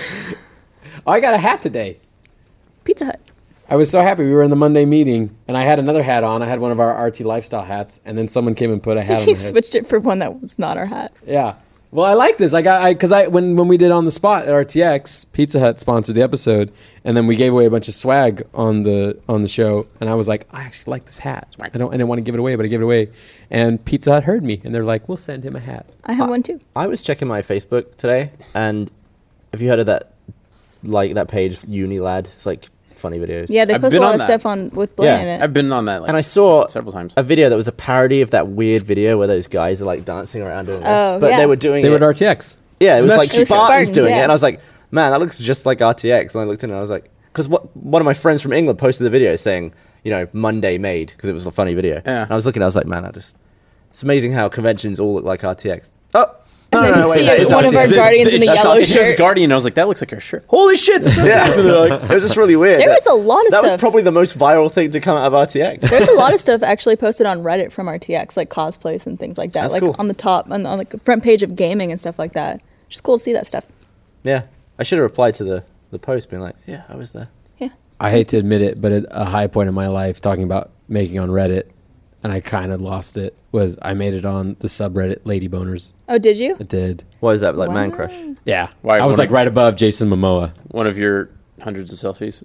Oh, I got a hat today. Pizza Hut. I was so happy. We were in the Monday meeting, and I had another hat on. I had one of our R T lifestyle hats, and then someone came and put a hat on He my head. switched it for one that was not our hat. Yeah. Well, I like this. I got I because I when when we did on the spot at R T X, Pizza Hut sponsored the episode, and then we gave away a bunch of swag on the on the show, and I was like, I actually like this hat. I don't I didn't want to give it away, but I gave it away, and Pizza Hut heard me, and they're like, we'll send him a hat. I have one too. I was checking my Facebook today, and have you heard of that? Like that page, Unilad. It's like funny videos. Yeah, they I've post a been lot on of that. stuff on with Blaine Yeah, in it. I've been on that, like, And I saw several times. a video that was a parody of that weird video where those guys are like dancing around doing this. Oh, but yeah. they were doing They it. were at R T X. Yeah, it was That's like true. It was Spartans, Spartans, doing yeah. it, and I was like, man, that looks just like R T X. And I looked in and I was like, because what one of my friends from England posted the video saying, you know, Monday made because it was a funny video. Yeah. And I was looking, I was like, man, I just, it's amazing how conventions all look like R T X. Oh, And no, then no, you no, wait, see that is one of our R T X. guardians in a It yellow shows shirt. Guardian, and I was like, that looks like our shirt. Holy shit! That's Yeah, it was just really weird. There That- was a lot of That was stuff. probably the most viral thing to come out of R T X. There's a lot of stuff actually posted on Reddit from R T X, like cosplays and things like that. That's like cool. on the top, on, on the front page of gaming and stuff like that. Just cool to see that stuff. Yeah, I should have replied to the, the post being like, yeah, I was there. Yeah. I hate to admit it, but at a high point in my life, talking about making on Reddit, and I kind of lost it, was I made it on the subreddit Lady Boners. Oh, did you? I did. What is that, like man Wow. crush? Yeah. Why, I was one like of- right above Jason Momoa. One of your hundreds of selfies.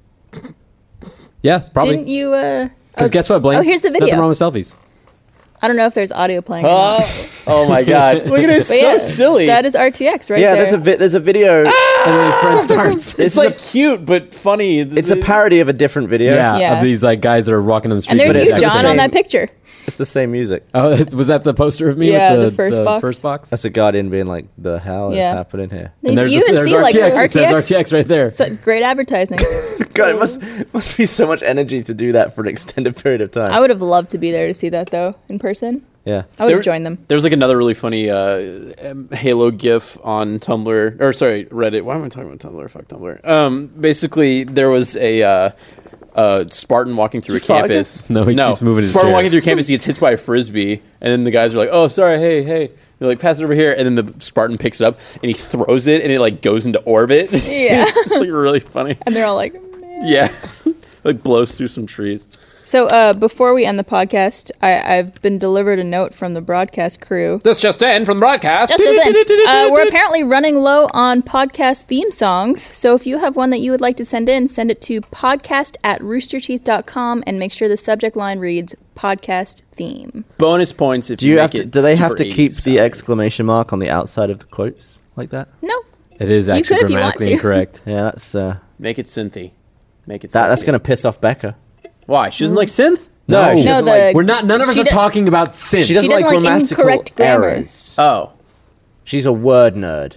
Yeah, it's probably. Didn't you? Uh, Because oh, guess what, Blaine? Oh, here's the Nothing video. wrong with selfies. I don't know if there's audio playing. or not. Oh, oh my god! Look at it, it's But so yeah, silly. That is R T X right yeah, there. there's a vi- there's a video. And then his friend starts. it's like cute but funny. It's a parody of a different video. yeah, Yeah. of these like guys that are walking on the street. and there's but you, it's the John, same- on that picture. It's the same music. Oh, was that the poster of me? Yeah, with the first box. First box. That's a guardian being like, the hell Yeah. is happening here? And there's you this- even there's see like R T X. R It T says X. R T X right there. So, great advertising. God, it must must be so much energy to do that for an extended period of time. I would have loved to be there to see that though in person. yeah. I would There- have joined them. There was like another really funny uh, um, Halo GIF on Tumblr, or sorry, Reddit. Why am I talking about Tumblr? Fuck Tumblr. Um, basically, there was a uh, uh, Spartan walking through a Did you fart campus. again? No, he no. keeps moving his Spartan chair. walking through campus. He gets hit by a frisbee, and then the guys are like, "Oh, sorry, hey, hey." He like pass it over here, and then the Spartan picks it up and he throws it, and it like goes into orbit. Yeah. It's just like really funny. And they're all like, man. Yeah, like blows through some trees. So uh, before we end the podcast, I, I've been delivered a note from the broadcast crew. This just in from the broadcast. Just as in, uh, we're apparently running low on podcast theme songs. So if you have one that you would like to send in, send it to podcast at roosterteeth dot com and make sure the subject line reads podcast theme. Bonus points if Do you make have to? it Do they have super to keep eighties the sounding. exclamation mark on the outside of the quotes like that? No. It is You actually could if you want grammatically to. incorrect. Yeah, that's uh, Make it synthy. Make it. that. That's sexy. gonna piss off Becca. Why? She doesn't like synth. No, she No, doesn't the- like. We're not. None of us She are do- talking about synth. She doesn't, doesn't like like grammatical incorrect grammar. errors. Oh, She's a word nerd.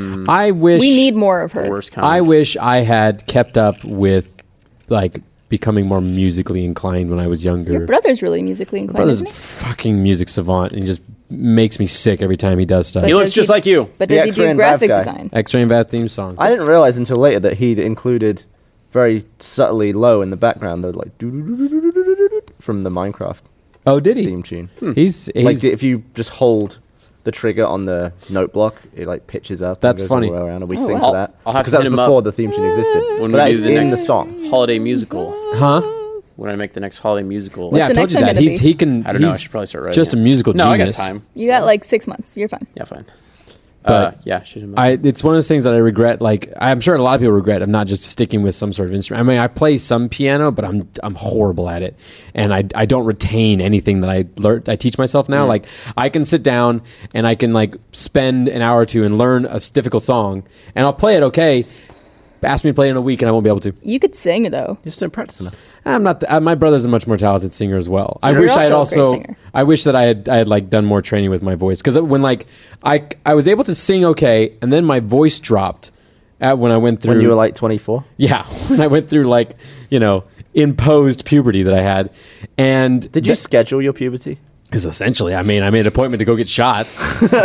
I wish We need more of her. the worst kind. I wish I had kept up with like becoming more musically inclined when I was younger. Your brother's really musically My inclined, brother's a isn't he? fucking music savant, and he just makes me sick every time he does stuff. But He looks does just he- like you. But The does he X-ray do and Vav graphic guy. design? X-Ray and Bath theme song. I didn't realize until later that he'd included very subtly low in the background the like doo-doo-doo-doo-doo-doo-doo from the Minecraft oh, did he? theme tune. He's, he's Like if you just hold the trigger on the note block, it like pitches up. That's and goes all funny. the way around, and we Oh, sing wow. to that I'll have because to that hit was him up before the theme tune existed. When But we that do is the in next the song. holiday musical. huh? When I make the next holiday musical. Yeah, I the told next you one that. gonna He's be? he can. I don't know. I he's should probably start writing. just a it. musical No, genius. I got time. You got like six months. You're fine. Yeah, fine. But uh, yeah, shoot him up. I, it's one of those things that I regret. Like I'm sure a lot of people regret of not just sticking with some sort of instrument. I mean, I play some piano, but I'm I'm horrible at it, and I, I don't retain anything that I learn. I teach myself now. Mm. Like I can sit down and I can like spend an hour or two and learn a s- difficult song, and I'll play it okay. Ask me to play it in a week, and I won't be able to. You could sing though. You just don't practice enough. I'm not. The, uh, my brother's a much more talented singer as well. I You're wish I had also a great also. singer. I wish that I had. I had like done more training with my voice because when like I I was able to sing okay, and then my voice dropped at when I went through. When you were like twenty-four. yeah, when I went through like you know imposed puberty that I had, and Did you that schedule your puberty? is essentially. I mean, I made an appointment to go get shots,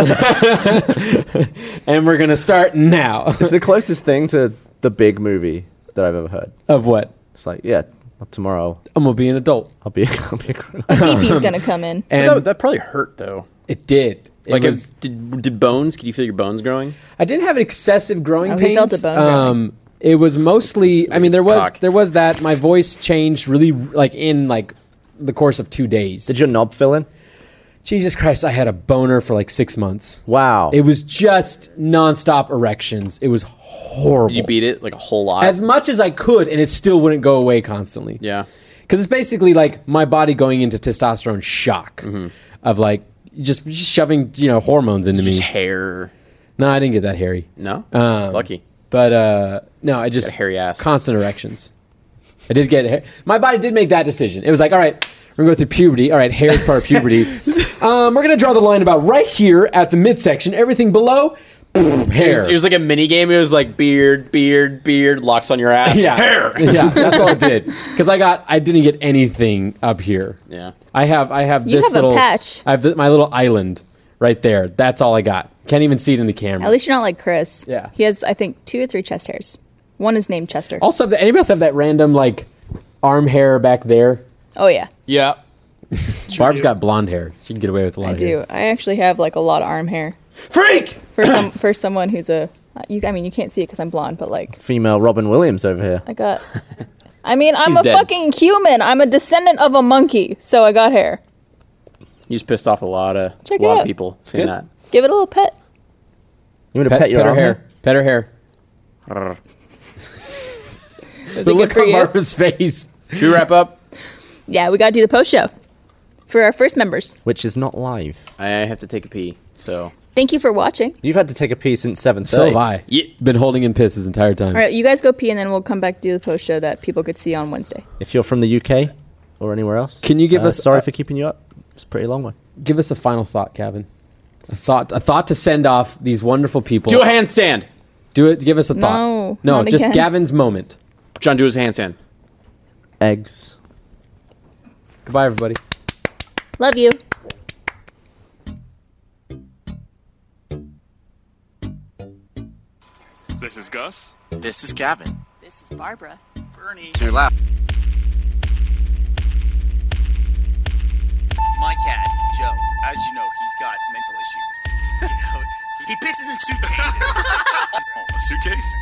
and we're gonna start now. It's the closest thing to the big movie that I've ever heard. Of what? It's like, yeah, tomorrow I'm gonna be an adult, I'll be I'll be a grown A P P's gonna come in. and that, that probably hurt though. it did. It Like, was, if, did did bones? Could you feel your bones growing? I didn't have excessive growing Oh, pains. he felt a bone growing. Um, it was mostly. I mean, there was Cock. there was that. My voice changed really like in like the course of two days. Did your knob fill in? Jesus Christ! I had a boner for like six months. Wow. It was just nonstop erections. It was horrible. Did you beat it like a whole lot? as much as I could, and it still wouldn't go away constantly. yeah. Because it's basically like my body going into testosterone shock of like just shoving you know hormones into Just me. hair. No, I didn't get that hairy. No. Um, Lucky. But uh, no, I just Got a hairy ass. constant erections. I did get hair. My body did make that decision. It was like, all right, we're gonna go through puberty. All right, hair is part of puberty. um, we're gonna draw the line about right here at the midsection. Everything below, It was, hair. it was like a mini game. It was like beard, beard, beard, locks on your ass. yeah, Hair. yeah, that's all it did. Because I got, I didn't get anything up here. Yeah. I have, I have You this have a little patch. I have th- my little island right there. That's all I got. Can't even see it in the camera. At least you're not like Chris. Yeah. He has, I think, two or three chest hairs. One is named Chester. Also, have the, anybody else have that random like arm hair back there? Oh yeah, Yeah. Barb's got blonde hair. She can get away with a lot I of hair. do. I actually have like a lot of arm hair Freak. for some for someone who's a. You, I mean, you can't see it because I'm blonde, but like Female Robin Williams over here. I got. I mean, I'm He's a dead. fucking human. I'm a descendant of a monkey, so I got hair. You just pissed off a lot of Check a it lot out. of people saying Good. that. Give it a little pet. You want to Pet, pet, your pet her arm hair. Pet her hair. Was The it good look for on you? Barbara's face. Should we wrap up? Yeah, we got to do the post show for our first members. Which is not live. I have to take a pee. So Thank you for watching. You've had to take a pee since seven So thirty. have I. Yeah. Been holding in piss this entire time. All right, you guys go pee, and then we'll come back to do the post show that people could see on Wednesday. If you're from the U K or anywhere else, Can you give uh, us- Sorry uh, for keeping you up. It's a pretty long one. Give us a final thought, Kevin. A thought. A thought to send off these wonderful people. do a handstand. Do it. Give us a thought. No, no, not just again. Gavin's moment. John, do his handstand. Eggs. Goodbye, everybody. Love you. This is Gus. This is Gavin. This is Barbara. Bernie. Too loud. My cat. Joe, as you know, he's got mental issues. You know, he pisses in suitcases. Oh, a suitcase?